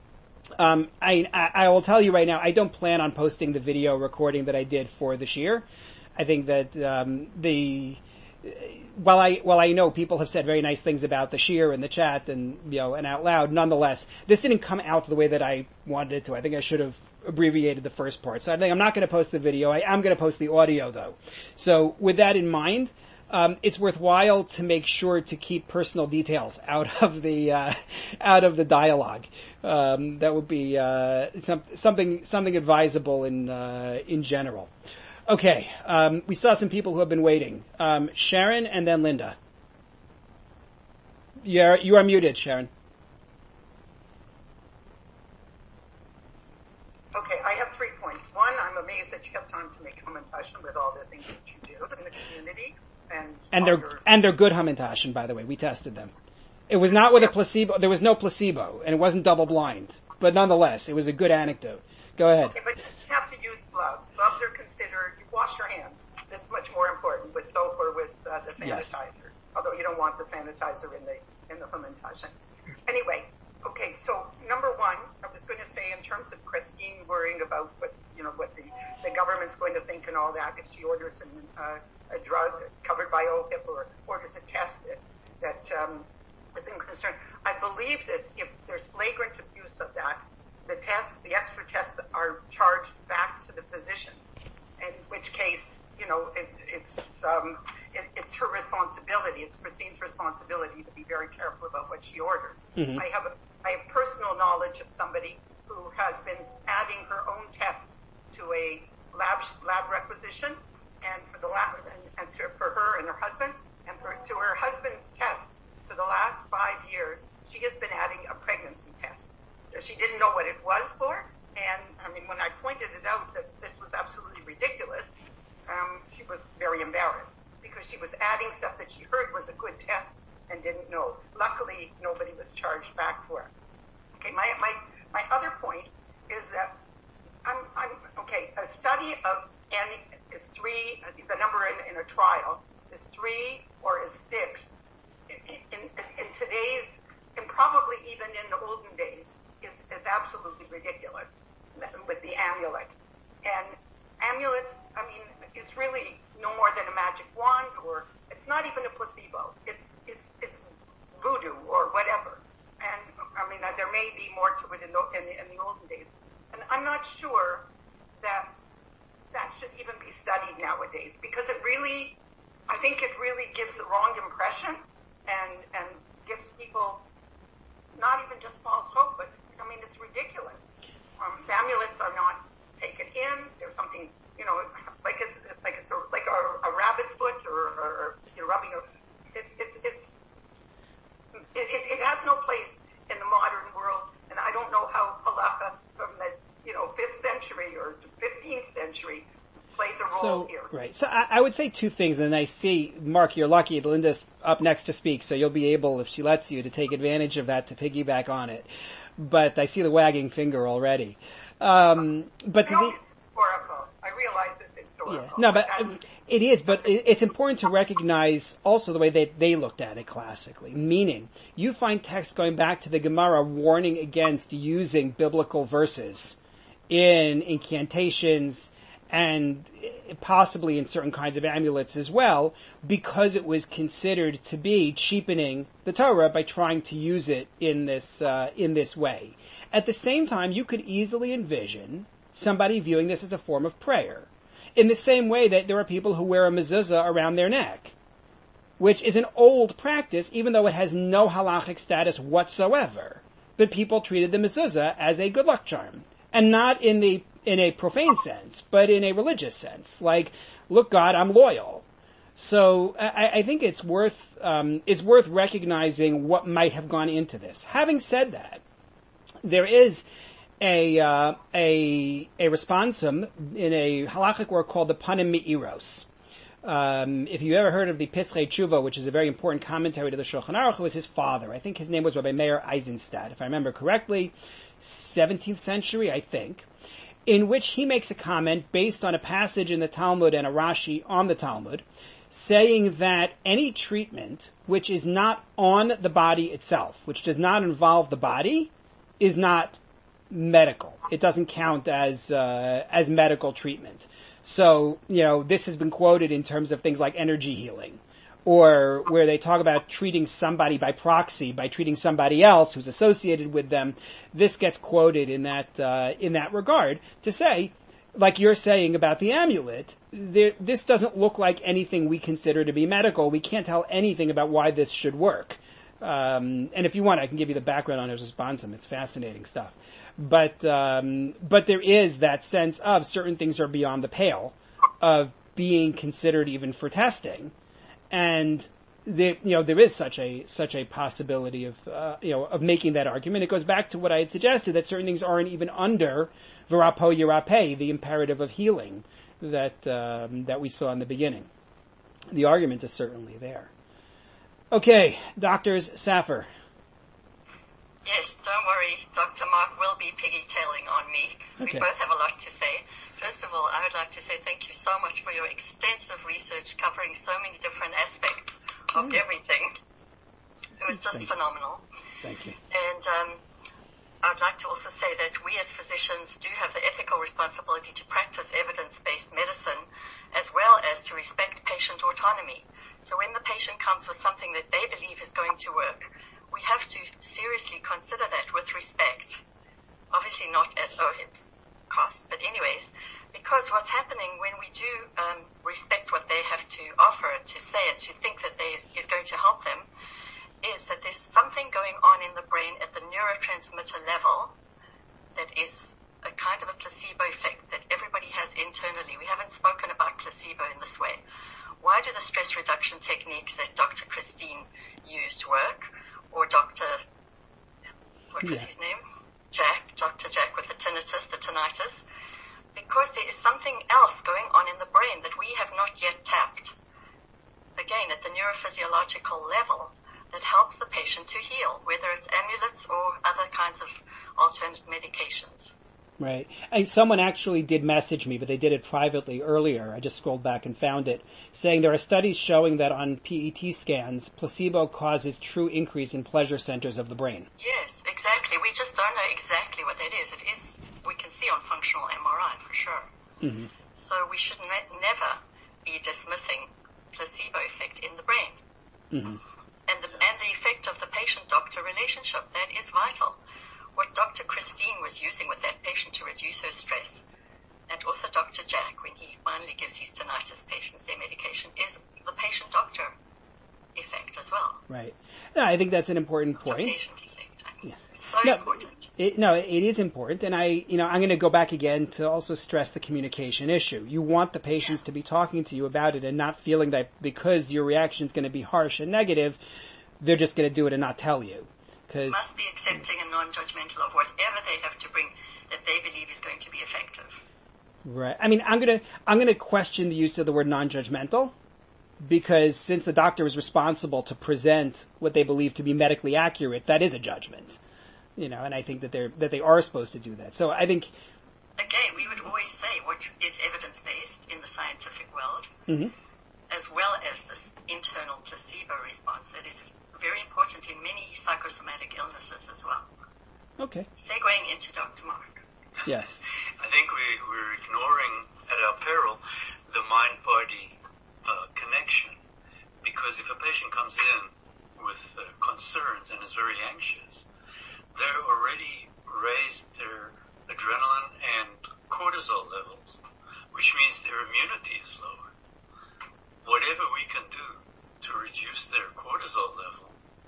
Um, I, I, I will tell you right now, I don't plan on posting the video recording that I did for the shiur. I think that um, the while I while I know people have said very nice things about the shiur in the chat and you know and out loud, nonetheless, this didn't come out the way that I wanted it to. I think I should have abbreviated the first part. So I think I'm not going to post the video. I am going to post the audio though. So with that in mind, um, it's worthwhile to make sure to keep personal details out of the uh, out of the dialogue. Um, that would be uh, some, something something advisable in uh, in general. Okay, um, we saw some people who have been waiting. Um, Sharon and then Linda. You're, you are muted, Sharon. Okay, I have three points. One, I'm amazed that you have time to make Hamantashen with all the things that you do in the community. And, and they're your... and they're good Hamantashen, by the way. We tested them. It was not with a placebo. There was no placebo, and it wasn't double blind. But nonetheless, it was a good anecdote. Go ahead. Okay, but you have to use gloves. Gloves are considered, you wash your hands. That's much more important with soap or with uh, the sanitizer. Yes. Although you don't want the sanitizer in the in the Hamantashen. Anyway, okay, so number one, I was going to say in terms of Christine worrying about what, you know, what the, the government's going to think and all that, if she orders an, uh, a drug that's covered by O H I P or orders a test that, that um, is in concern. I believe that if there's flagrant abuse of that, the tests, the extra tests are charged back to the physician, in which case, you know, it, it's um, it, it's her responsibility. It's Christine's responsibility to be very careful about what she orders. Mm-hmm. I have a, I have personal knowledge of somebody who has been adding her own tests to a lab lab requisition, and for the lab and, and to, for her and her husband, and for to her husband's tests for the last five years, she has been adding a pregnancy test. She didn't know what it was for, and I mean, when I pointed it out that this was absolutely ridiculous, um, she was very embarrassed because she was adding stuff that she heard was a good test and didn't know. Luckily, nobody was charged back for it. Okay, my my my other point is that I'm I'm okay. A study of N is three. The number in, in a trial is three or is six. In, in, in today's, and probably even in the olden days. Is, is absolutely ridiculous with the amulet. And amulets, I mean, it's really no more than a magic wand, or it's not even a placebo. It's it's it's voodoo or whatever. And I mean, there may be more to it in the, in the, in the olden days. And I'm not sure that that should even be studied nowadays, because it really, I think it really gives the wrong impression and and gives people not even just false hope, but I mean, it's ridiculous. Um, the amulets are not taken in. There's something, you know, like it's, it's like it's a, like a, a rabbit's foot, or, or, or you're rubbing a. It, it, it's it, it, it has no place in the modern world, and I don't know how halacha from the you know fifth century or fifteenth century plays a role so, here. Right. So I, I would say two things, and I see, Mark, you're lucky. Linda's up next to speak, so you'll be able, if she lets you, to take advantage of that to piggyback on it. But I see the wagging finger already. Um, but I know the, it's historical. I realize it's historical. Yeah. No, but um, it is. But it, it's important to recognize also the way they they looked at it classically. Meaning, you find texts going back to the Gemara warning against using biblical verses in incantations and possibly in certain kinds of amulets as well, because it was considered to be cheapening the Torah by trying to use it in this uh, in this way. At the same time, you could easily envision somebody viewing this as a form of prayer, in the same way that there are people who wear a mezuzah around their neck, which is an old practice, even though it has no halachic status whatsoever. But people treated the mezuzah as a good luck charm, and not in the in a profane sense, but in a religious sense. Like, look, God, I'm loyal. So I, I think it's worth um, it's worth recognizing what might have gone into this. Having said that, there is a uh, a a responsum in a halachic work called the Panim Me'iros. Um, if you ever heard of the Pischei Tshuva, which is a very important commentary to the Shulchan Aruch, it was his father. I think his name was Rabbi Meir Eisenstadt, if I remember correctly, seventeenth century, I think, in which he makes a comment based on a passage in the Talmud and a Rashi on the Talmud, saying that any treatment which is not on the body itself, which does not involve the body, is not medical. It doesn't count as uh, as medical treatment. So, you know, this has been quoted in terms of things like energy healing, or where they talk about treating somebody by proxy, by treating somebody else who's associated with them. This gets quoted in that uh, in that regard to say, like you're saying about the amulet, there, this doesn't look like anything we consider to be medical. We can't tell anything about why this should work. Um, and if you want, I can give you the background on his response. It's fascinating stuff. But um, but there is that sense of certain things are beyond the pale of being considered even for testing, and there, you know, there is such a such a possibility of uh, you know of making that argument. It goes back to what I had suggested, that certain things aren't even under v'rapo yirape, the imperative of healing that um, that we saw in the beginning. The argument is certainly there. Okay, doctors, Safar. Yes, don't worry, Doctor Mark will be piggy-tailing on me. Okay. We both have a lot to say. First of all, I would like to say thank you so much for your extensive research covering so many different aspects of mm. everything. It was just thank phenomenal. You. Thank you. And um, I'd like to also say that we as physicians do have the ethical responsibility to practice evidence-based medicine as well as to respect patient autonomy. So when the patient comes with something that they believe is going to work, we have to seriously consider that with respect. Obviously not at O H I P's cost, but anyways, because what's happening when we do um, respect what they have to offer, to say and to think that they is going to help them, is that there's something going on in the brain at the neurotransmitter level that is a kind of a placebo effect that everybody has internally. We haven't spoken about placebo in this way. Why do the stress reduction techniques that Doctor Christine used work? Or Doctor, what was yeah. his name? Jack, Doctor Jack with the tinnitus, the tinnitus. Because there is something else going on in the brain that we have not yet tapped. Again, at the neurophysiological level, that helps the patient to heal, whether it's amulets or other kinds of alternate medications. Right. And someone actually did message me, but they did it privately earlier. I just scrolled back and found it, saying there are studies showing that on P E T scans, placebo causes true increase in pleasure centers of the brain. Yes, exactly. We just don't know exactly what that is. It is, we can see on functional M R I for sure. Mm-hmm. So we should ne- never be dismissing placebo effect in the brain. Mm-hmm. And the, and the effect of the patient-doctor relationship, that is vital. What Doctor Christine was using with that patient to reduce her stress, and also Doctor Jack, when he finally gives his tinnitus patients their medication, is the patient-doctor effect as well. Right. No, I think that's an important point. The patient effect. I mean, yes. So no, important. It, no, it is important, and I, you know, I'm going to go back again to also stress the communication issue. You want the patients yeah. to be talking to you about it and not feeling that because your reaction is going to be harsh and negative, they're just going to do it and not tell you. Cause, must be accepting and non-judgmental of whatever they have to bring that they believe is going to be effective. Right. I mean, I'm gonna I'm gonna question the use of the word non-judgmental, because since the doctor is responsible to present what they believe to be medically accurate, that is a judgment. You know, and I think that they're that they are supposed to do that. So I think again, we would always say what is evidence-based in the scientific world, mm-hmm. as well as this internal placebo response that is very important in many psychosomatic illnesses as well. Okay. Segueing into Doctor Mark. Yes. I think we, we're ignoring at our peril the mind-body uh, connection, because if a patient comes in with uh, concerns and is very anxious, they're already raised their adrenaline and cortisol levels, which means their immunity is lower. Whatever we can do to reduce their cortisol level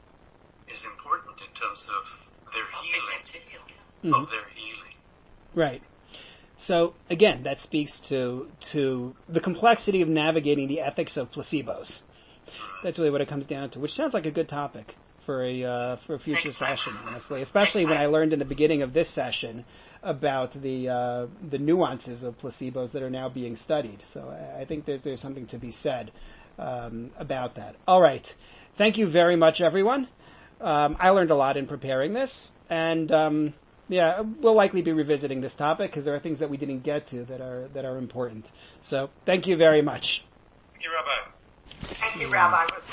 is important in terms of their healing, mm-hmm. of their healing. Right. So again, that speaks to to the complexity of navigating the ethics of placebos. That's really what it comes down to, which sounds like a good topic for a uh, for a future session, honestly. Especially when I learned in the beginning of this session about the uh, the nuances of placebos that are now being studied. So I, I think that there's something to be said um, about that. All right. Thank you very much, everyone. Um, I learned a lot in preparing this, and um, yeah, we'll likely be revisiting this topic because there are things that we didn't get to that are that are important. So, thank you very much. Thank you, Rabbi. Thank you, Rabbi.